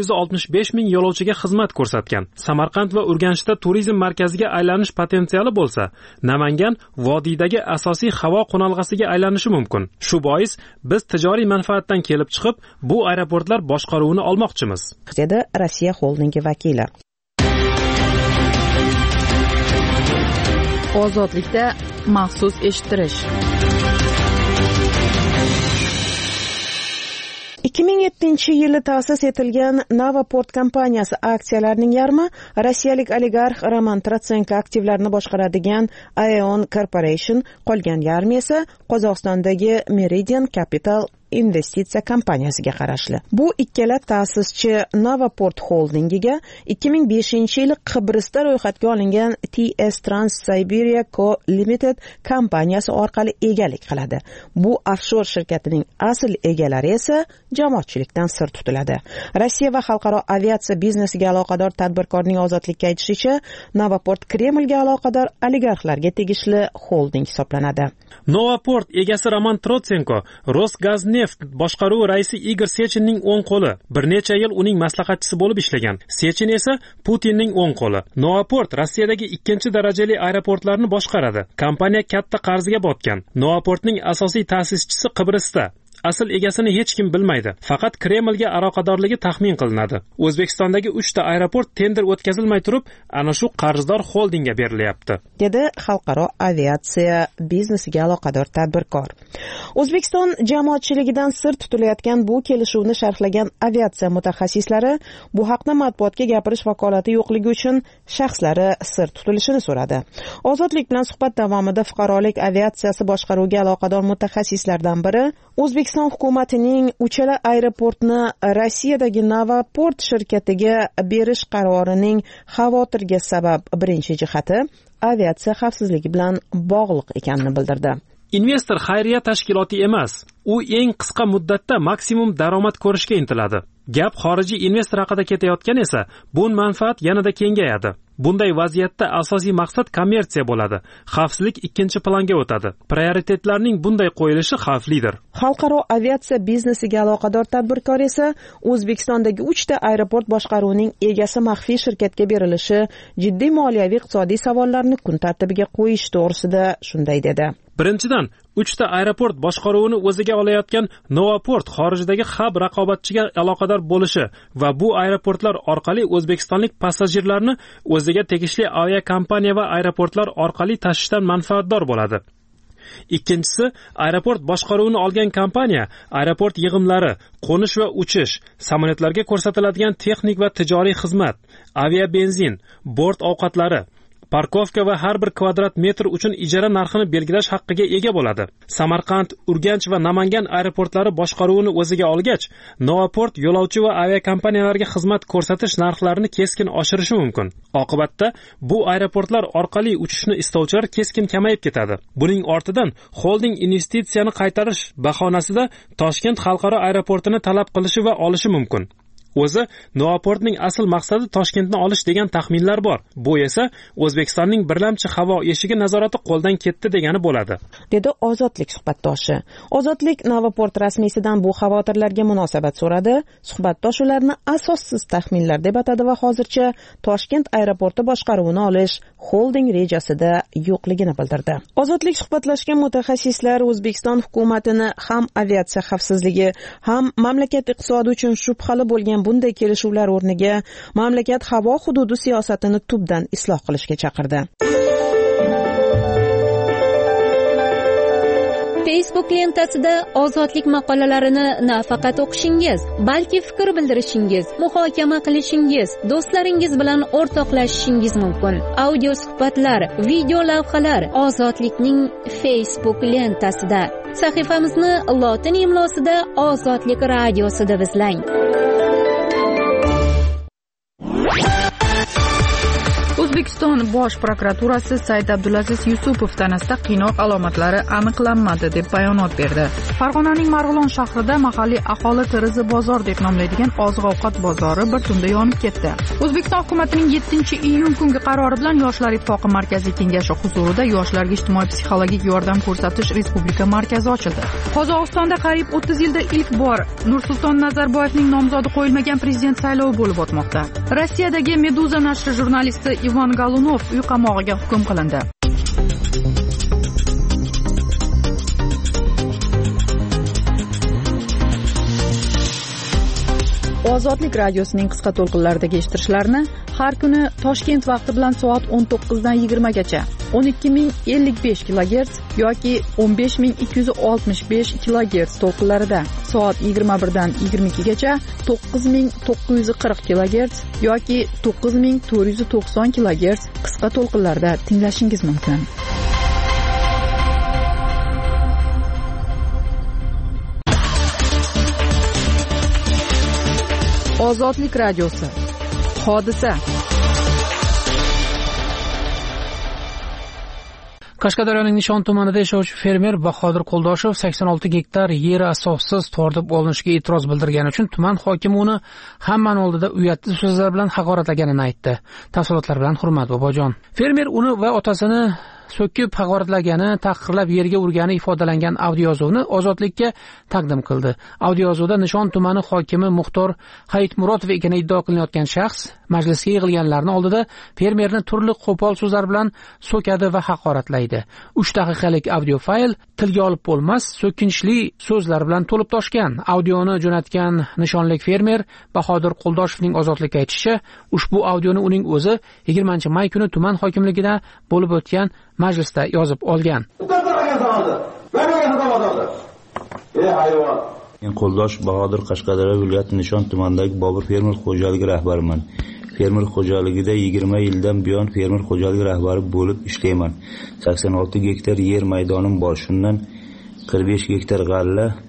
165 ming yo'lovchiga xizmat ko'rsatgan. Samarqand va Urganchda turizm markaziga aylanish potensiali bo'lsa, Namangan vodiydagi asosiy havo qo'nalg'asiga aylanishi mumkin. Shu bois biz tijoriy manfaatdan kelib chiqib, bu aeroportlar boshqaruvini olmoqchimiz, dedi Rossiya Holdingi vakili. Ozodlikda maxsus eshittirish. 2007-yili ta'sis etilgan Novaport kompaniyasi aksiyalarining yarmi rossiyalik oligarx Roman Trotsenko aktivlarini boshqaradigan Aeon Corporation, qolgan yarmi esa Qozog'istondagi Meridian Capital investitsiya kompaniyasiga qarashli. Bu ikkala ta'sischi Novaport Holdingiga 2005-yili Qibrusda ro'yxatga olingan TS Trans Siberia Co Limited kompaniyasi orqali egalik qiladi. Bu offshor shirkatining asl egalari esa jamoatchilikdan sir tutiladi. Rossiya va xalqaro aviatsiya biznesiga aloqador tadbirkorning Ozodlikka aytishicha, Novaport Kremlga aloqador oligarxlarga tegishli holding hisoblanadi. Novaport egasi Roman Trotsenko Rosgazneft boshqaruvi raisi Igor Sechinning o'ng qo'li. Bir necha yil uning maslahatchisi bo'lib ishlagan. Sechin esa Putinning o'ng qo'li. Novaport Rossiyadagi ikkinchi darajali aeroportlarni boshqaradi. Kompaniya katta qarzga botgan. Novaportning asosiy ta'sischisi Qibrusda. Asl egasini hech kim bilmaydi. Faqat Kremlga aloqadorligi taxmin qilinadi. O'zbekistondagi 3 ta aeroport tender o'tkazilmay turib, ana shu qarzdor holdingga berilyapti, dedi xalqaro aviatsiya biznesiga aloqador tadbirkor. O'zbekiston jamoatchiligidan sir tutilayotgan bu kelishuvni sharhlagan aviatsiya mutaxassislari bu haqda matbuotga gapirish vakolati yo'qligi uchun shaxslari sir tutilishini so'radi. Ozodlik bilan suhbat davomida fuqarolik aviatsiyasi boshqaruviga aloqador mutaxassislardan biri O'zbekiston O'zbekiston hukumatining uchala aeroportni Rossiyadagi Novoport shirkatiga berish qarorining xavotirga sabab birinchi jihati aviatsiya xavfsizligi bilan bog'liq ekanini bildirdi. Investor xayriya tashkiloti emas, u eng qisqa muddatda maksimum daromad ko'rishga intiladi. Gap xorijiy investor haqida ketayotgan esa, bu manfaat yanada kengayadi. Bunday vaziyatda asosiy maqsad kommersiya bo'ladi. Xavfsizlik ikkinchi planga o'tadi. Prioritetlarning bunday qo'yilishi xavflidir. Xalqaro aviatsiya biznesiga aloqador tadbirkor esa O'zbekistondagi 3 ta aeroport boshqaruvining egasi maxfiy shirkatga berilishi jiddiy moliyaviy iqtisodiy savollarni kun tartibiga qo'yish to'g'risida shunday dedi. Birinchidan, 3 ta aeroport boshqaruvini o'ziga olayotgan Novoport xorijdagi hab raqobatchiga aloqador bo'lishi va bu aeroportlar orqali o'zbekistonlik passajirlarni o'ziga tegishli aviakompaniya va aeroportlar orqali tashishdan manfaatdor bo'ladi. Ikkinchisi, aeroport boshqaruvini olgan kompaniya aeroport yig'imlari, qo'nish va uchish, samolyotlarga ko'rsatiladigan texnik va tijoriy xizmat, aviabenzin, bort ovqatlari, parkovka va har bir kvadrat metr uchun ijara narxini belgilash haqqiga ega bo'ladi. Samarqand, Urganch va Namangan aeroportlari boshqaruvini o'ziga olgach, Novoport yo'lovchi va aviakompaniyalarga xizmat ko'rsatish narxlarini keskin oshirishi mumkin. Oqibatda bu aeroportlar orqali uchishni istovchilar keskin kamayib ketadi. Buning ortidan holding investitsiyani qaytarish bahonasida Toshkent xalqaro aeroportini talab qilishi va olishi mumkin. O'zi Novoportning asl maqsadi Toshkentni olish degan taxminlar bor. Bu esa O'zbekistonning birlamchi havo eshigi nazorati qo'ldan ketdi degani bo'ladi, dedi Ozodlik suhbatdoshi. Ozodlik Novoport rasmiysidan bu xavotirlarga munosabat so'radi. Suhbatdosh ularni asossiz taxminlar deb atadi va hozircha Toshkent aeroporti boshqaruvini olish holding rejasida yo'qligini bildirdi. Ozodlik suhbatlashgan mutaxassislar O'zbekiston hukumatini ham aviatsiya xavfsizligi, ham mamlakat iqtisodi uchun shubhali bo'lgan bunday kelishuvlar o'rniga mamlakat havo hududi siyosatini tubdan isloh qilishga chaqirdi. Facebook lentasida ozodlik maqolalarini nafaqat o'qishingiz, balki fikr bildirishingiz, muhokama qilishingiz, do'stlaringiz bilan o'rtoqlashishingiz mumkin. Audio suhbatlar, video lavhalar Ozodlikning Facebook lentasida. Sahifamizni lotin imlosida Ozodlik radiosi deb izlang. O'zbekiston Bosh prokuraturasi Said Abdulaziz Yusupov tanasida qiynoq alomatlari aniqlanmadi deb bayonot berdi. Farg'onaning Marg'ilon shahrida mahalliy aholi Tirizi bozor deb nomlaydigan oziq-ovqat bozori bir tunda yonib ketdi. O'zbekiston hukumatining 7-iyun kungi qarori bilan Yoshlar ittifoqi markaziy kengashi huzurida yoshlarga ijtimoiy-psixologik yordam ko'rsatish respublika markazi ochildi. Qozog'istonda qariyb 30 yilda ilk bor Nursulton Nazarboyevning nomzodi qo'yilmagan prezident saylovi bo'lib o'tmoqda. Rossiyadagi Meduza nashri jurnalisti Ivan Galunov uy qamog'iga hukm qilindi. Ozodlik radiosining qisqa to'lqinlaridagi eshittirishlarni har kuni Toshkent vaqti bilan soat 19 dan 20 gacha 12055 kHz yoki 15265 kHz to'lqinlarida, soat 21 dan 22 gacha 9940 kHz yoki 9490 kHz qisqa to'lqinlarda tinglashingiz mumkin. Ozodlik radiosi. Hodisa. Qashqadaryoning Nishon tumanida yashovchi fermer Bahodir Qo'ldoshev 86 gektar yeri asossiz tortib olinishiga e'tiroz bildirgani uchun tuman hokimi uni hammaning oldida uyatli so'zlar bilan haqoratlaganini aytdi. Tafsilotlar bilan Hurmat Bobojon. Fermer uni va otasini so'kib haqoratlagani, tahqirlab yerga urgani ifodalangan audiozovni Ozodlikka taqdim qildi. Audiozovda Nishon tumani hokimi Muxtor Hayitmurodov ekani iddao qilinayotgan shaxs majlisga yig'ilganlarning oldida fermerni turli qo'pol so'zlar bilan so'kadi va haqoratlaydi. 3 daqiqalik audio fayl tilga olib bo'lmas, so'kinchli so'zlar bilan to'lib toshgan. Audioni jo'natgan nishonlik fermer Bahodir Qo'ldoshevning Ozodlikka aytishicha, ushbu audioni uning o'zi 20-may kuni tuman hokimligida bo'lib o'tgan majlisda yozib olgan. Men Qo'ldosh Bahodir, Qashqadaryo viloyati Nishon tumanidagi Bobur fermer xo'jaligi rahbariman. Fermer xo'jaligida 20 yildan buyon fermer xo'jaligi rahbari bo'lib ishlayman. 86 gektar yer maydonim bor. Shundan 45 gektar g'alla,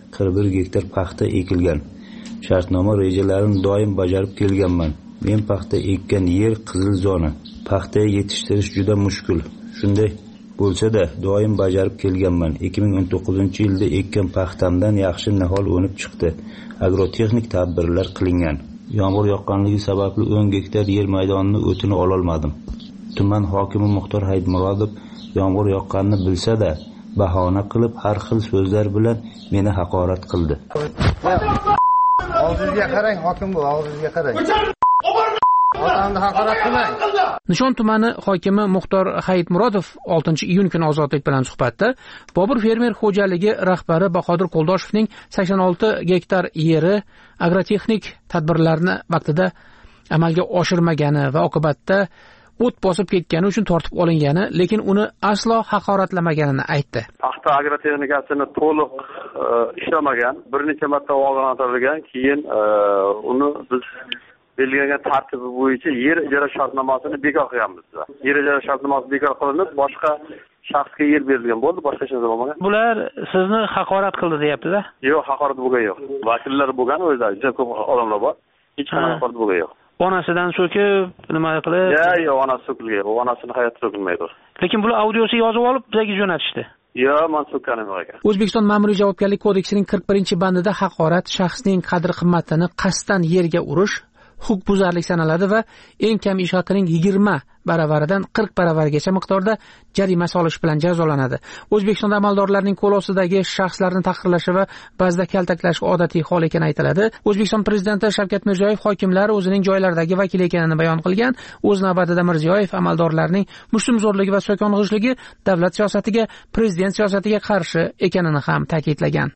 41 gektar paxta ekilgan. Shartnoma rejalarini doim bajarib kelganman. Men paxta ekkan yer qizil zona. Paxta yetishtirish juda mushkul. Shunday bo'lsa-da, doim bajarib kelganman. 2019-yilda ekkan paxtamdan yaxshi nihol o'nib chiqdi. Agrotexnik tadbirlar qilingan. Yomg'ir yoqqanligi sababli 10 gektar yer maydonini o'tini ola olmadim. Tuman hokimi Muxtor Hayitmurodov yomg'ir yoqqanini bilsa-da, bahona qilib har xil so'zlar bilan meni haqorat qildi. Og'zingizga qarang, hokim bu, og'zingizga qarang. Odamni haqorat qilmang. Nishon tumani hokimi Muxtor Hayitmurodov 6-iyun kuni Ozodlik bilan suhbatda Bobur fermer xo'jaligi rahbari Bahodir Qo'ldoshevning 86 gektar yeri agrotexnik tadbirlarni vaqtida amalga oshirmagani va oqibatda o't bosib ketgani uchun tortib olingani, lekin uni aslo haqoratlamaganini aytdi. Paxta agrotexnikasini to'liq ishlamagan, bir necha marta ogohlantirilgan, keyin uni biz belgilangan tartibi bo'yicha yer ijara shartnomasini bekor qilganmiz. Yer ijara shartnomasi bekor qilinib, boshqa shaxsga yer berilgan bo'ldi, boshqa hech narsa bo'lmagan. Bular sizni haqorat qildi deyapti-da? Yo'q, haqorat bo'lgan yo'q. Vakillar bo'lgan, o'zlari juda ko'p odamlar bor. Hech qanday haqorat bo'lgan yo'q. Onasidan so'kib, nima qilib? Yo'q, onasi so'kilgan. Onasining hayoti so'kilmaydi. Lekin bular audiosi yozib olib, bizga jo'natishdi. Yo'q, men so'kkanim yo'q ekan. O'zbekiston Ma'muriy javobgarlik kodeksining 41-bandida haqorat shaxsning qadr-qimmatini qasddan yerga urish huquqbuzarlik sanaladi va eng kam ish haqining 20 baravaridan 40 baravargacha miqdorda jarima solish bilan jazolanadi. O'zbekistonda amaldorlarning qo'l ostidagi shaxslarni tahqirlashi va ba'zida kaltaklash odatiy hol ekani aytiladi. O'zbekiston prezidenti Shavkat Mirziyoyev hokimlar o'zining joylardagi vakil ekanini bayon qilgan. O'z navbatida Mirziyoyev amaldorlarning mushtumzo'rligi va so'kong'ishligi davlat siyosatiga, prezident siyosatiga qarshi ekanini ham ta'kidlagan.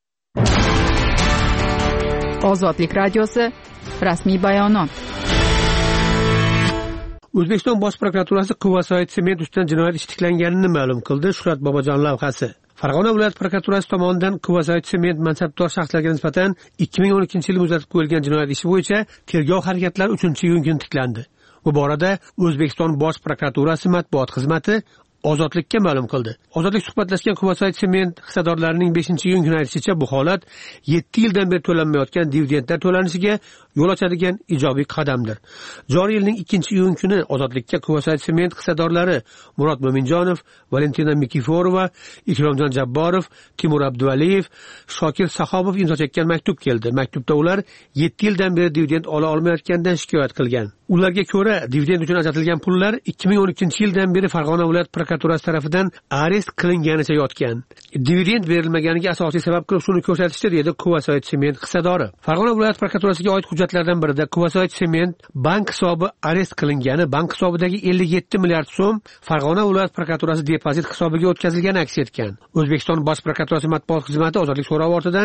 Ozodlik radiosi rasmiy bayonot. O'zbekiston Bosh prokuraturasi Quvasoy sement ustidan jinoyat ishi tiklanganini ma'lum qildi. Shuhrat Bobojon lavhasi. Farg'ona viloyat prokuraturasi tomonidan Quvasoy sement mansabdor shaxslarga nisbatan 2012-yil muzlatib qo'yilgan jinoyat ishi bo'yicha tergov harakatlari 3-iyun kuni tiklandi. Bu borada O'zbekiston Bosh prokuraturasi matbuot xizmati Ozodlikka ma'lum qildi. Ozodlik suhbatlashgan Quvasoy sement hissadorlarining 5-iyun kuni aytishicha, bu holat 7 yildan beri to'lanmayotgan dividendlar to'lanishiga yo'l ochadigan ijobiy qadamdir. Joriy yilning 2-iyun kuni Ozodlikka Quvasoy sement hissadorlari Murod Mo'minjonov, Valentina Mikiforova, Ikromjon Jabborov, Timur Abduvaliyev, Shokir Sahobov imzo chekkan maktub keldi. Maktubda ular 7 yildan beri dividend ola olmayotganidan shikoyat qilgan. Ularga ko'ra, dividend uchun ajratilgan pullar 2012-yildan beri Farg'ona viloyat prokuraturasi tomonidan arest qilinganicha yotgan. Dividend berilmaganiga asosiy sabab qilib shuni ko'rsatishdi, dedi Quvasoy sement hissadori. Farg'ona viloyat prokuraturasiga oid hujjatlardan birida Quvasoy sement bank hisobi arest qilingani, bank hisobidagi 57 milliard so'm Farg'ona viloyat prokuraturasi depozit hisobiga o'tkazilgani aks etgan. O'zbekiston Bosh prokuraturasi matbuot xizmati Ozodlik so'rovi ortidan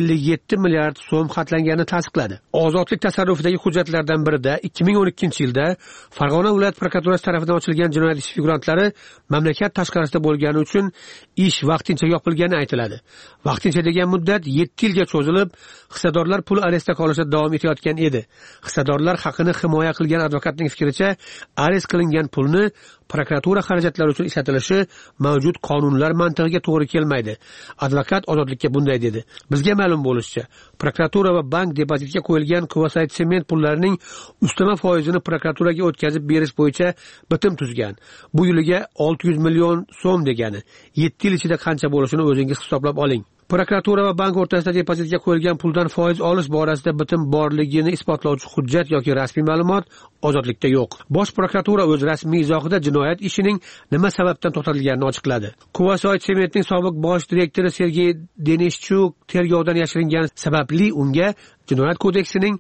57 milliard so'm xatlanganini tasdiqladi. Ozodlik tasarrufidagi hujjatlardan birida 2012-yilda Farg'ona viloyat prokuraturasi tomonidan ochilgan jinoyat ishi figurantlari mamlakat tashqarisida bo'lgani uchun ish vaqtincha yopilgani aytiladi. Vaqtincha degan muddat 7 yilga cho'zilib, hissadorlar pul arestda qolishda davom etayotgan edi. Hissadorlar haqini himoya qilgan advokatning fikricha, arest qilingan pulni prokuratura xarajatlari uchun ishlatilishi mavjud qonunlar mantig'iga to'g'ri kelmaydi. Advokat Ozodlikka bunday dedi: Bizga ma'lum bo'lishicha, prokuratura va bank depozitga qo'yilgan Quvasoy sement pullarining ustama foizini prokuraturaga o'tkazib berish bo'yicha bitim tuzgan. Bu yiliga 600 million so'm degani. 7 yil ichida qancha bo'lishini o'zingiz hisoblab oling. Prokuratura va bank o'rtasida depozitga qo'yilgan puldan foiz olish borasida bitim borligini isbotlovchi hujjat yoki rasmiy ma'lumot Ozodlikda yo'q. Bosh prokuratura o'z rasmiy izohida jinoyat ishining nima sababdan to'xtatilganini ochiqladi. Quvasoy sementning sobiq bosh direktori Sergey Denishchuk tergovdan yashiringani sababli unga Jinoyat kodeksining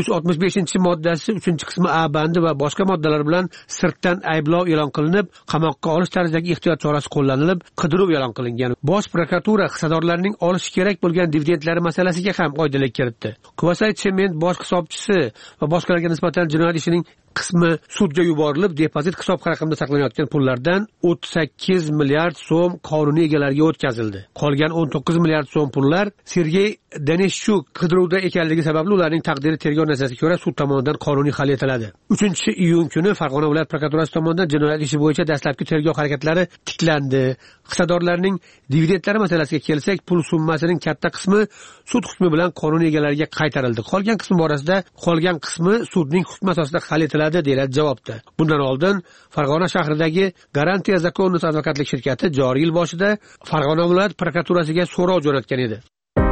165-moddasi 3-qismi A bandi va boshqa moddalar bilan sirtdan ayblov e'lon qilinib, qamoqqa olish tarzidagi ehtiyot chorasi qo'llanilib, qidiruv e'lon qilingan. Bosh prokuratura hissadorlarning olishi kerak bo'lgan dividendlari masalasiga ham oydinlik kiritdi. Quvasoy sement bosh hisobchisi va boshqalarga nisbatan jinoyat ishining qismi sudga yuborilib, depozit hisob raqamida saqlanayotgan pullardan 38 milliard so'm qonuniy egalariga o'tkazildi. Qolgan 19 milliard so'm pullar Sergey Denishchuk qidiruvda ekanligi ekanligi sababli ularning taqdiri tergov nazoratiga ko'ra sud tomonidan qonuniy hal etiladi. 3-iyun kuni Farg'ona viloyat prokuraturasi tomonidan jinoyat ishi bo'yicha dastlabki tergov harakatlari tiklandi. Hissadorlarning dividendlari masalasiga kelsak, pul summasining katta qismi sud hukmi bilan qonun egalariga qaytarildi. Qolgan qismi sudning hukmi asosida hal etiladi deyiladi javobda. Bundan oldin Farg'ona shahridagi Garantiya Zakonus advokatlik shirkati joriy yil boshida Farg'ona viloyat prokuraturasiga so'rov jo'natgan edi.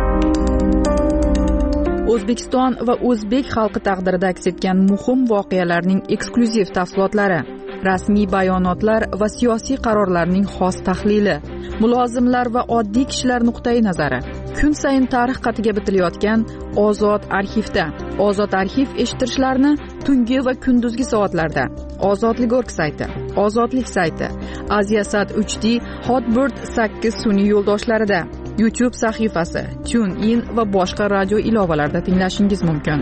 O'zbekiston va o'zbek xalqi taqdirida aks etgan muhim voqealarning eksklyuziv tafsilotlari, rasmiy bayonotlar va siyosiy qarorlarning xos tahlili, mulozimlar va oddiy kishilar nuqtai nazari. Kun sayin tarix qatiga bitilayotgan Ozod arxivda. Ozod arxiv eshittirishlarni tungi va kunduzgi soatlarda Ozodlik.org sayti, Ozodlik sayti, Aziasat 3D, Hotbird 8 sun'iy yo'ldoshlarida, YouTube sahifasi, TuneIn va boshqa radio ilovalarida tinglashingiz mumkin.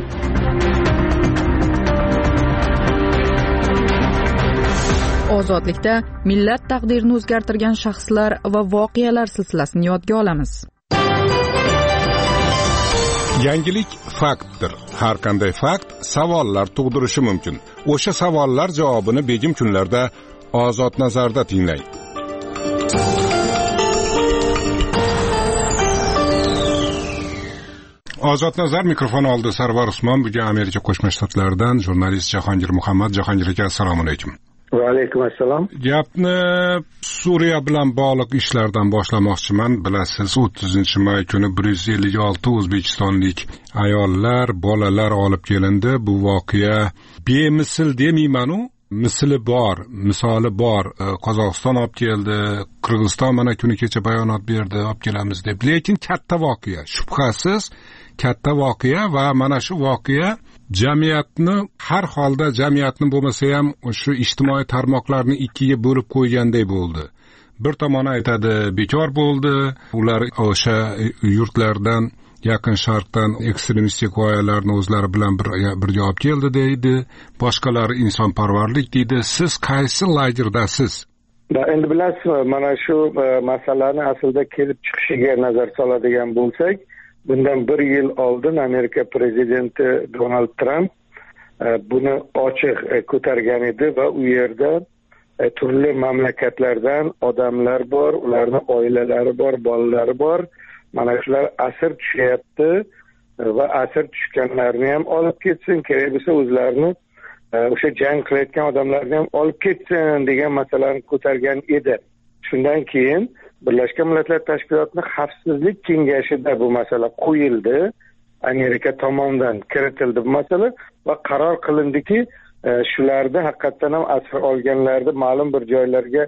Ozodlikda millat taqdirini o'zgartirgan shaxslar va voqealar silsilasini yodga olamiz. Yangilik faktdir. Har qanday fakt savollar tug'dirishi mumkin. O'sha savollar javobini begim kunlarda Ozod nazarda tinglang. Ozod nazar mikrofon oldi. Sarvar Usmon, bugun Amerika Qo'shma Shtatlaridan jurnalist Jahongir Muhammad. Jahongir aka, assalomu alaykum. Va alaykum assalom. Gapni Suriya bilan bog'liq ishlardan boshlamoqchiman. Bilasiz, 30-may kuni 156 o'zbekistonlik ayollar, bolalar olib kelindi. Bu voqea bemisl demayman-u, misli bor, misoli bor. Qozog'iston olib keldi, Qirg'iziston mana kuni kecha bayonot berdi, olib kelamiz deb. Lekin katta voqea, shubhasiz katta voqea va mana shu voqea jamiyatni, har holda jamiyatni bo'lmasa ham shu ijtimoiy tarmoqlarni ikkiga bo'lib qo'yganday bo'ldi. Bir tomoni aytadi bekor bo'ldi, ular o'sha yurtlardan, yaqin sharqdan ekstremistik g'oyalarni o'zlari bilan birga olib keldi deydi, boshqalari insonparvarlik deydi. Siz qaysi lagerdasiz? Endi bilasizmi, mana shu masalani aslida kelib chiqishiga nazar soladigan bo'lsak, bundan 1 yil oldin Amerika prezidenti Donald Trump buni ochiq ko'targan edi va u yerda turli mamlakatlardan odamlar bor, ularning oilalari bor, bolalari bor. Mana shular asir tushyapti va asir tushganlarni ham olib ketsin, kerak bo'lsa o'zlarini o'sha jang qilayotgan odamlarni ham olib ketsin degan masalani ko'targan edi. Shundan keyin Birlashgan Millatlar Tashkilotining Xavfsizlik kengashida bu masala qo'yildi, Amerika tomonidan kiritildi bu masala va qaror qilindiki, shularni haqiqatan ham asir olganlarni ma'lum bir joylarga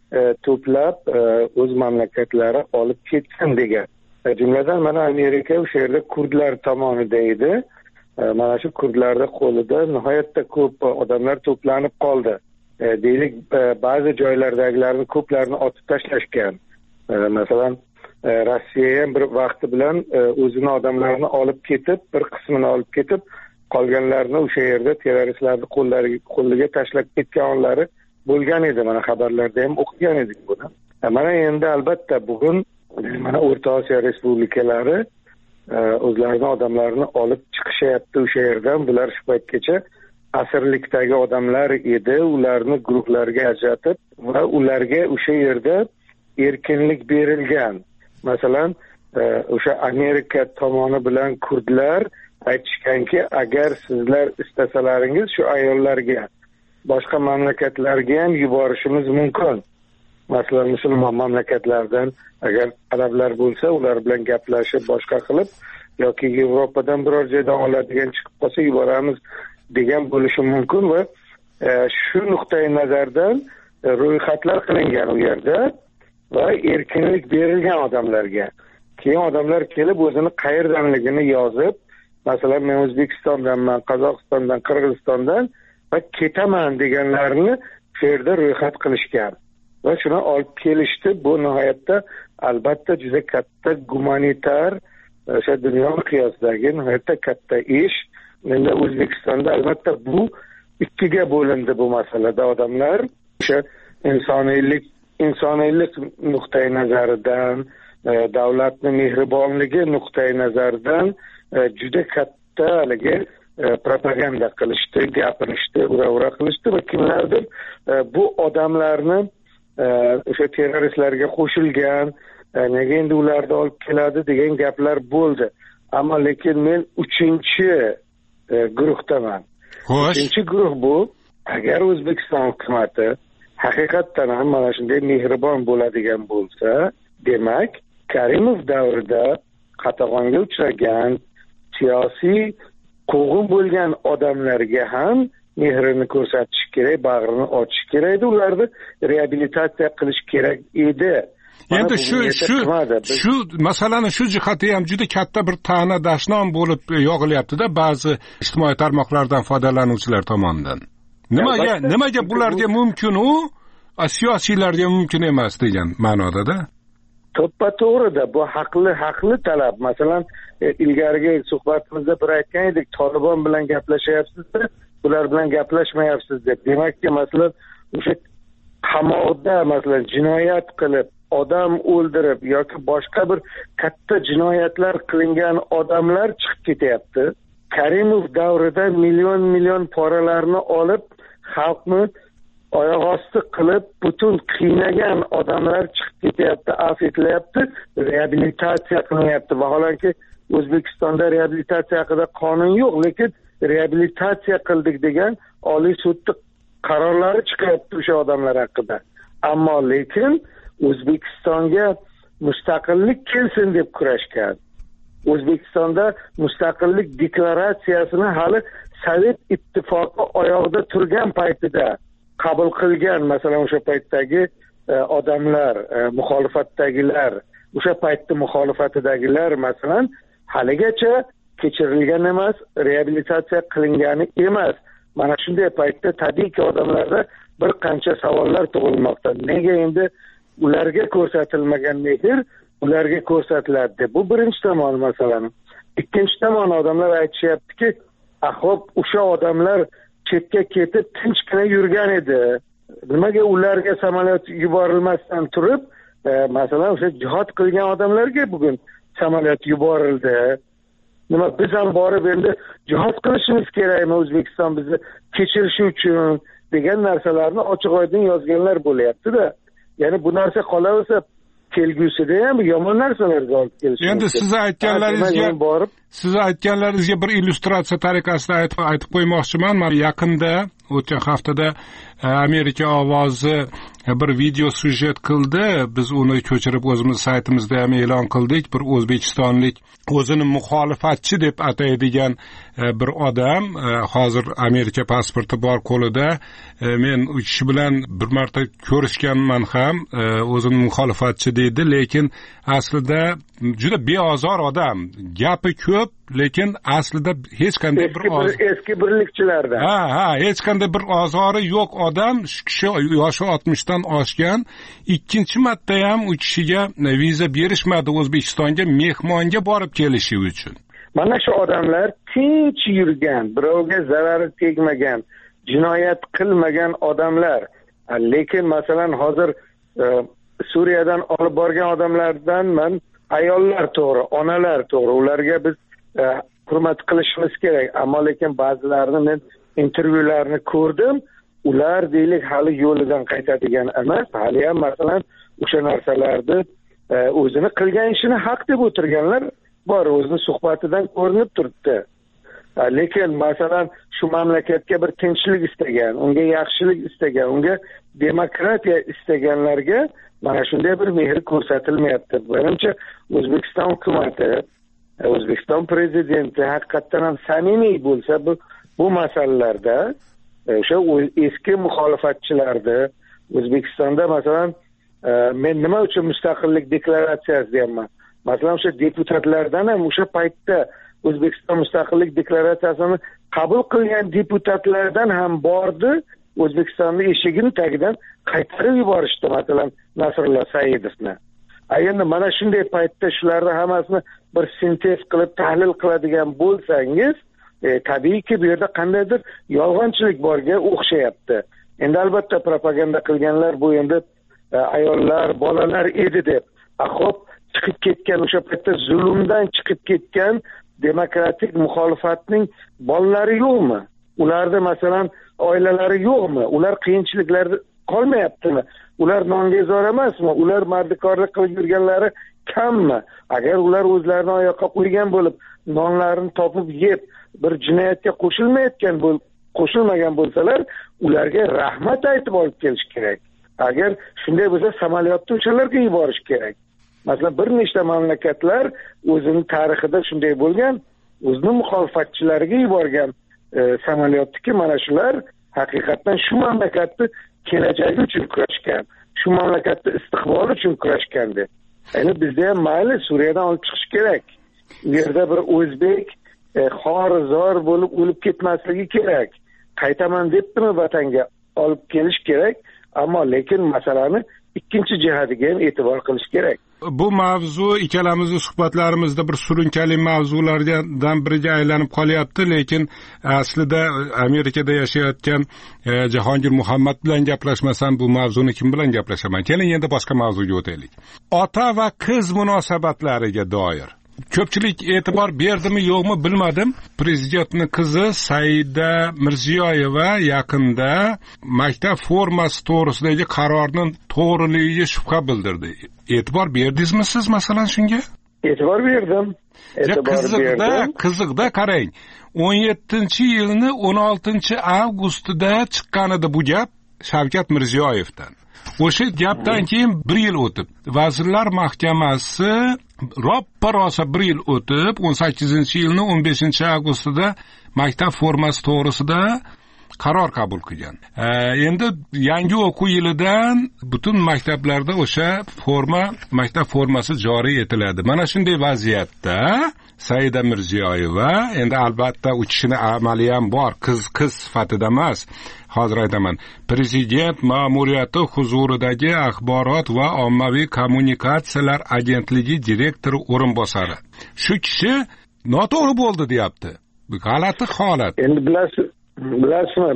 to'plab o'z mamlakatlari olib ketsin degan. Jumladan mana Amerika o'sha yerda kurdlar tomonida edi. Mana shu kurdlarning qo'lida nihoyatda ko'p odamlar to'planib qoldi. Deylik, ba'zi joylardagilarni ko'plarini otib tashlashgan. Masalan, Rossiya ham bir vaqti bilan o'zini odamlarini olib ketib, bir qismini olib ketib, qolganlarni o'sha yerda terroristlarning qo'liga tashlab ketganlari bo'lgan edi. Mana xabarlarda ham o'qigan edik buni. Mana endi albatta bugun mana O'rta Osiyo respublikalari o'zlarining odamlarini olib chiqishyapti o'sha yerdan. Bular shu paytgacha asirlikdagi odamlar edi, ularni guruhlarga ajratib va ularga o'sha yerda erkinlik berilgan. Masalan, o'sha Amerika tomoni bilan kurdlar aytishganki, agar sizlar istasalaringiz shu ayollarga boshqa mamlakatlarga ham yuborishimiz mumkin. Masalan, musulmon mamlakatlardan agar arablar bo'lsa, ular bilan gaplashib boshqa qilib yoki Yevropadan biror joydan oladigan chiqib qolsa yuboramiz degan bo'lishi mumkin va shu nuqtai nazardan ro'yxatlar qilingan u yerda va erkinlik berilgan odamlarga. Keyin odamlar kelib o'zini qayerdanligini yozib, masalan, men O'zbekistondanman, Qozog'istondan, Qirg'izistondan va ketaman deganlarni shu yerda ro'yxat qilishgan. Va shuni olib kelishdi. Bu nihoyatda albatta juda katta gumanitar, o'sha dunyo miqyosidagi nihoyatda katta ish. Endi O'zbekistonda albatta bu ikkiga bo'lindi bu masalada odamlar. O'sha insoniylik nuqtai nazaridan, davlatning mehribonligi nuqtai nazaridan juda katta YouTube'da haligi propaganda qilishdi, gapirishdi, ura qilishdi va kimlardir bu odamlarni o'sha terroristlarga qo'shilgan, nega endi ularni olib keladi degan gaplar bo'ldi. Ammo lekin men 3-chi guruhdaman. Xo'sh. 3-chi guruh bu, agar O'zbekiston hukumatı haqiqatdan ham mana shunday mehribon bo'ladigan bo'lsa, demak, Karimov davrida qatag'onga uchragan siyosiy quvg'in bo'lgan odamlarga ham mehrini ko'rsatish kerak, bag'rini ochish kerak edi, ularni reabilitatsiya qilish kerak edi. Endi shu masalani shu jihati ham juda katta bir ta'na dashnom bo'lib yog'ilyapti-da ba'zi ijtimoiy tarmoqlardan foydalanuvchilar tomonidan. Nimaga bularga mumkin siyosiylarga mumkin emas degan ma'noda-da. To'ppa-to'g'rida bu haqli talab. Masalan, ilgarigi suhbatimizda bir aytgan edik, Tolibon bilan gaplashyapsiz-da, bular bilan gaplashmayapsiz deb. Demakki, masalan, o'sha qamoqda masalan jinoyat qilib, odam o'ldirib yoki boshqa bir katta jinoyatlar qilingan odamlar chiqib ketyapti. Karimov davrida million poralarni olib, xalqni oyoq osti qilib, butun qiynagan odamlar chiqib ketyapti, afv etilyapti, reabilitatsiya qilinyapti. Vaholanki O'zbekistonda reabilitatsiya haqida qonun yo'q, lekin reabilitatsiya qildik degan Oliy sudning qarorlari chiqyapti o'sha odamlar haqida. Ammo lekin O'zbekistonga mustaqillik kelsin deb kurashgan. O'zbekistonda mustaqillik deklaratsiyasini hali Sovet ittifoqi oyog'ida turgan paytida qabul qilgan, masalan o'sha paytdagi odamlar, muxolifatdagilar, o'sha paytda muxolifatidagilar masalan haligacha kechirilgan emas, reabilitatsiya qilingani emas. Mana shunday paytda tabiiyki odamlarda bir qancha savollar tug'ilmoqda. Nega endi ularga ko'rsatilmagan mehr ularga ko'rsatiladi? Bu birinchi tomon masalan. Ikkinchi tomon odamlar aytishyaptiki, ahvop o'sha odamlar chetga ketib tinchgina yurgan edi. Nimaga ularga samolyot yuborilmasdan turib, masalan o'sha jihad qilgan odamlarga bugun samolyot yuborildi? Nima biz ham borib endi jihad qilishimiz kerakmi O'zbekiston bizni kechirishi uchun degan narsalarni ochiq-oydin yozganlar bo'lyapti-da. Ya'ni bu narsa qolaversa kelgusida ham yomon narsalarga olib kelishi. Endi siz aytganlaringizga bir illyustratsiya tariqasida aytib qo'ymoqchiman. Men yaqinda o'tgan haftada Amerika ovozi bir video syujet qildi. Biz uni ko'chirib o'zimiz saytimizda ham e'lon qildik. Bir o'zbekistonlik o'zini muxolifatchi deb ataydigan bir odam, hozir Amerika pasporti bor qo'lida. Men u kishi bilan bir marta ko'rishganman ham, o'zini muxolifatchi deydi, lekin aslida juda beozor odam. Gapi ko'p, lekin aslida hech qanday bir eski birlikchilardan. Hech qanday bir ozori yo'q odam. Shu kishi yoshi 60 dan oshgan. Ikkinchi marta ham u kishiga viza berishmadi O'zbekistonga mehmonga borib kelishi uchun. Mana shu odamlar tinch yurgan, birovga zarari tegmagan, jinoyat qilmagan odamlar. Lekin masalan hozir Suriyadan olib borgan odamlardan men ayollar to'g'ri, onalar to'g'ri, ularga biz hurmat qilishimiz kerak. Ammo lekin ba'zilarini men intervyularni ko'rdim. Ular deylik hali yo'lidan qaytadigan emas, hali ham masalan o'sha narsalarni o'zini qilgan ishini haq deb o'tirganlar bor, o'zini suhbatidan ko'rinib turibdi. Lekin masalan shu mamlakatga bir tinchlik istagan, unga yaxshilik istagan, unga demokratiya istaganlarga mana shunday bir mehr ko'rsatilmayapti. Menimcha O'zbekiston hukumati, O'zbekiston prezidenti haqiqatdan ham samimiy bo'lsa bu masalalarda o'sha eski muxolifatchilarni O'zbekistonda masalan men nima uchun mustaqillik deklaratsiyasi deyapman. Masalan o'sha deputatlardan ham o'sha paytda O'zbekiston mustaqillik deklaratsiyasini qabul qilgan deputatlardan ham bordi, O'zbekistonning eshigini tagidan qaytarib yuborishdi, masalan Nasrullo Saidovni. Endi mana shunday paytda shularni hammasini bir sintez qilib tahlil qiladigan bo'lsangiz, tabiiyki bu yerda qandaydir yolg'onchilik borga o'xshayapti. Endi albatta propaganda qilganlar bu endi ayollar, bolalar edi deb. Xo'p, chiqib ketgan o'sha paytda zulmdan chiqib ketgan demokratik muxolifatning bolalari yo'qmi? Ularda masalan oilalari yo'qmi? Ular qiyinchiliklarda qolmayaptimi? Ular nongezor emasmi? Ular mardikorlik qilib yurganlari kammi? Agar ular o'zlarini oyoqqa qo'ygan bo'lib, nonlarini topib yeb, bir jinoyatga qo'shilmagan bo'lsalar, ularga rahmat aytib olib kelish kerak. Agar shunday bo'lsa, samolyotni o'shalarga yuborish kerak. Masalan, bir nechta mamlakatlar o'zining tarixida shunday bo'lgan, o'zining muxolifatchilariga yuborgan samolyotniki mana shular haqiqatan shu mamlakatni kelajagi uchun kurashgan, shu mamlakatni istiqboli uchun kurashgandi. Endi bizda ham mayli Suriyadan olib chiqish kerak. U yerda bir o'zbek xorizor bo'lib o'lib ketmasligi kerak. Qaytaman debdimi vatanga olib kelish kerak, ammo lekin masalani ikkinchi jihatiga ham e'tibor qilish kerak. Bu mavzu ikkalamizni suhbatlarimizda bir surunkali mavzulardan biriga aylanib qolyapti, lekin aslida Amerikada yashayotgan Jahongir Muhammad bilan gaplashmasam bu mavzuni kim bilan gaplashaman? Keling endi boshqa mavzuga o'taylik. Ota va qiz munosabatlariga doir ko'pchilik e'tibor berdimi yo'qmi bilmadim. Prezidentning qizi Saida Mirziyoyeva yaqinda maktab formasi to'g'risidagi qarorning to'g'riligiga shubha bildirdi. E'tibor berdingizmi siz masalan shunga? E'tibor berdim. Qiziqda qarang. 17-yilni 16-avgustida chiqqan edi bu gap Shavkat Mirziyoyevdan. O'sha gapdan keyin 1 yil o'tib, Vazirlar Mahkamasi roppa-rosa 1 yil o'tib, 18-yilni 15-avgustida maktab formasi to'g'risida qaror qabul qilgan. Endi yangi o'quv yilidan butun maktablarda o'sha maktab formasi joriy etiladi. Mana shunday vaziyatda Saida Mirziyoyeva, endi albatta u kishini amali ham bor, qiz sifatida emas. Hozir aytaman, Prezident ma'muriyati huzuridagi axborot va ommaviy kommunikatsiyalar agentligi direktori o'rinbosari. Shu kishi noto'g'ri bo'ldi deyapti. Bu g'alati holat. Endi bilasizmi,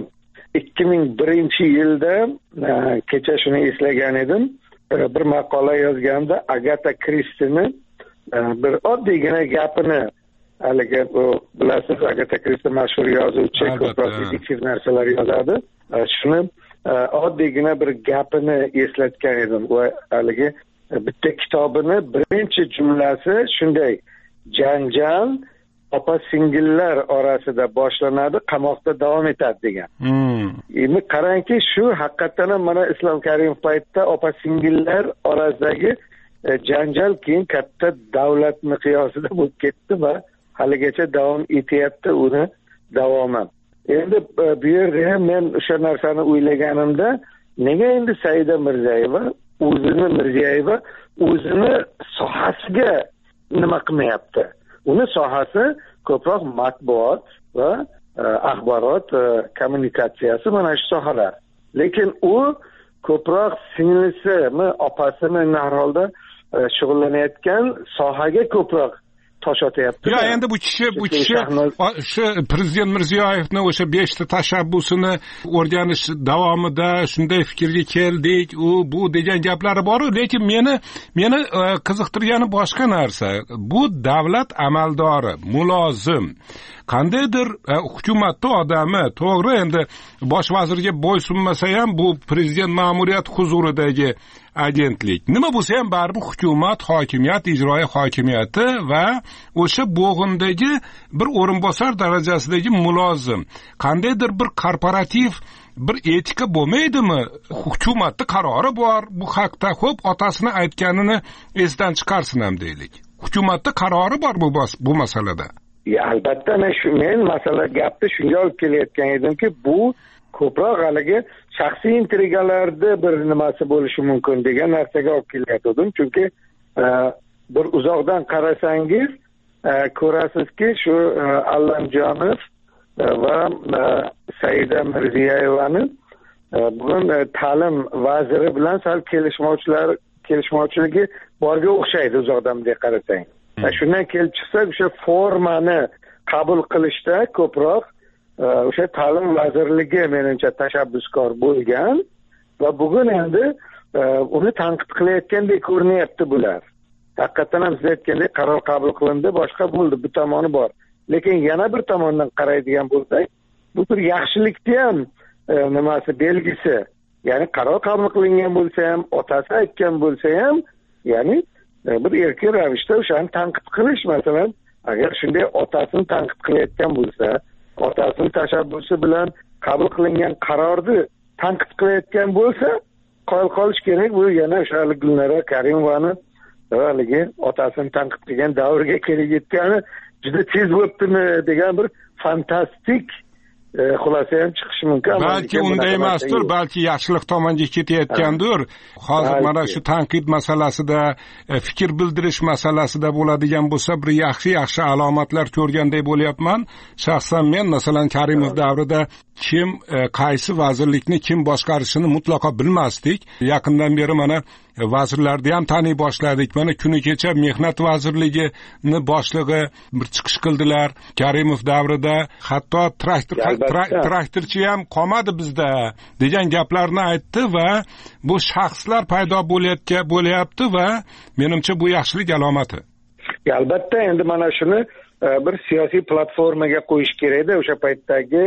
2001-yilda kecha shuni eslagan edim. Bir maqola yozganda Agatha Christie'ni bir oddiygina gapini, haligi bilasiz, Agatha Christie mashhur yozuvchi, ko'proq detektiv narsalar yozadi. Shuni oddiygina bir gapini eslatgan edim. Va haligi bitta kitobini birinchi jumlasi shunday: janjal opa-singillar orasida boshlanadi, qamoqda davom etadi degan. Endi qarangki, shu haqiqatan ham mana Islom Karimov paytda opa-singillar orasidagi janjal keyin katta davlat miqyosida bo'lib ketdi va haligacha davom etyapti uni davomi. Endi bu yerda ham men o'sha narsani o'ylaganimda, nega endi Saida Mirziyoyeva o'zini sohasiga nima qilmayapti? Uni sohasi ko'proq matbuot va axborot kommunikatsiyasi, mana shu sohalar. Lekin u ko'proq singlisimi, opasimi har holda shug'ullanayotgan sohaga ko'proq tosh otyapti. Ya endi bu kishi shu Prezident Mirziyoyevning o'sha 5 ta tashabbusini o'rganish davomida shunday fikrga keldik, bu degan gaplari bor, lekin meni qiziqtirgani boshqa narsa. Bu davlat amaldori, mulozim, qandaydir hukumatning odami, to'g'ri, endi bosh vazirga bo'ysunmasa ham bu prezident ma'muriyati huzuridagi agentlik. Nima bo'lsa ham baribir hukumat, hokimiyat, ijroiya hokimiyati va o'sha bo'g'indagi bir o'rinbosar darajasidagi mulozim. Qandaydir bir korporativ bir etika bo'lmaydimi? Hukumatning qarori bor bu haqda. Xo'p, otasini aytganini esdan chiqarsin ham deylik. Hukumatning qarori bor bu masalada. Albatta, men gapni shunga olib kelayotgan edimki, bu ko'proq haligi shaxsiy intrigalarda bir nimasi bo'lishi mumkin degan narsaga olib kelayotgandim. Chunki bir uzoqdan qarasangiz ko'rasizki, shu Allamjonov va Saida Mirziyoyevani bugun ta'lim vaziri bilan sal kelishmovchiligi borga o'xshaydi uzoqdan bunday qarasang. Shundan kelib chiqsa, o'sha formani qabul qilishda ko'proq o'sha ta'lim vazirligi menimcha tashabbuskor bo'lgan va bugun endi uni tanqid qilayotgandek ko'rinyapti bular. haqiqatdan ham siz aytgandek qaror qabul qilindi, boshqa bo'ldi, bu tomoni bor. Lekin yana bir tomondan qaraydigan bo'lsak, bu bir yaxshilikni ham nimasi belgisi. Ya'ni qaror qabul qilingan bo'lsa ham, otasi aytgan bo'lsa ham, ya'ni bir erkin ravishda o'shani tanqid qilish, masalan, agar shunday otasini tanqid qilayotgan bo'lsa, otasini tashabbusi bilan qabul qilingan qarorni tanqid qilayotgan bo'lsa, qoyil qolish kerak. Bu yana o'sha Gulnora Karimovani haligi otasini tanqid qilgan davrga kelib yetgani juda tez bo'libdimi degan bir fantastik xulosa ham chiqishi mumkin. Balki unday emasdir, balki yaxshilik tomonga ketayotgandir. Hozir mana shu tanqid masalasida, fikr bildirish masalasida bo'ladigan bo'lsa, bir yaxshi alomatlar ko'rgandek bo'lyapman. Shaxsan men masalan Karimov davrida kim qaysi vazirlikni kim boshqarishini mutlaqo bilmasdik. Yaqindan beri mana vazirlarni ham taniy boshladik. Mana kuni kecha Mehnat vazirligini boshlig'i bir chiqish qildilar. Karimov davrida hatto traktorchi ham qolmadi bizda degan gaplarni aytdi va bu shaxslar paydo bo'lyapti va menimcha bu yaxshilik alomati. Albatta, endi mana shuni bir siyosiy platformaga qo'yish kerak-da, o'sha paytdagi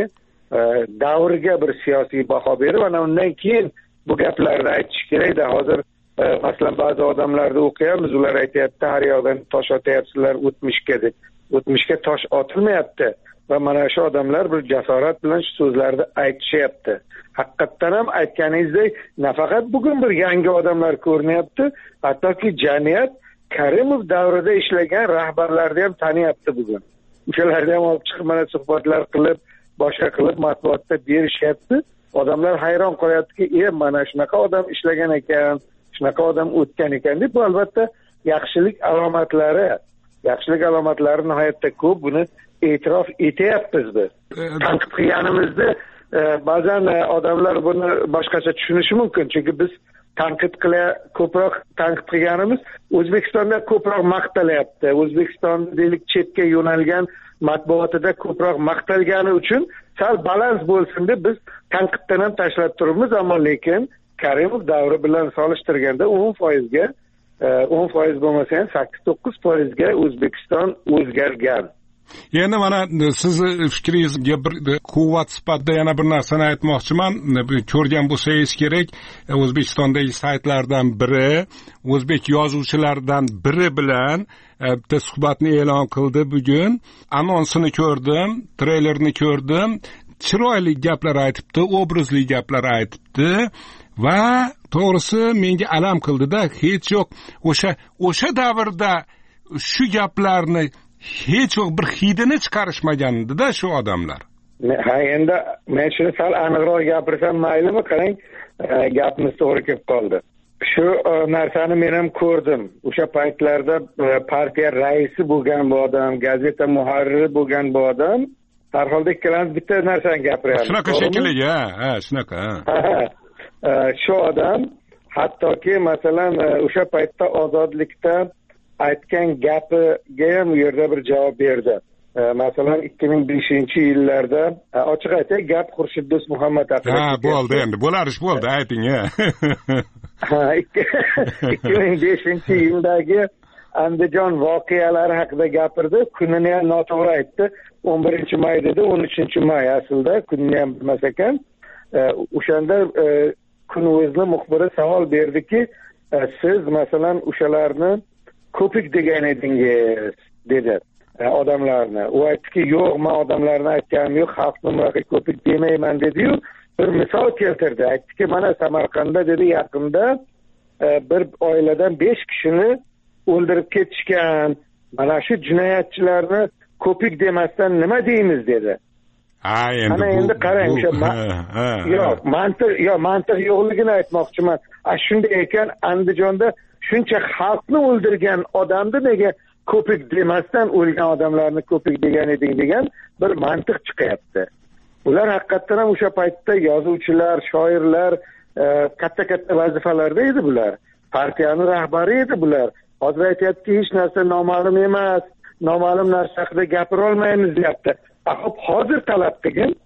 davrga bir siyosiy baho berib, ana undan keyin bu gaplarni aytish kerak-da. Hozir masalan ba'zi odamlarni o'qiyapmiz, ular aytayapti, har yoqdan tosh otyapsizlar o'tmishga deb. O'tmishga tosh otilmayapti va mana shu odamlar bir jasorat bilan shu so'zlarni aytishyapti. Haqiqatdan ham aytganingizdek, nafaqat bugun bir yangi odamlar ko'rinyapti, hattoki jamiyat Karimov davrida ishlagan rahbarlarni ham taniyapti bugun. O'shalarni ham olib chiqib mana suhbatlar qilib, boshqa qilib matbuotda berishyapti. Odamlar hayron qolyaptiki, mana shunaqa odam ishlagan ekan, shunaqa odam o'tgan ekan deb. Bu albatta yaxshilik alomatlari. Yaxshilik alomatlari nihoyatda ko'p, buni e'tirof etyapmiz biz. Tanqid qilganimizda ba'zan odamlar buni boshqacha tushunishi mumkin, chunki biz ko'proq tanqid qilganimiz O'zbekistonda ko'proq maqtalyapti. O'zbekiston deylik chetga yo'nalgan matbuotida ko'proq maqtalgani uchun sal balans bo'lsin deb biz tanqiddan ham tashlab turibmiz, ammo lekin Karimov davri bilan solishtirganda 10% bo'lmasa ham 8-9% ga O'zbekiston o'zgargan. Yana mana sizni fikringizga bir quvvat sifatida yana bir narsani aytmoqchiman. Ko'rgan bo'lsangiz kerak, O'zbekistondagi saytlardan biri, o'zbek yozuvchilaridan biri bilan bitta suhbatni e'lon qildi bugun. Anonsini ko'rdim, treylerni ko'rdim. Chiroyli gaplar aytibdi, obrazli gaplar aytibdi va to'g'risi menga alam qildi-da, hech yo'q o'sha davrda shu gaplarni hech yo'q bir hidini chiqarishmagandi-da shu odamlar. Ha, endi men shuni sal aniqroq gapirsam maylimi? Qarang, gapimiz to'g'ri kelib qoldi. Shu narsani men ham ko'rdim. O'sha paytlarda partiya raisi bo'lgan bu odam, gazeta muharriri bo'lgan bu odam, har holda ikkalamiz bitta narsani gapiryapmiz. Shunaqa shekilli, shunaqa. Shu odam hattoki masalan o'sha paytda ozodlikda aytgan gapiga ham u yerda bir javob berdi. Masalan 2005-yillarda ochiq aytay, gap Xurshid Do'stmuhammad haqida. Ha, bo'ldi endi. Bo'larish bo'ldi, ayting. 2005-yildagi Andijon voqealari haqida gapirdi. Kunini ham noto'g'ri aytdi. 11-may dedi, 13-may aslida, kunini ham bilmas ekan. O'shanda kun o'zini muxbiri savol berdiki, siz masalan o'shalarni ko'pik degan edingiz dedi odamlarni. U aytdiki, yo'q, men odamlarni aytganim yo'q, xalqni ko'pik demayman dedi-yu, bir misol keltirdi. Aytdiki, mana Samarqandda dedi, yaqinda bir oiladan 5 kishini o'ldirib ketishgan. Mana shu jinoyatchilarni ko'pik demasdan nima deymiz dedi. Endi qarang, o'sha mantiq yo'qligini aytmoqchiman. Shunday ekan, Andijonda shuncha xalqni o'ldirgan odamni nega ko'pik demasdan o'lgan odamlarni ko'pik degan eding degan bir mantiq chiqyapti. Ular haqiqatdan ham o'sha paytda yozuvchilar, shoirlar, katta vazifalarda edi bular. Partiyaning rahbari edi bular. Hozir aytayapti, hech narsa noma'lum emas, noma'lum narsa haqida gapira olmaymiz deyapti. Hozir talab qilgin,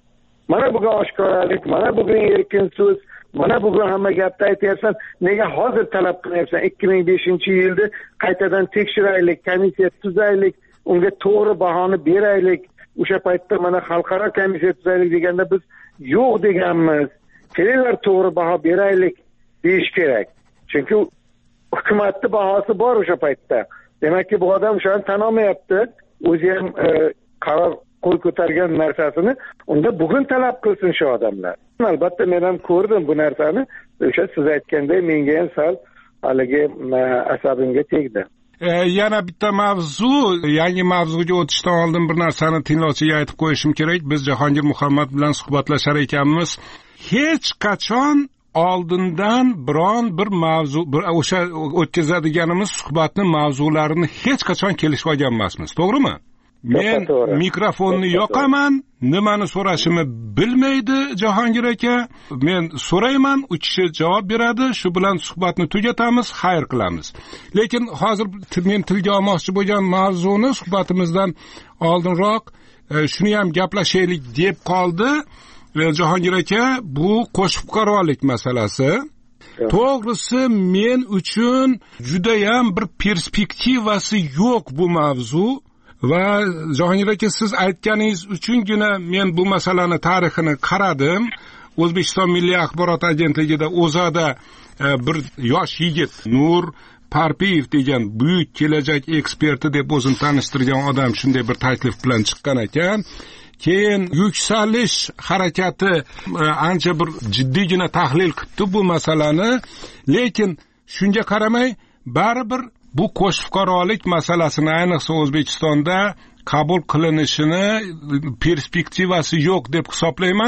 mana bugun oshkoralik, mana bugun erkin so'z, mana bugun hamma gapni aytyapsan, nega hozir talab qilyapsan? 2005-yilda qaytadan tekshiraylik, komissiya tuzaylik, unga to'g'ri bahoni beraylik. O'sha paytda mana xalqaro komissiya tuzaylik deganda biz yo'q deganmiz. Kelinglar to'g'ri baho beraylik deyish kerak. Chunki hukumatning bahosi bor o'sha paytda. Demakki bu odam o'shani tan olmayapti. O'zi ham qaror qo'l ko'targan narsasini unda bugun talab qilsin shu odamlar. Albatta men ham ko'rdim bu narsani. O'sha siz aytganday menga ham sal haligi asabimga tegdi. Yana bitta mavzu, yangi mavzuga o'tishdan oldin bir narsani tinglovchiga aytib qo'yishim kerak. Biz Jahongir Muhammad bilan suhbatlashar ekanmiz. Hech qachon oldindan biron bir mavzu, o'sha o'tkazadiganimiz suhbatni mavzularini hech qachon kelishib olgan emasmiz, to'g'rimi? Men mikrofonni yoqaman, nimani so'rashimni bilmaydi Jahongir aka. Men so'rayman, u kishi javob beradi, shu bilan suhbatni tugatamiz, xayr qilamiz. Lekin hozir men tilga olmoqchi bo'lgan mavzuni suhbatimizdan oldinroq shuni ham gaplashaylik deb qoldi. Jahongir aka, bu qo'shib fuqarolik masalasi. To'g'risi men uchun juda ham bir perspektivasi yo'q bu mavzu. Va Jahongir aka, siz aytganingiz uchungina men bu masalani tarixini qaradim. O'zbekiston Milliy axborot agentligida O'zAda bir yosh yigit Nur Parpiyev degan buyuk kelajak eksperti deb o'zini tanishtirgan odam shunday bir taklif bilan chiqqan ekan. Keyin yuksalish harakati ancha bir jiddiygina tahlil qildi bu masalani, lekin shunga qaramay baribir bu qo'shib fuqarolik masalasini ayniqsa O'zbekistonda qabul qilinishini perspektivasi yo'q deb hisoblayman.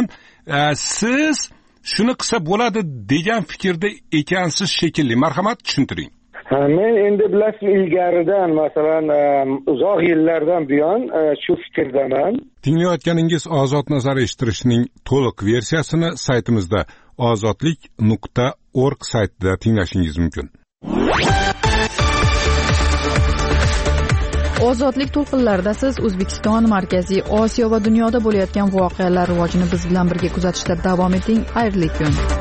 Siz shuni qilsa bo'ladi degan fikrda ekansiz shekilli. Marhamat, tushuntiring. Men endi bilasiz ilgaridan, masalan, uzoq yillardan buyon shu fikrdaman. Tinglayotganingiz Ozod nazar eshittirishning to'liq versiyasini saytimizda ozodlik.org saytida tinglashingiz mumkin. Ozodlik to'lqinlarida siz O'zbekiston, Markaziy Osiyo va dunyoda bo'layotgan voqealar rivojini biz bilan birga kuzatishda davom eting. Xayrli kun.